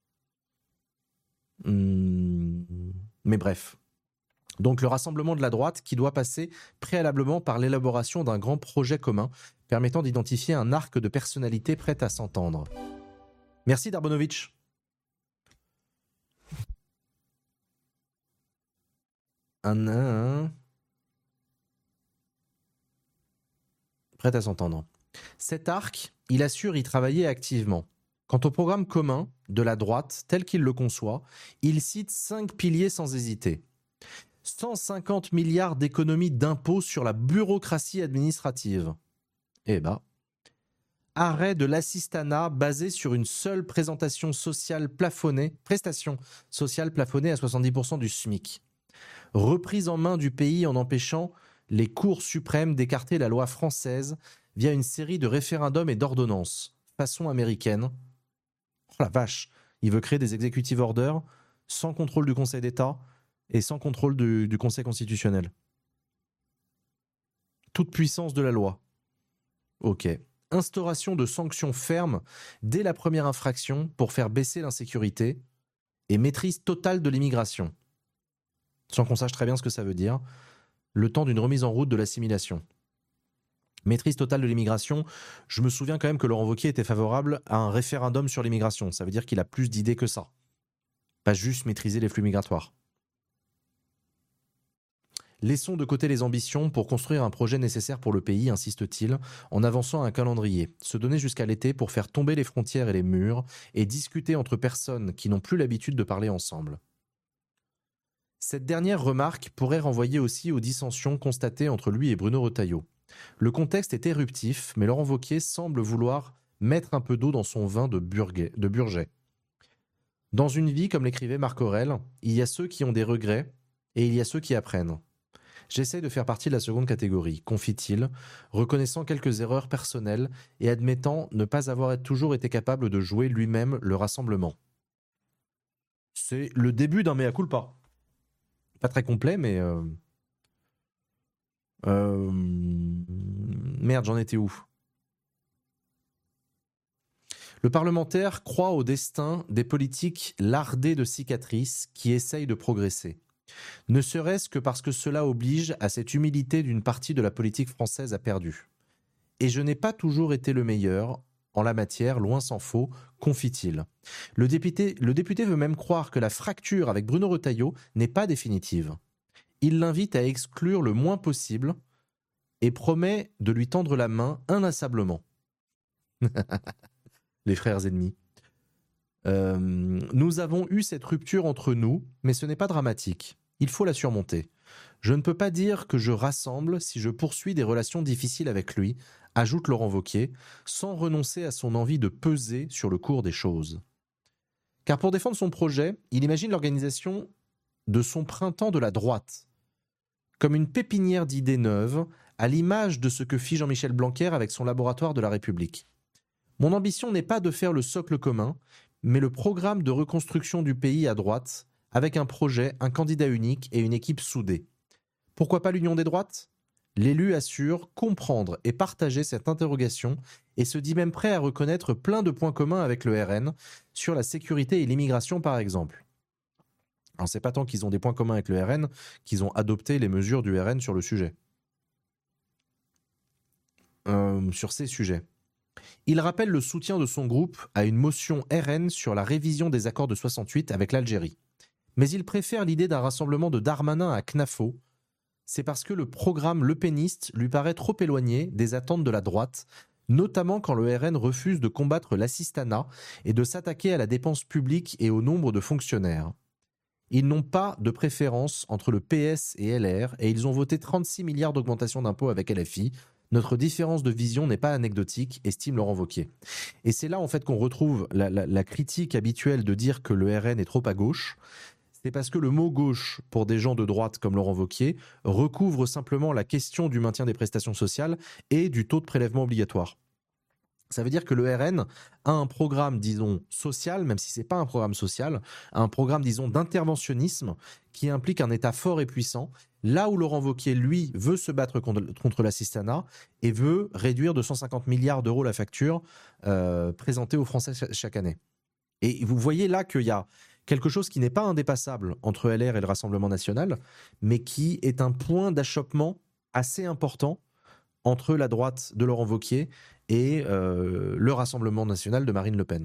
Mais bref. Donc le rassemblement de la droite qui doit passer préalablement par l'élaboration d'un grand projet commun permettant d'identifier un arc de personnalités prêtes à s'entendre. Merci Darbonovitch. Prête à s'entendre. Cet arc, il assure y travailler activement. Quant au programme commun de la droite, tel qu'il le conçoit, il cite 5 piliers sans hésiter. 150 milliards d'économies d'impôts sur la bureaucratie administrative. Eh ben. Arrêt de l'assistanat basé sur une seule prestation sociale plafonnée à 70% du SMIC. Reprise en main du pays en empêchant les cours suprêmes d'écarter la loi française via une série de référendums et d'ordonnances, façon américaine. Oh la vache, il veut créer des executive orders sans contrôle du Conseil d'État et sans contrôle du Conseil constitutionnel. Toute puissance de la loi. Ok. Instauration de sanctions fermes dès la première infraction pour faire baisser l'insécurité et maîtrise totale de l'immigration. Sans qu'on sache très bien ce que ça veut dire, le temps d'une remise en route de l'assimilation. Maîtrise totale de l'immigration, je me souviens quand même que Laurent Wauquiez était favorable à un référendum sur l'immigration. Ça veut dire qu'il a plus d'idées que ça. Pas juste maîtriser les flux migratoires. Laissons de côté les ambitions pour construire un projet nécessaire pour le pays, insiste-t-il, en avançant un calendrier. Se donner jusqu'à l'été pour faire tomber les frontières et les murs et discuter entre personnes qui n'ont plus l'habitude de parler ensemble. Cette dernière remarque pourrait renvoyer aussi aux dissensions constatées entre lui et Bruno Retailleau. Le contexte est éruptif, mais Laurent Wauquiez semble vouloir mettre un peu d'eau dans son vin de Burget. Dans une vie, comme l'écrivait Marc Aurèle, il y a ceux qui ont des regrets et il y a ceux qui apprennent. J'essaye de faire partie de la seconde catégorie, confie-t-il, reconnaissant quelques erreurs personnelles et admettant ne pas avoir toujours été capable de jouer lui-même le rassemblement. C'est le début d'un mea culpa. Pas très complet, mais... Merde, j'en étais où ? Le parlementaire croit au destin des politiques lardés de cicatrices qui essayent de progresser. Ne serait-ce que parce que cela oblige à cette humilité d'une partie de la politique française à perdu. Et je n'ai pas toujours été le meilleur en la matière, loin s'en faut, confie-t-il. Le député veut même croire que la fracture avec Bruno Retailleau n'est pas définitive. Il l'invite à exclure le moins possible et promet de lui tendre la main inlassablement. Les frères ennemis. Nous avons eu cette rupture entre nous, mais ce n'est pas dramatique. Il faut la surmonter. Je ne peux pas dire que je rassemble si je poursuis des relations difficiles avec lui, ajoute Laurent Wauquiez, sans renoncer à son envie de peser sur le cours des choses. Car pour défendre son projet, il imagine l'organisation de son printemps de la droite, comme une pépinière d'idées neuves, à l'image de ce que fit Jean-Michel Blanquer avec son laboratoire de la République. Mon ambition n'est pas de faire le socle commun, mais le programme de reconstruction du pays à droite, avec un projet, un candidat unique et une équipe soudée. Pourquoi pas l'union des droites ? L'élu assure comprendre et partager cette interrogation et se dit même prêt à reconnaître plein de points communs avec le RN, sur la sécurité et l'immigration par exemple. Alors c'est pas tant qu'ils ont des points communs avec le RN qu'ils ont adopté les mesures du RN sur le sujet. Sur ces sujets. Il rappelle le soutien de son groupe à une motion RN sur la révision des accords de 68 avec l'Algérie. Mais il préfère l'idée d'un rassemblement de Darmanin à Knafo. C'est parce que le programme lepéniste lui paraît trop éloigné des attentes de la droite, notamment quand le RN refuse de combattre l'assistanat et de s'attaquer à la dépense publique et au nombre de fonctionnaires. Ils n'ont pas de préférence entre le PS et LR et ils ont voté 36 milliards d'augmentation d'impôts avec LFI. Notre différence de vision n'est pas anecdotique, estime Laurent Wauquiez. Et c'est là en fait qu'on retrouve la critique habituelle de dire que le RN est trop à gauche. C'est parce que le mot gauche, pour des gens de droite comme Laurent Wauquiez, recouvre simplement la question du maintien des prestations sociales et du taux de prélèvement obligatoire. Ça veut dire que le RN a un programme, disons, social, même si ce n'est pas un programme social, un programme, disons, d'interventionnisme qui implique un État fort et puissant, là où Laurent Wauquiez, lui, veut se battre contre l'assistanat et veut réduire de 150 milliards d'euros la facture présentée aux Français chaque année. Et vous voyez là qu'il y a quelque chose qui n'est pas indépassable entre LR et le Rassemblement national, mais qui est un point d'achoppement assez important entre la droite de Laurent Wauquiez et le Rassemblement national de Marine Le Pen.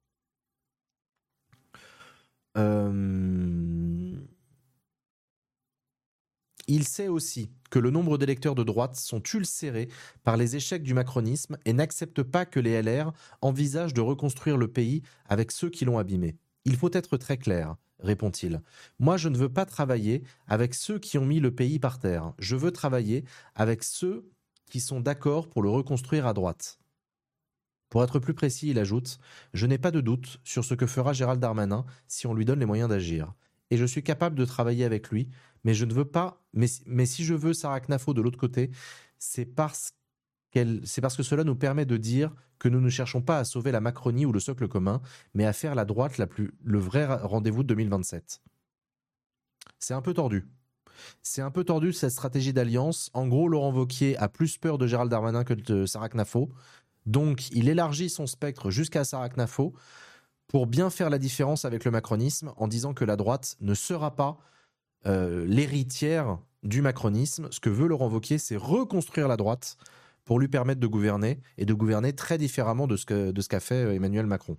Il sait aussi que le nombre d'électeurs de droite sont ulcérés par les échecs du macronisme et n'acceptent pas que les LR envisagent de reconstruire le pays avec ceux qui l'ont abîmé. Il faut être très clair, répond-il. Moi, je ne veux pas travailler avec ceux qui ont mis le pays par terre. Je veux travailler avec ceux qui sont d'accord pour le reconstruire à droite. Pour être plus précis, il ajoute « Je n'ai pas de doute sur ce que fera Gérald Darmanin si on lui donne les moyens d'agir. Et je suis capable de travailler avec lui, mais je ne veux pas. Mais si je veux Sarah Knafo de l'autre côté, c'est parce que cela nous permet de dire que nous ne cherchons pas à sauver la Macronie ou le socle commun, mais à faire la droite le vrai rendez-vous de 2027. » C'est un peu tordu. C'est un peu tordu cette stratégie d'alliance. En gros, Laurent Wauquiez a plus peur de Gérald Darmanin que de Sarah Knafo. Donc, il élargit son spectre jusqu'à Sarah Knafo pour bien faire la différence avec le macronisme en disant que la droite ne sera pas l'héritière du macronisme. Ce que veut Laurent Wauquiez, c'est reconstruire la droite pour lui permettre de gouverner et de gouverner très différemment de ce qu'a fait Emmanuel Macron.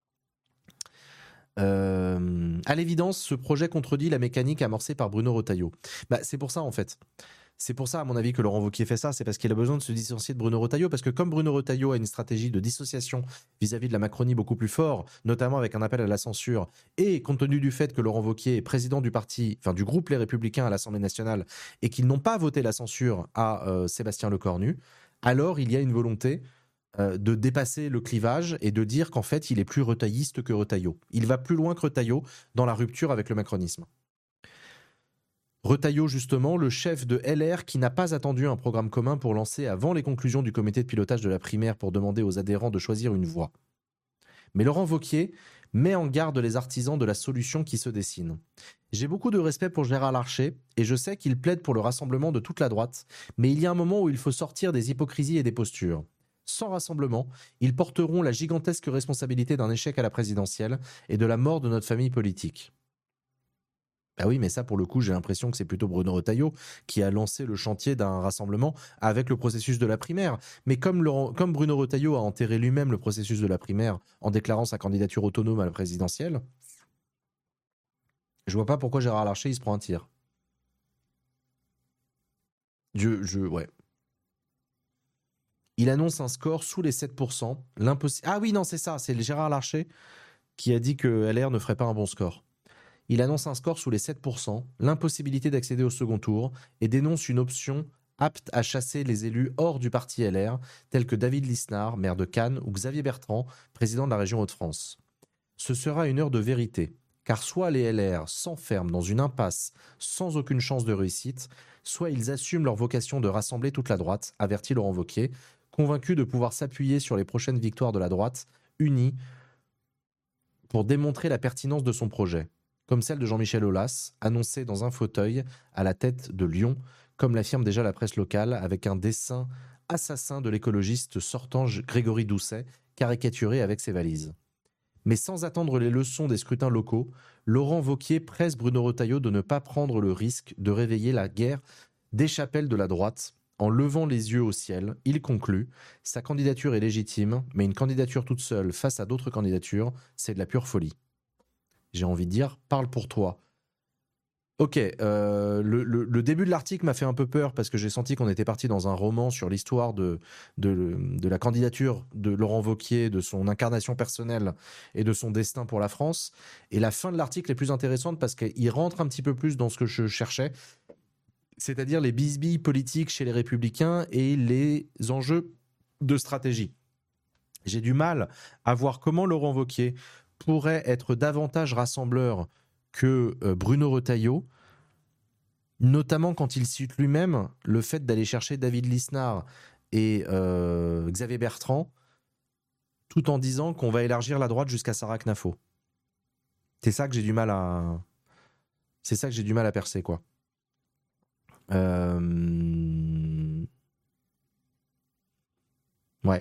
À l'évidence, ce projet contredit la mécanique amorcée par Bruno Retailleau. C'est pour ça, en fait. C'est pour ça, à mon avis, que Laurent Wauquiez fait ça. C'est parce qu'il a besoin de se dissocier de Bruno Retailleau. Parce que comme Bruno Retailleau a une stratégie de dissociation vis-à-vis de la Macronie beaucoup plus fort, notamment avec un appel à la censure, et compte tenu du fait que Laurent Wauquiez est président du parti, enfin du groupe Les Républicains à l'Assemblée nationale, et qu'ils n'ont pas voté la censure à Sébastien Lecornu, alors il y a une volonté de dépasser le clivage et de dire qu'en fait, il est plus retailliste que Retailleau. Il va plus loin que Retailleau dans la rupture avec le macronisme. Retailleau, justement, le chef de LR qui n'a pas attendu un programme commun pour lancer avant les conclusions du comité de pilotage de la primaire pour demander aux adhérents de choisir une voie. Mais Laurent Wauquiez met en garde les artisans de la solution qui se dessine. J'ai beaucoup de respect pour Gérard Larcher et je sais qu'il plaide pour le rassemblement de toute la droite, mais il y a un moment où il faut sortir des hypocrisies et des postures. Sans rassemblement, ils porteront la gigantesque responsabilité d'un échec à la présidentielle et de la mort de notre famille politique. Ah oui, mais ça, pour le coup, j'ai l'impression que c'est plutôt Bruno Retailleau qui a lancé le chantier d'un rassemblement avec le processus de la primaire. Mais comme Bruno Retailleau a enterré lui-même le processus de la primaire en déclarant sa candidature autonome à la présidentielle, je vois pas pourquoi Gérard Larcher, il se prend un tir. Ouais. Il annonce un score sous les 7%. Ah oui, non, c'est ça, c'est Gérard Larcher qui a dit que LR ne ferait pas un bon score. Il annonce un score sous les 7%, l'impossibilité d'accéder au second tour et dénonce une option apte à chasser les élus hors du parti LR, tels que David Lisnard, maire de Cannes, ou Xavier Bertrand, président de la région Hauts-de-France. Ce sera une heure de vérité, car soit les LR s'enferment dans une impasse sans aucune chance de réussite, soit ils assument leur vocation de rassembler toute la droite, avertit Laurent Wauquiez, convaincu de pouvoir s'appuyer sur les prochaines victoires de la droite, unie, pour démontrer la pertinence de son projet, comme celle de Jean-Michel Aulas, annoncée dans un fauteuil à la tête de Lyon, comme l'affirme déjà la presse locale, avec un dessin assassin de l'écologiste sortant Grégory Doucet, caricaturé avec ses valises. Mais sans attendre les leçons des scrutins locaux, Laurent Wauquiez presse Bruno Retailleau de ne pas prendre le risque de réveiller la guerre des chapelles de la droite. En levant les yeux au ciel, il conclut « Sa candidature est légitime, mais une candidature toute seule face à d'autres candidatures, c'est de la pure folie. » J'ai envie de dire « Parle pour toi ». Ok, le début de l'article m'a fait un peu peur parce que j'ai senti qu'on était parti dans un roman sur l'histoire de la candidature de Laurent Wauquiez, de son incarnation personnelle et de son destin pour la France. Et la fin de l'article est plus intéressante parce qu'il rentre un petit peu plus dans ce que je cherchais, c'est-à-dire les bisbilles politiques chez les Républicains et les enjeux de stratégie. J'ai du mal à voir comment Laurent Wauquiez pourrait être davantage rassembleur que Bruno Retailleau, notamment quand il cite lui-même le fait d'aller chercher David Lisnard et Xavier Bertrand, tout en disant qu'on va élargir la droite jusqu'à Sarah Knafo. C'est ça que j'ai du mal à percer, quoi. Ouais.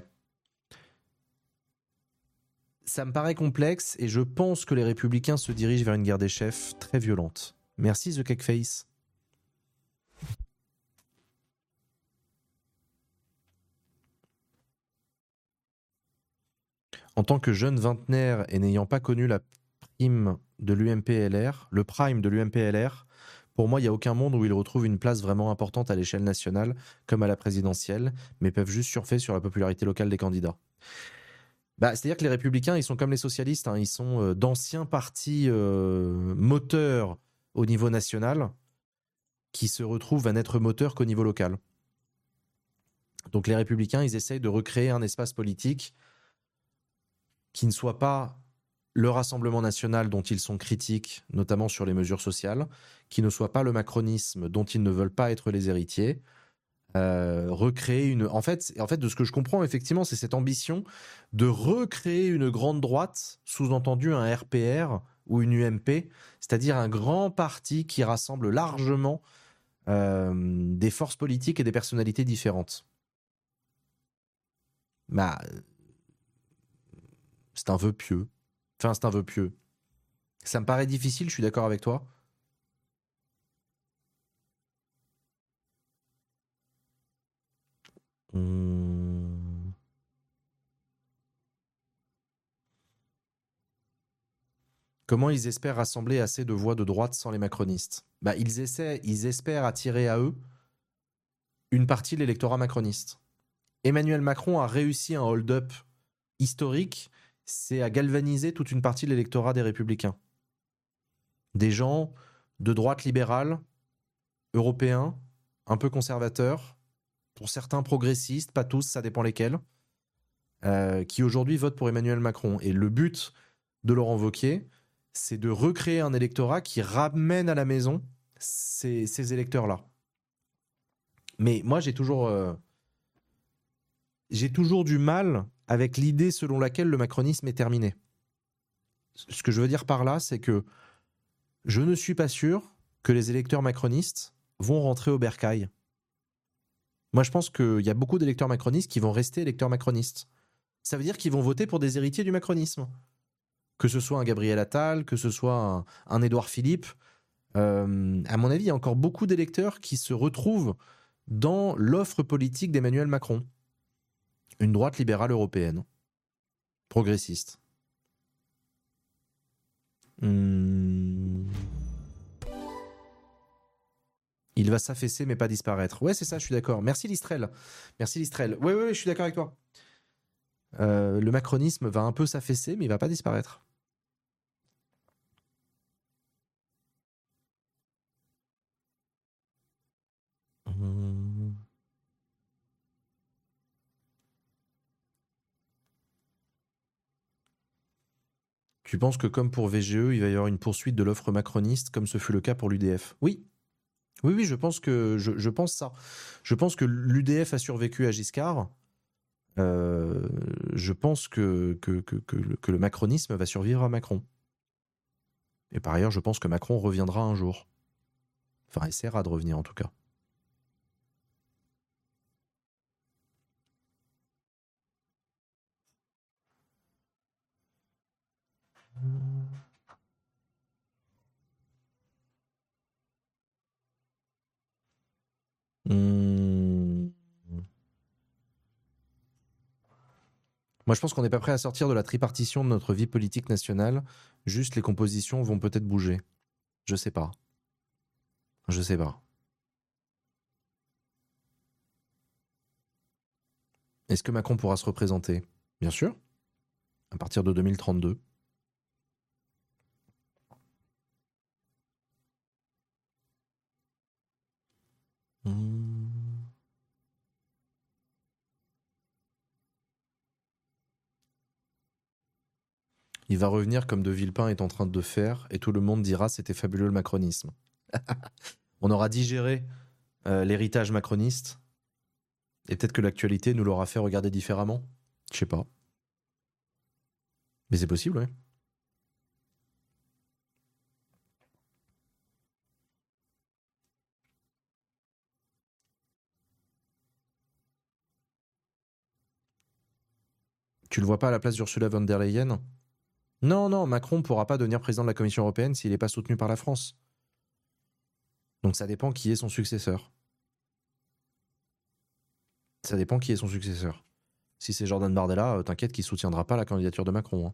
Ça me paraît complexe et je pense que les Républicains se dirigent vers une guerre des chefs très violente. Merci The Cakeface. En tant que jeune vingtenaire et n'ayant pas connu la prime de l'UMP-LR, le prime de l'UMP-LR, pour moi, il n'y a aucun monde où ils retrouvent une place vraiment importante à l'échelle nationale, comme à la présidentielle, mais peuvent juste surfer sur la popularité locale des candidats. C'est-à-dire que les Républicains, ils sont comme les socialistes, hein, ils sont d'anciens partis moteurs au niveau national qui se retrouvent à n'être moteurs qu'au niveau local. Donc les Républicains, ils essayent de recréer un espace politique qui ne soit pas le Rassemblement national dont ils sont critiques, notamment sur les mesures sociales, qui ne soit pas le macronisme dont ils ne veulent pas être les héritiers, recréer une... En fait, de ce que je comprends, effectivement, c'est cette ambition de recréer une grande droite, sous-entendu un RPR ou une UMP, c'est-à-dire un grand parti qui rassemble largement des forces politiques et des personnalités différentes. Bah, c'est un vœu pieux. Enfin, c'est un vœu pieux. Ça me paraît difficile, je suis d'accord avec toi. Hum. Comment ils espèrent rassembler assez de voix de droite sans les macronistes? Bah, ils espèrent attirer à eux une partie de l'électorat macroniste. Emmanuel Macron a réussi un hold-up historique, c'est à galvaniser toute une partie de l'électorat des Républicains. Des gens de droite libérale, européens, un peu conservateurs, pour certains progressistes, pas tous, ça dépend lesquels, qui aujourd'hui votent pour Emmanuel Macron. Et le but de Laurent Wauquiez, c'est de recréer un électorat qui ramène à la maison ces électeurs-là. Mais moi, j'ai toujours du mal avec l'idée selon laquelle le macronisme est terminé. Ce que je veux dire par là, c'est que je ne suis pas sûr que les électeurs macronistes vont rentrer au bercail. Moi, je pense qu'il y a beaucoup d'électeurs macronistes qui vont rester électeurs macronistes. Ça veut dire qu'ils vont voter pour des héritiers du macronisme. Que ce soit un Gabriel Attal, que ce soit un Édouard Philippe. À mon avis, il y a encore beaucoup d'électeurs qui se retrouvent dans l'offre politique d'Emmanuel Macron. Une droite libérale européenne. Progressiste. Il va s'affaisser mais pas disparaître. Ouais, c'est ça, je suis d'accord. Merci Listrel. Merci Listrel. Ouais, je suis d'accord avec toi. Le macronisme va un peu s'affaisser mais il va pas disparaître. Tu penses que comme pour VGE, il va y avoir une poursuite de l'offre macroniste comme ce fut le cas pour l'UDF? Oui. Oui, je pense que je pense ça. Je pense que l'UDF a survécu à Giscard. Je pense que le macronisme va survivre à Macron. Et par ailleurs, je pense que Macron reviendra un jour. Enfin, essaiera de revenir en tout cas. Hum. Moi, je pense qu'on n'est pas prêt à sortir de la tripartition de notre vie politique nationale. Juste, les compositions vont peut-être bouger. Je sais pas. Je sais pas. Est-ce que Macron pourra se représenter? Bien sûr. À partir de 2032. Il va revenir comme De Villepin est en train de faire et tout le monde dira c'était fabuleux le macronisme. On aura digéré l'héritage macroniste et peut-être que l'actualité nous l'aura fait regarder différemment. Je sais pas. Mais c'est possible, ouais. Tu le vois pas à la place d'Ursula von der Leyen? Non, Macron pourra pas devenir président de la Commission européenne s'il n'est pas soutenu par la France. Donc ça dépend qui est son successeur. Ça dépend qui est son successeur. Si c'est Jordan Bardella, t'inquiète qu'il soutiendra pas la candidature de Macron. Hein.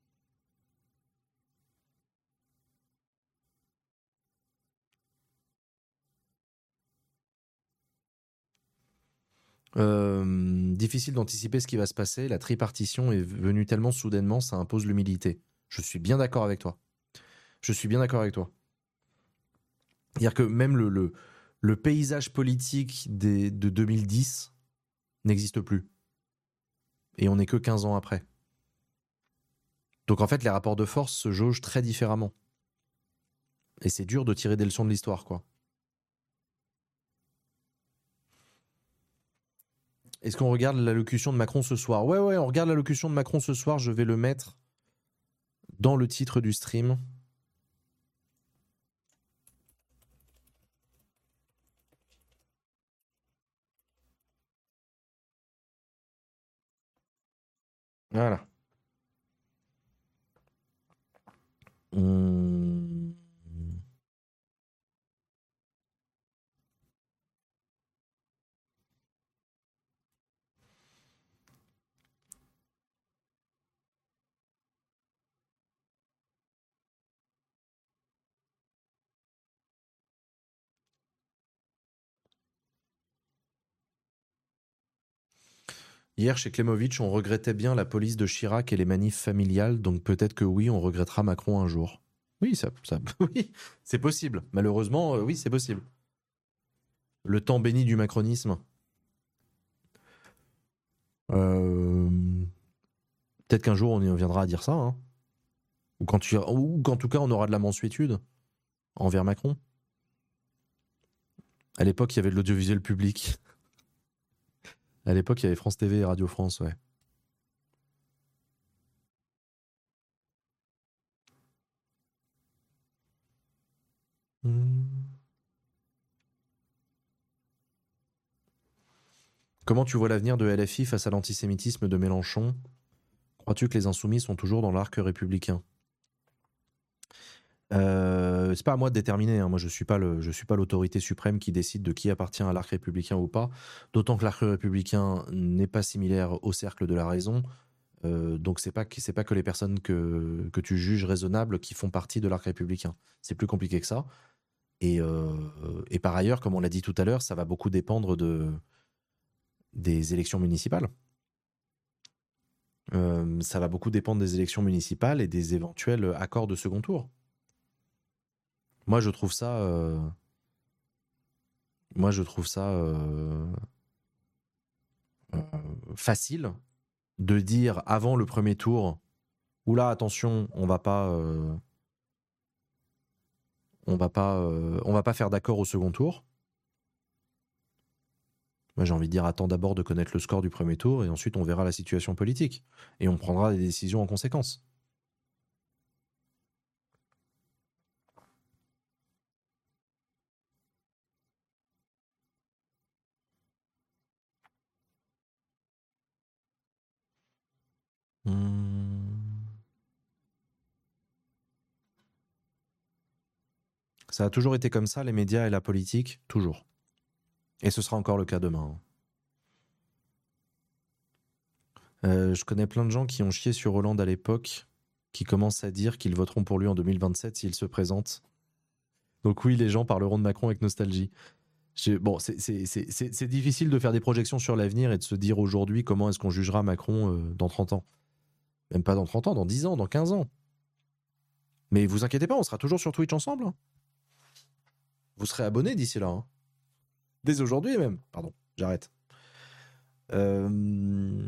Difficile d'anticiper ce qui va se passer. La tripartition est venue tellement soudainement, ça impose l'humilité. Je suis bien d'accord avec toi. Je suis bien d'accord avec toi. C'est-à-dire que même le paysage politique de 2010 n'existe plus. Et on n'est que 15 ans après. Donc en fait, les rapports de force se jaugent très différemment. Et c'est dur de tirer des leçons de l'histoire, quoi. Est-ce qu'on regarde l'allocution de Macron ce soir? Ouais, on regarde l'allocution de Macron ce soir. Je vais le mettre dans le titre du stream. Voilà. Hum. Hier, chez Klemovic, on regrettait bien la police de Chirac et les manifs familiales, donc peut-être que oui, on regrettera Macron un jour. Oui, oui, c'est possible. Malheureusement, oui, c'est possible. Le temps béni du macronisme. Euh, Peut-être qu'un jour, on y reviendra à dire ça. Hein. Ou qu'en tout cas, on aura de la mansuétude envers Macron. À l'époque, il y avait de l'audiovisuel public. À l'époque, il y avait France TV et Radio France, ouais. Comment tu vois l'avenir de LFI face à l'antisémitisme de Mélenchon? Crois-tu que les insoumis sont toujours dans l'arc républicain? C'est pas à moi de déterminer. Hein. Moi, je suis pas l'autorité suprême qui décide de qui appartient à l'arc républicain ou pas. D'autant que l'arc républicain n'est pas similaire au cercle de la raison. Donc c'est pas que les personnes que tu juges raisonnables qui font partie de l'arc républicain. C'est plus compliqué que ça. Et par ailleurs, comme on l'a dit tout à l'heure, ça va beaucoup dépendre des élections municipales. Ça va beaucoup dépendre des élections municipales et des éventuels accords de second tour. Moi, je trouve ça. Euh, facile de dire avant le premier tour, oula, attention, on va pas faire d'accord au second tour. Moi, j'ai envie de dire, attends d'abord de connaître le score du premier tour et ensuite on verra la situation politique et on prendra des décisions en conséquence. Ça a toujours été comme ça, les médias et la politique, toujours. Et ce sera encore le cas demain. Je connais plein de gens qui ont chié sur Hollande à l'époque, qui commencent à dire qu'ils voteront pour lui en 2027 s'il se présente. Donc oui, les gens parleront de Macron avec nostalgie. Bon, c'est difficile de faire des projections sur l'avenir et de se dire aujourd'hui comment est-ce qu'on jugera Macron dans 30 ans. Même pas dans 30 ans, dans 10 ans, dans 15 ans. Mais vous inquiétez pas, on sera toujours sur Twitch ensemble. Hein. Vous serez abonnés d'ici là. Hein. Dès aujourd'hui même. Pardon, j'arrête. Euh...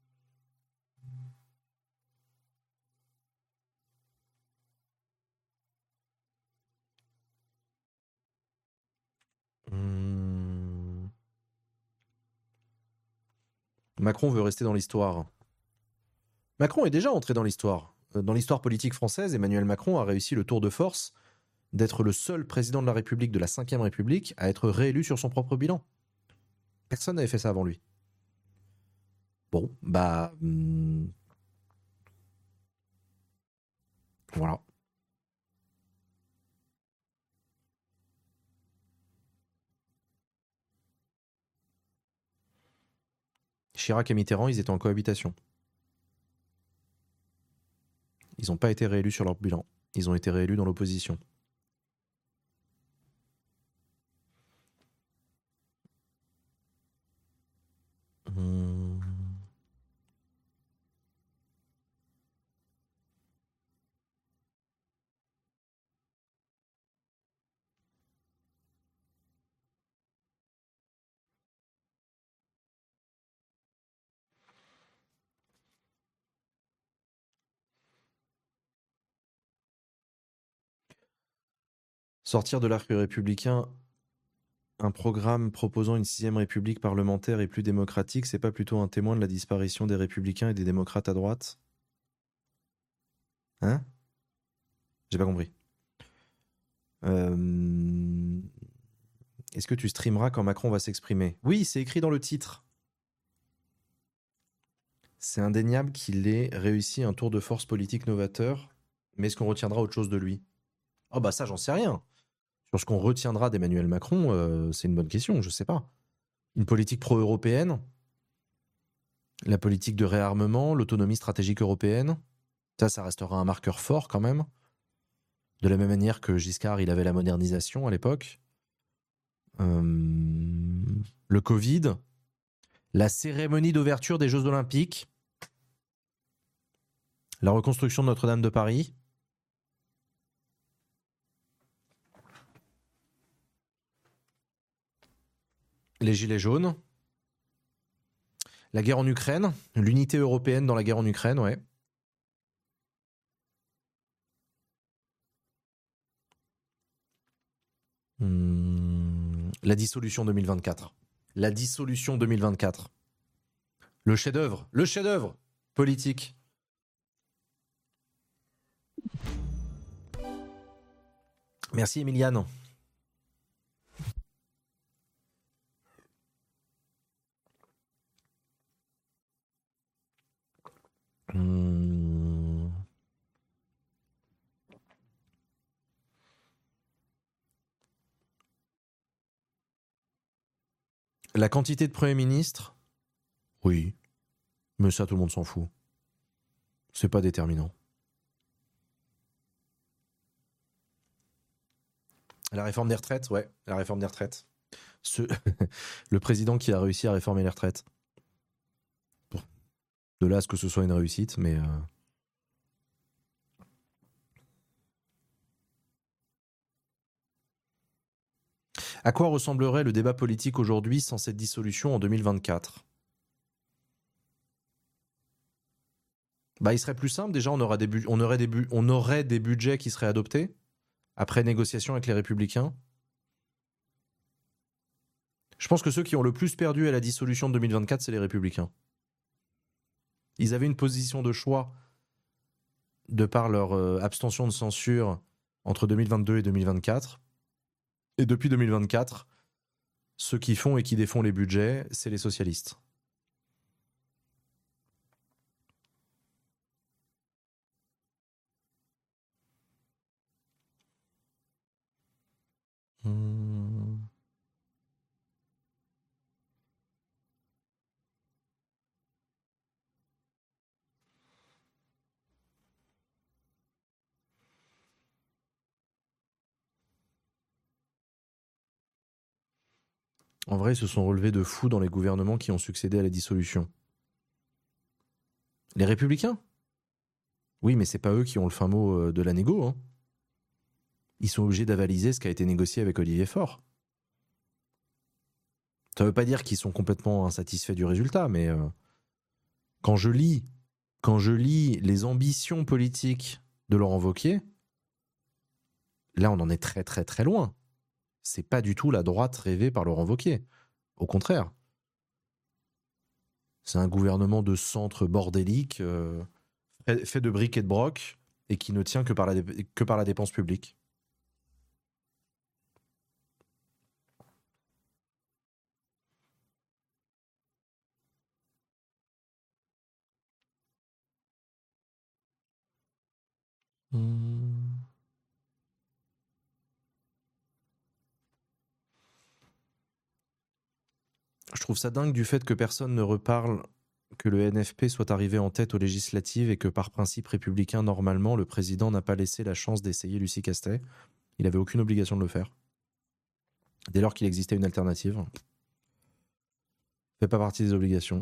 Macron veut rester dans l'histoire. Macron est déjà entré dans l'histoire. Dans l'histoire politique française, Emmanuel Macron a réussi le tour de force d'être le seul président de la République de la Ve République à être réélu sur son propre bilan. Personne n'avait fait ça avant lui. Bon, bah... voilà. Chirac et Mitterrand, ils étaient en cohabitation. Ils n'ont pas été réélus sur leur bilan. Ils ont été réélus dans l'opposition. Sortir de l'arc républicain, un programme proposant une 6ème république parlementaire et plus démocratique, c'est pas plutôt un témoin de la disparition des républicains et des démocrates à droite? Hein? J'ai pas compris. Est-ce que tu streameras quand Macron va s'exprimer? Oui, c'est écrit dans le titre. C'est indéniable qu'il ait réussi un tour de force politique novateur, mais est-ce qu'on retiendra autre chose de lui? Oh bah ça, j'en sais rien. Sur ce qu'on retiendra d'Emmanuel Macron, c'est une bonne question, je sais pas. Une politique pro-européenne, la politique de réarmement, l'autonomie stratégique européenne, ça restera un marqueur fort quand même. De la même manière que Giscard, il avait la modernisation à l'époque. Le Covid, la cérémonie d'ouverture des Jeux Olympiques, la reconstruction de Notre-Dame de Paris. Les Gilets jaunes. La guerre en Ukraine. L'unité européenne dans la guerre en Ukraine, ouais. La dissolution 2024. La dissolution 2024. Le chef-d'œuvre. Le chef-d'œuvre politique. Merci, Emiliane. La quantité de Premier ministre, oui. Mais ça, tout le monde s'en fout. C'est pas déterminant. La réforme des retraites, ouais. La réforme des retraites. Le président qui a réussi à réformer les retraites. Bon. De là à ce que ce soit une réussite, mais... À quoi ressemblerait le débat politique aujourd'hui sans cette dissolution en 2024 ? Bah, il serait plus simple. Déjà, on aurait des budgets qui seraient adoptés après négociation avec les Républicains. Je pense que ceux qui ont le plus perdu à la dissolution de 2024, c'est les Républicains. Ils avaient une position de choix de par leur abstention de censure entre 2022 et 2024. Et depuis 2024, ceux qui font et qui défont les budgets, c'est les socialistes. En vrai, ils se sont relevés de fous dans les gouvernements qui ont succédé à la dissolution. Les Républicains ? Oui, mais c'est pas eux qui ont le fin mot de la négo. Hein. Ils sont obligés d'avaliser ce qui a été négocié avec Olivier Faure. Ça veut pas dire qu'ils sont complètement insatisfaits du résultat, mais quand je lis les ambitions politiques de Laurent Wauquiez, là on en est très très très loin. C'est pas du tout la droite rêvée par Laurent Wauquiez. Au contraire. C'est un gouvernement de centre bordélique, fait de briques et de broc, et qui ne tient que par la dépense publique. Je trouve ça dingue du fait que personne ne reparle que le NFP soit arrivé en tête aux législatives et que par principe républicain, normalement, le président n'a pas laissé la chance d'essayer Lucie Castet. Il n'avait aucune obligation de le faire. Dès lors qu'il existait une alternative. Fait pas partie des obligations.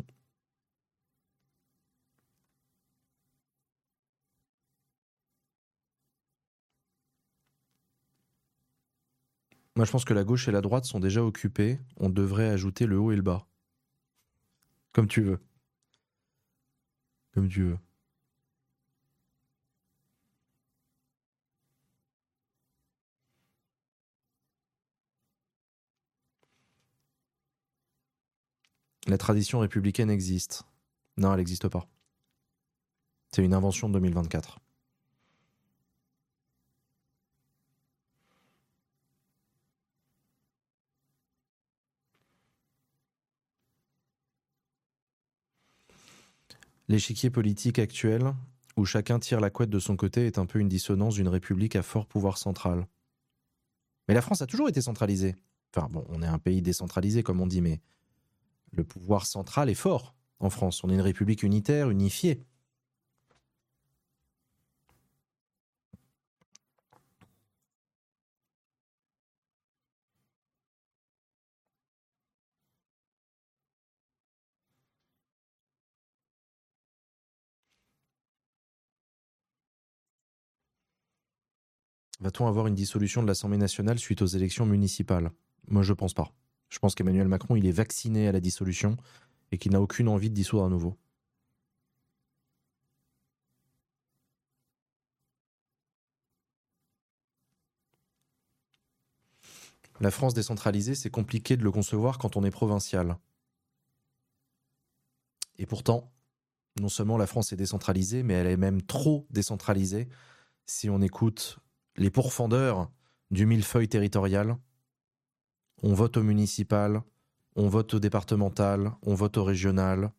Moi, je pense que la gauche et la droite sont déjà occupées. On devrait ajouter le haut et le bas. Comme tu veux. Comme tu veux. La tradition républicaine existe. Non, elle n'existe pas. C'est une invention de 2024. L'échiquier politique actuel, où chacun tire la couette de son côté, est un peu une dissonance d'une république à fort pouvoir central. Mais la France a toujours été centralisée. Enfin bon, on est un pays décentralisé comme on dit, mais le pouvoir central est fort en France. On est une république unitaire, unifiée. Va-t-on avoir une dissolution de l'Assemblée nationale suite aux élections municipales? Moi, je pense pas. Je pense qu'Emmanuel Macron, il est vacciné à la dissolution et qu'il n'a aucune envie de dissoudre à nouveau. La France décentralisée, c'est compliqué de le concevoir quand on est provincial. Et pourtant, non seulement la France est décentralisée, mais elle est même trop décentralisée si on écoute les pourfendeurs du millefeuille territorial. On vote au municipal, on vote au départemental, on vote au régional.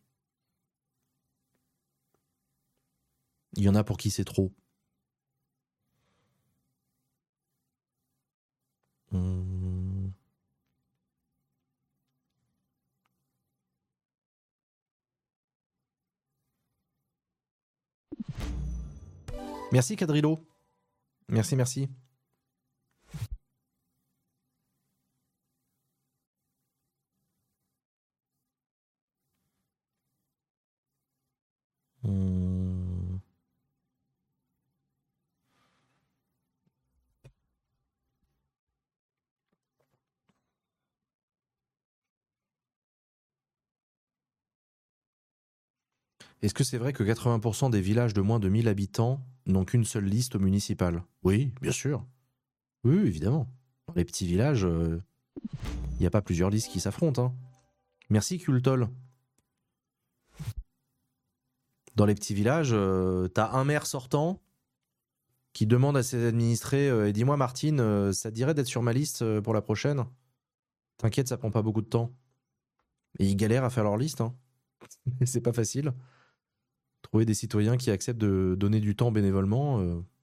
Il y en a pour qui c'est trop. Merci Cadrillo. Merci, merci. Est-ce que c'est vrai que 80% des villages de moins de 1000 habitants n'ont qu'une seule liste municipale? Oui, bien sûr. Oui, évidemment. Dans les petits villages, il n'y a pas plusieurs listes qui s'affrontent. Hein. Merci Cultol. Dans les petits villages, t'as un maire sortant qui demande à ses administrés et dis-moi Martine, ça te dirait d'être sur ma liste pour la prochaine? T'inquiète, ça prend pas beaucoup de temps. Et ils galèrent à faire leur liste. Hein. Et c'est pas facile. Trouver des citoyens qui acceptent de donner du temps bénévolement.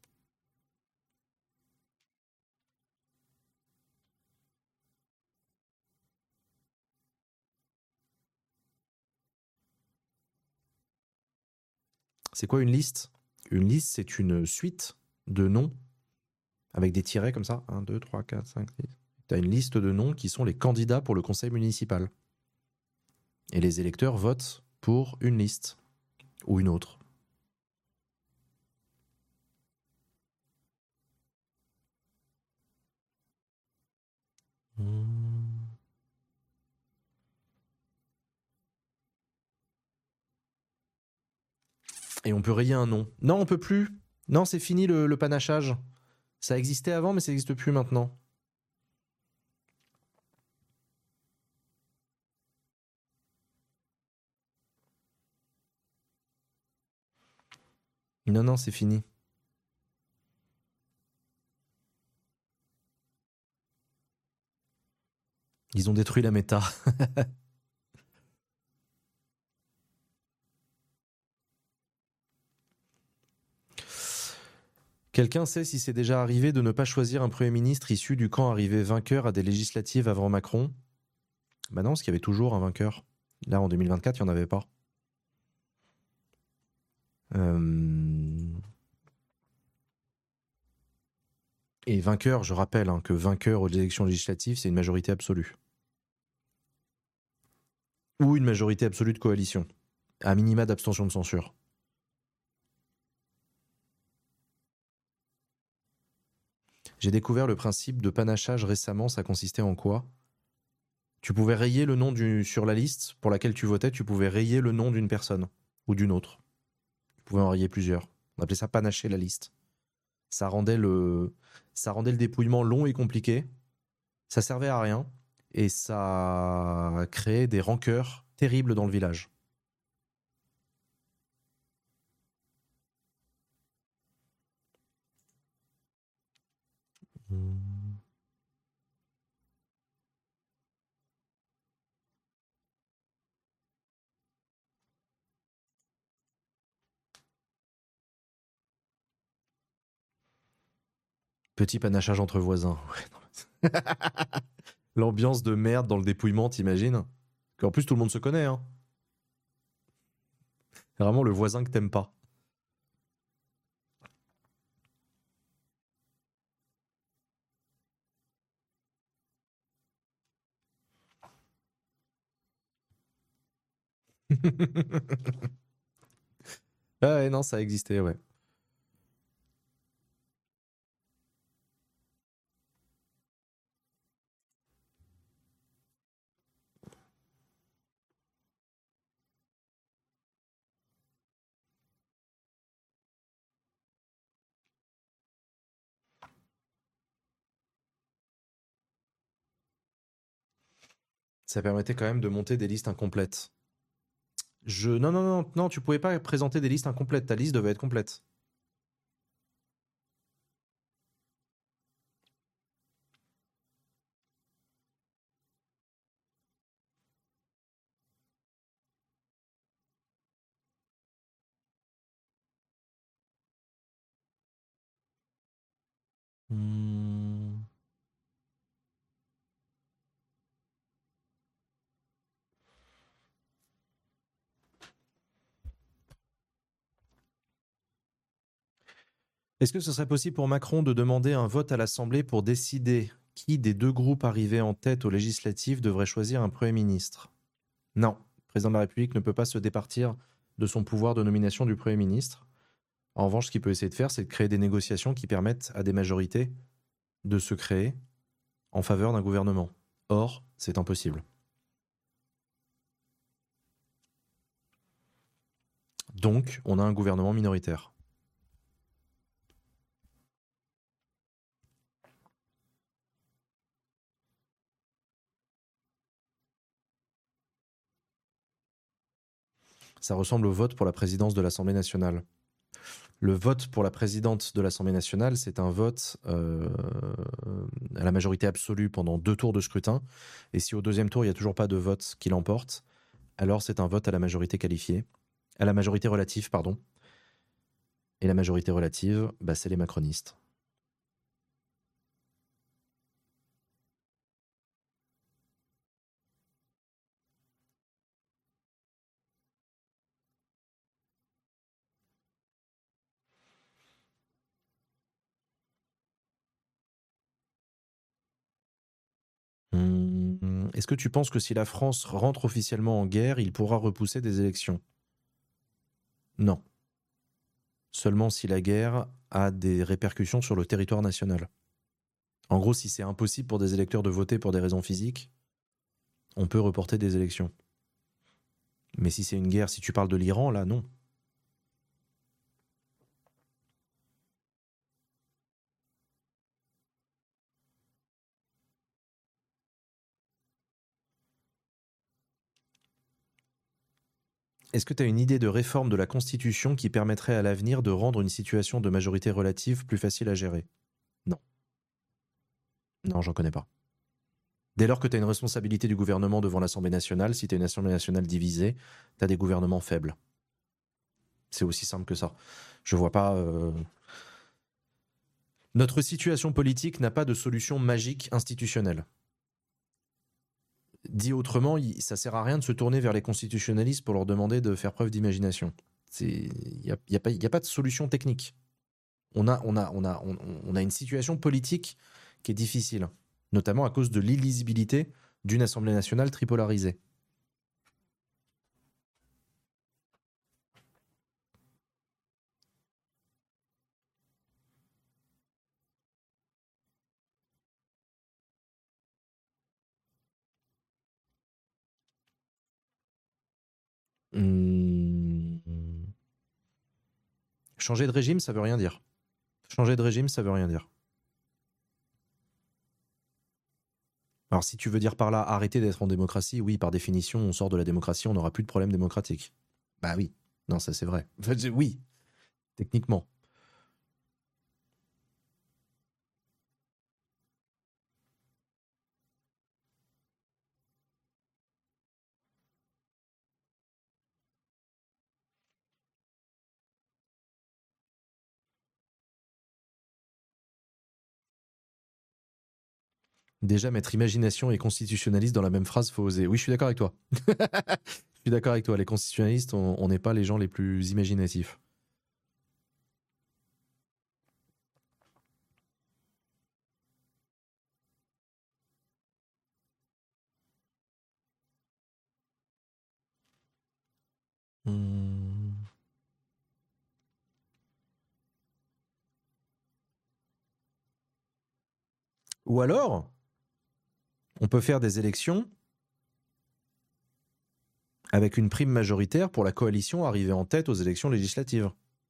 C'est quoi une liste? Une liste, c'est une suite de noms avec des tirets comme ça. 1, 2, 3, 4, 5, 6. Tu as une liste de noms qui sont les candidats pour le conseil municipal. Et les électeurs votent pour une liste ou une autre. Et on peut rayer un nom. Non, on peut plus. Non, c'est fini le panachage. Ça existait avant, mais ça n'existe plus maintenant. Non, non, c'est fini. Ils ont détruit la méta. Quelqu'un sait si c'est déjà arrivé de ne pas choisir un Premier ministre issu du camp arrivé vainqueur à des législatives avant Macron? Bah non, parce qu'il y avait toujours un vainqueur. Là, en 2024, il n'y en avait pas. Et vainqueur, je rappelle que vainqueur aux élections législatives, c'est une majorité absolue. Ou une majorité absolue de coalition. À minima d'abstention de censure. J'ai découvert le principe de panachage récemment, ça consistait en quoi? Tu pouvais rayer le nom sur la liste pour laquelle tu votais, tu pouvais rayer le nom d'une personne ou d'une autre. Tu pouvais en rayer plusieurs. On appelait ça panacher la liste. Ça rendait le dépouillement long et compliqué. Ça servait à rien et ça créait des rancœurs terribles dans le village. Petit panachage entre voisins. Ouais, non. L'ambiance de merde dans le dépouillement, t'imagines? En plus, tout le monde se connaît, hein. C'est vraiment le voisin que t'aimes pas. Ah ouais, non, ça existait, ouais. Ça permettait quand même de monter des listes incomplètes. Non, non, non, non, tu pouvais pas présenter des listes incomplètes. Ta liste devait être complète. Hmm. Est-ce que ce serait possible pour Macron de demander un vote à l'Assemblée pour décider qui des deux groupes arrivés en tête aux législatives devrait choisir un Premier ministre? Non. Le président de la République ne peut pas se départir de son pouvoir de nomination du Premier ministre. En revanche, ce qu'il peut essayer de faire, c'est de créer des négociations qui permettent à des majorités de se créer en faveur d'un gouvernement. Or, c'est impossible. Donc, on a un gouvernement minoritaire. Ça ressemble au vote pour la présidence de l'Assemblée nationale. Le vote pour la présidente de l'Assemblée nationale, c'est un vote à la majorité absolue pendant 2 tours de scrutin. Et si au deuxième tour, il n'y a toujours pas de vote qui l'emporte, alors c'est un vote à la majorité qualifiée. À la majorité relative, pardon. Et la majorité relative, bah, c'est les macronistes. Est-ce que tu penses que si la France rentre officiellement en guerre, il pourra repousser des élections? Non. Seulement si la guerre a des répercussions sur le territoire national. En gros, si c'est impossible pour des électeurs de voter pour des raisons physiques, on peut reporter des élections. Mais si c'est une guerre, si tu parles de l'Iran, là, non. Est-ce que tu as une idée de réforme de la Constitution qui permettrait à l'avenir de rendre une situation de majorité relative plus facile à gérer? Non. Non, j'en connais pas. Dès lors que tu as une responsabilité du gouvernement devant l'Assemblée nationale, si tu as une Assemblée nationale divisée, tu as des gouvernements faibles. C'est aussi simple que ça. Je vois pas. Notre situation politique n'a pas de solution magique institutionnelle. Dit autrement, ça sert à rien de se tourner vers les constitutionnalistes pour leur demander de faire preuve d'imagination. Il n'y a pas de solution technique. On a une situation politique qui est difficile, notamment à cause de l'illisibilité d'une Assemblée nationale tripolarisée. Hum, Changer de régime, ça veut rien dire. Changer de régime, ça veut rien dire. Alors si tu veux dire par là arrêter d'être en démocratie, oui, par définition, on sort de la démocratie, on n'aura plus de problème démocratique. Bah oui, non, ça c'est vrai. Enfin, oui, techniquement. Déjà, mettre imagination et constitutionnaliste dans la même phrase, faut oser. Oui, je suis d'accord avec toi. Je suis d'accord avec toi. Les constitutionnalistes, on n'est pas les gens les plus imaginatifs. Hmm. Ou alors, on peut faire des élections avec une prime majoritaire pour la coalition arrivée en tête aux élections législatives.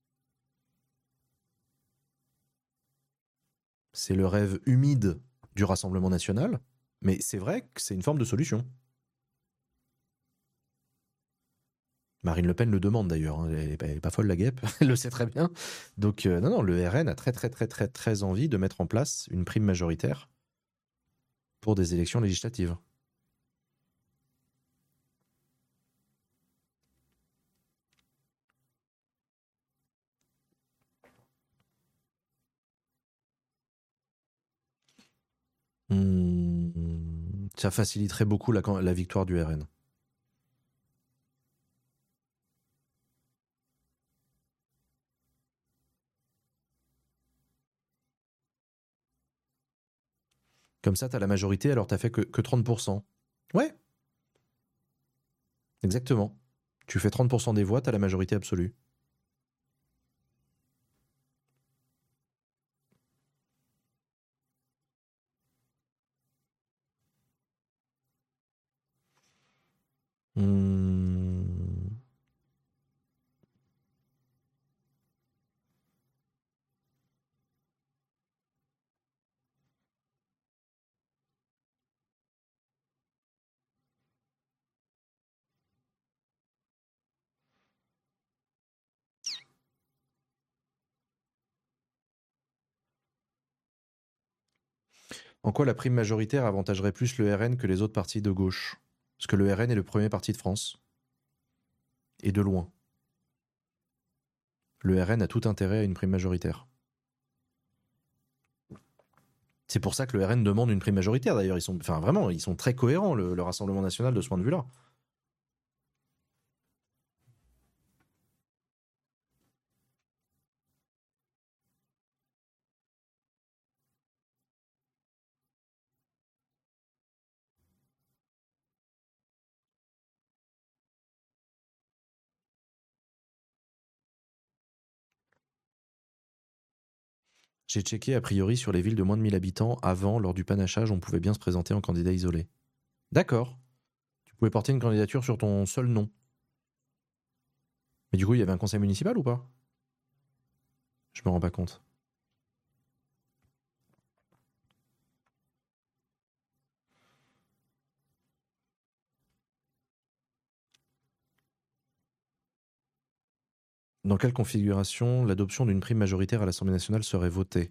C'est le rêve humide du Rassemblement national, mais c'est vrai que c'est une forme de solution. Marine Le Pen le demande d'ailleurs, hein. Elle est pas folle la guêpe, elle le sait très bien. Donc non, le RN a très envie de mettre en place une prime majoritaire pour des élections législatives. Ça faciliterait beaucoup la victoire du RN. Comme ça, t'as la majorité, alors t'as fait que 30%. Ouais, exactement. Tu fais 30% des voix, t'as la majorité absolue. Hmm. En quoi la prime majoritaire avantagerait plus le RN que les autres partis de gauche? Parce que le RN est le premier parti de France. Et de loin. Le RN a tout intérêt à une prime majoritaire. C'est pour ça que le RN demande une prime majoritaire d'ailleurs. Ils sont très cohérents, le Rassemblement national, de ce point de vue-là. J'ai checké, a priori, sur les villes de moins de 1000 habitants, avant, lors du panachage, on pouvait bien se présenter en candidat isolé. D'accord. Tu pouvais porter une candidature sur ton seul nom. Mais du coup, il y avait un conseil municipal ou pas? Je me rends pas compte. Dans quelle configuration l'adoption d'une prime majoritaire à l'Assemblée nationale serait votée?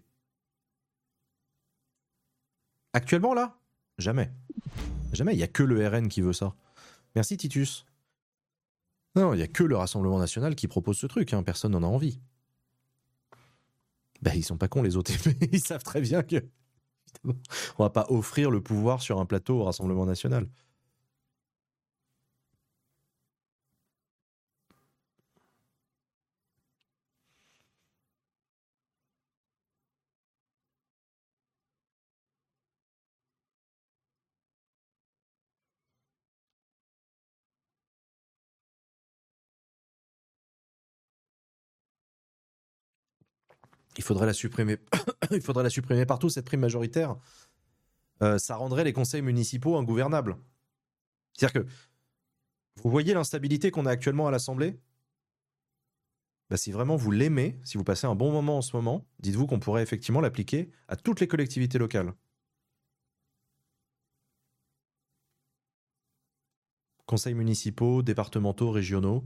Actuellement, là? Jamais. Jamais, il n'y a que le RN qui veut ça. Merci Titus. Non, il n'y a que le Rassemblement national qui propose ce truc, hein. Personne n'en a envie. Bah, ils sont pas cons les autres, ils savent très bien que on va pas offrir le pouvoir sur un plateau au Rassemblement national. Il faudrait la supprimer. Il faudrait la supprimer partout, cette prime majoritaire. Ça rendrait les conseils municipaux ingouvernables. C'est-à-dire que vous voyez l'instabilité qu'on a actuellement à l'Assemblée. Bah, si vraiment vous l'aimez, si vous passez un bon moment en ce moment, dites-vous qu'on pourrait effectivement l'appliquer à toutes les collectivités locales. Conseils municipaux, départementaux, régionaux.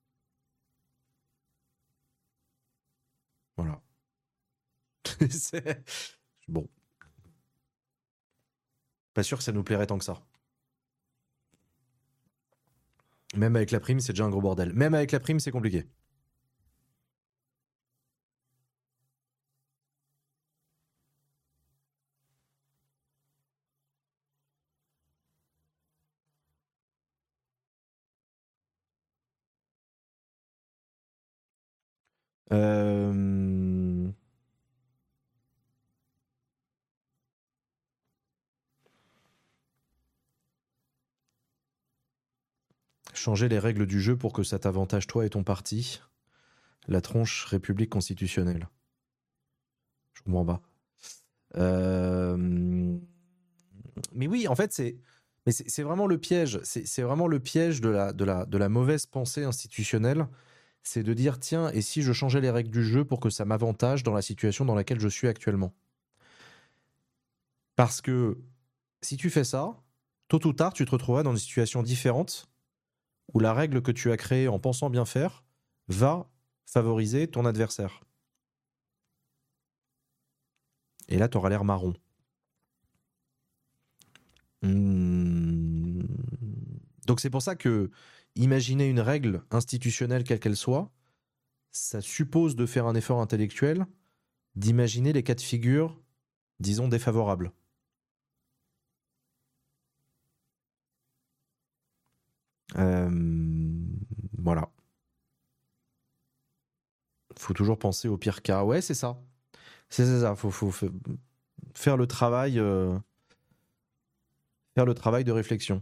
Voilà. Bon. Pas sûr que ça nous plairait tant que ça. Même avec la prime, c'est déjà un gros bordel. Même avec la prime, c'est compliqué. Euh, Changer les règles du jeu pour que ça t'avantage toi et ton parti. La tronche République constitutionnelle. Je comprends pas. Euh, Mais oui, en fait, c'est vraiment le piège. C'est vraiment le piège de la mauvaise pensée institutionnelle. C'est de dire, tiens, et si je changeais les règles du jeu pour que ça m'avantage dans la situation dans laquelle je suis actuellement? Parce que si tu fais ça, tôt ou tard, tu te retrouveras dans une situation différente où la règle que tu as créée en pensant bien faire va favoriser ton adversaire. Et là, tu auras l'air marron. Hmm. Donc c'est pour ça que imaginer une règle institutionnelle quelle qu'elle soit, ça suppose de faire un effort intellectuel, d'imaginer les cas de figure, disons, défavorables. Euh, voilà. Faut toujours penser au pire cas. Ouais, c'est ça. C'est ça. Faut faire faire le travail de réflexion.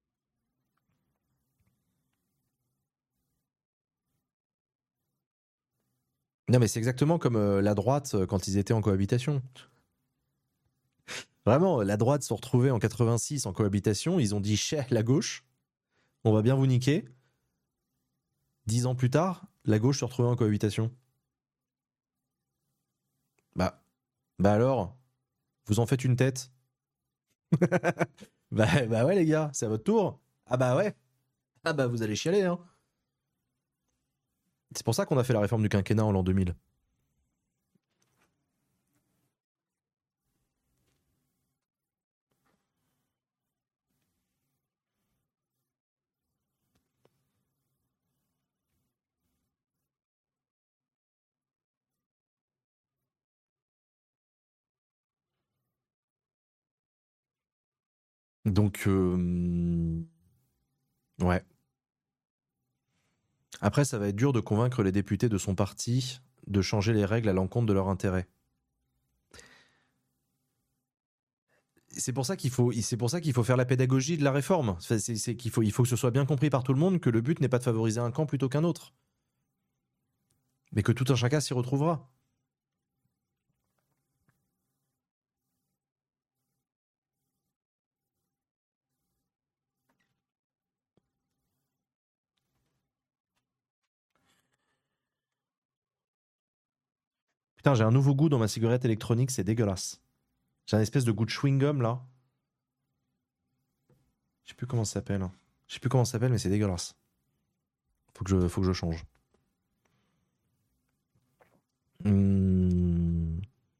Non, mais c'est exactement comme la droite quand ils étaient en cohabitation. Vraiment, la droite se retrouvait en 86 en cohabitation. Ils ont dit chais, la gauche, on va bien vous niquer. 10 ans plus tard, la gauche se retrouvait en cohabitation. Bah, bah alors, vous en faites une tête. Bah ouais les gars, c'est à votre tour. Ah bah ouais. Ah bah vous allez chialer hein. C'est pour ça qu'on a fait la réforme du quinquennat en l'an 2000. Donc ouais. Après ça va être dur de convaincre les députés de son parti de changer les règles à l'encontre de leur intérêt. C'est pour ça qu'il faut faire la pédagogie de la réforme. C'est qu'il il faut que ce soit bien compris par tout le monde que le but n'est pas de favoriser un camp plutôt qu'un autre, mais que tout un chacun s'y retrouvera. Putain, j'ai un nouveau goût dans ma cigarette électronique, c'est dégueulasse. J'ai un espèce de goût de chewing-gum là. Je sais plus comment ça s'appelle. Je sais plus comment ça s'appelle, mais c'est dégueulasse. Faut que je change. Hmm.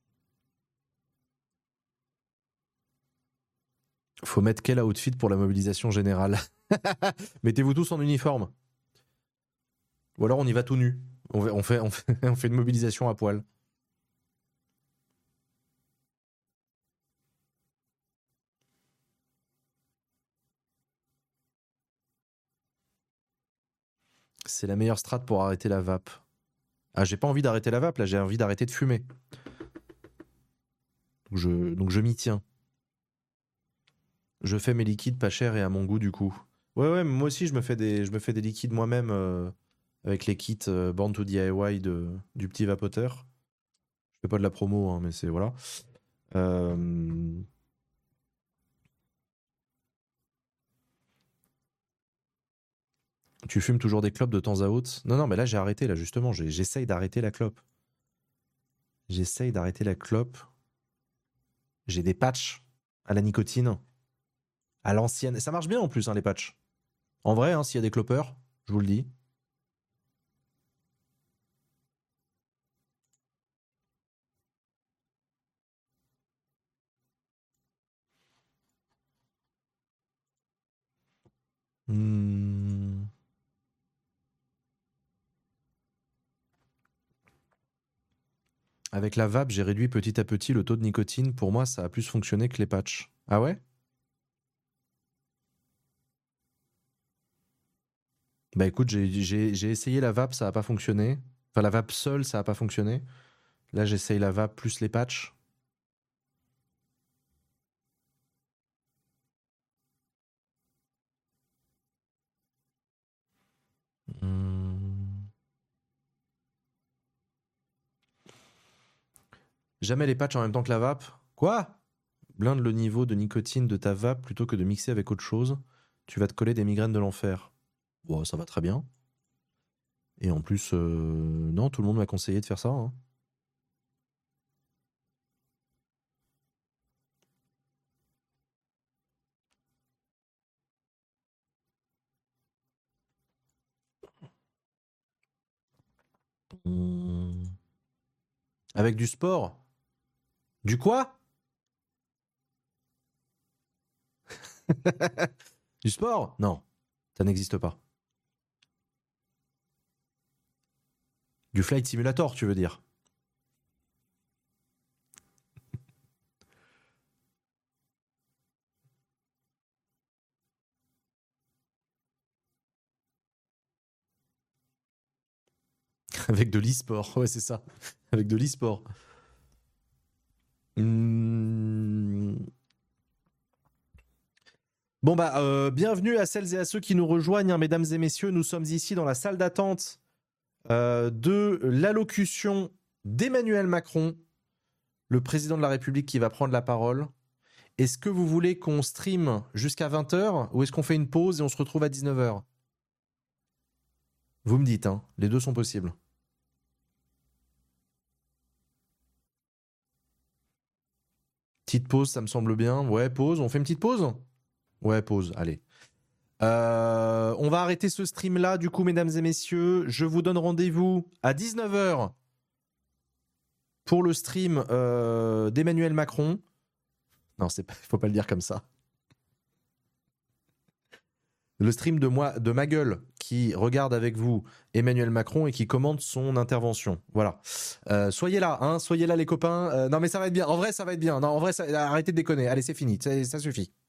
Faut mettre quel outfit pour la mobilisation générale? Mettez-vous tous en uniforme. Ou alors on y va tout nu. On fait une mobilisation à poil. C'est la meilleure strat pour arrêter la vape. Ah, j'ai pas envie d'arrêter la vape, là, j'ai envie d'arrêter de fumer. Donc je m'y tiens. Je fais mes liquides pas chers et à mon goût, du coup. Ouais, ouais, mais moi aussi, je me fais des liquides moi-même avec les kits Born to DIY du petit vapoteur. Je fais pas de la promo, hein, mais c'est voilà. Euh, Tu fumes toujours des clopes de temps à autre? Non, non, mais là, j'ai arrêté, là, justement. J'essaye d'arrêter la clope. J'essaye d'arrêter la clope. J'ai des patchs à la nicotine, à l'ancienne. Ça marche bien en plus, hein, les patchs. En vrai, hein, s'il y a des clopeurs, je vous le dis. Hmm. Avec la vape, j'ai réduit petit à petit le taux de nicotine. Pour moi, ça a plus fonctionné que les patchs. Ah ouais? Bah écoute, j'ai essayé la vape, ça a pas fonctionné. Enfin, la vape seule, ça n'a pas fonctionné. Là, j'essaye la vape plus les patchs. Jamais les patchs en même temps que la vape. Quoi? Blinde le niveau de nicotine de ta vape plutôt que de mixer avec autre chose. Tu vas te coller des migraines de l'enfer. Bon, ça va très bien. Et en plus, non, tout le monde m'a conseillé de faire ça. Hein. Avec du sport? Du quoi? Du sport? Non, ça n'existe pas. Du flight simulator, tu veux dire? Avec de l'e-sport, ouais, c'est ça. Avec de l'e-sport. Bon bah, bienvenue à celles et à ceux qui nous rejoignent, hein, mesdames et messieurs. Nous sommes ici dans la salle d'attente de l'allocution d'Emmanuel Macron, le président de la République qui va prendre la parole. Est-ce que vous voulez qu'on stream jusqu'à 20h ou est-ce qu'on fait une pause et on se retrouve à 19h? Vous me dites, hein, les deux sont possibles. Petite pause, ça me semble bien. Ouais, pause, on fait une petite pause? Ouais, pause, allez. On va arrêter ce stream-là, du coup, mesdames et messieurs. Je vous donne rendez-vous à 19h pour le stream d'Emmanuel Macron. Non, faut pas le dire comme ça. Le stream de ma gueule qui regarde avec vous Emmanuel Macron et qui commente son intervention. Voilà. Soyez là, hein, soyez là les copains. Non mais ça va être bien. En vrai, ça va être bien. Non, en vrai, arrêtez de déconner. Allez, c'est fini. Ça suffit.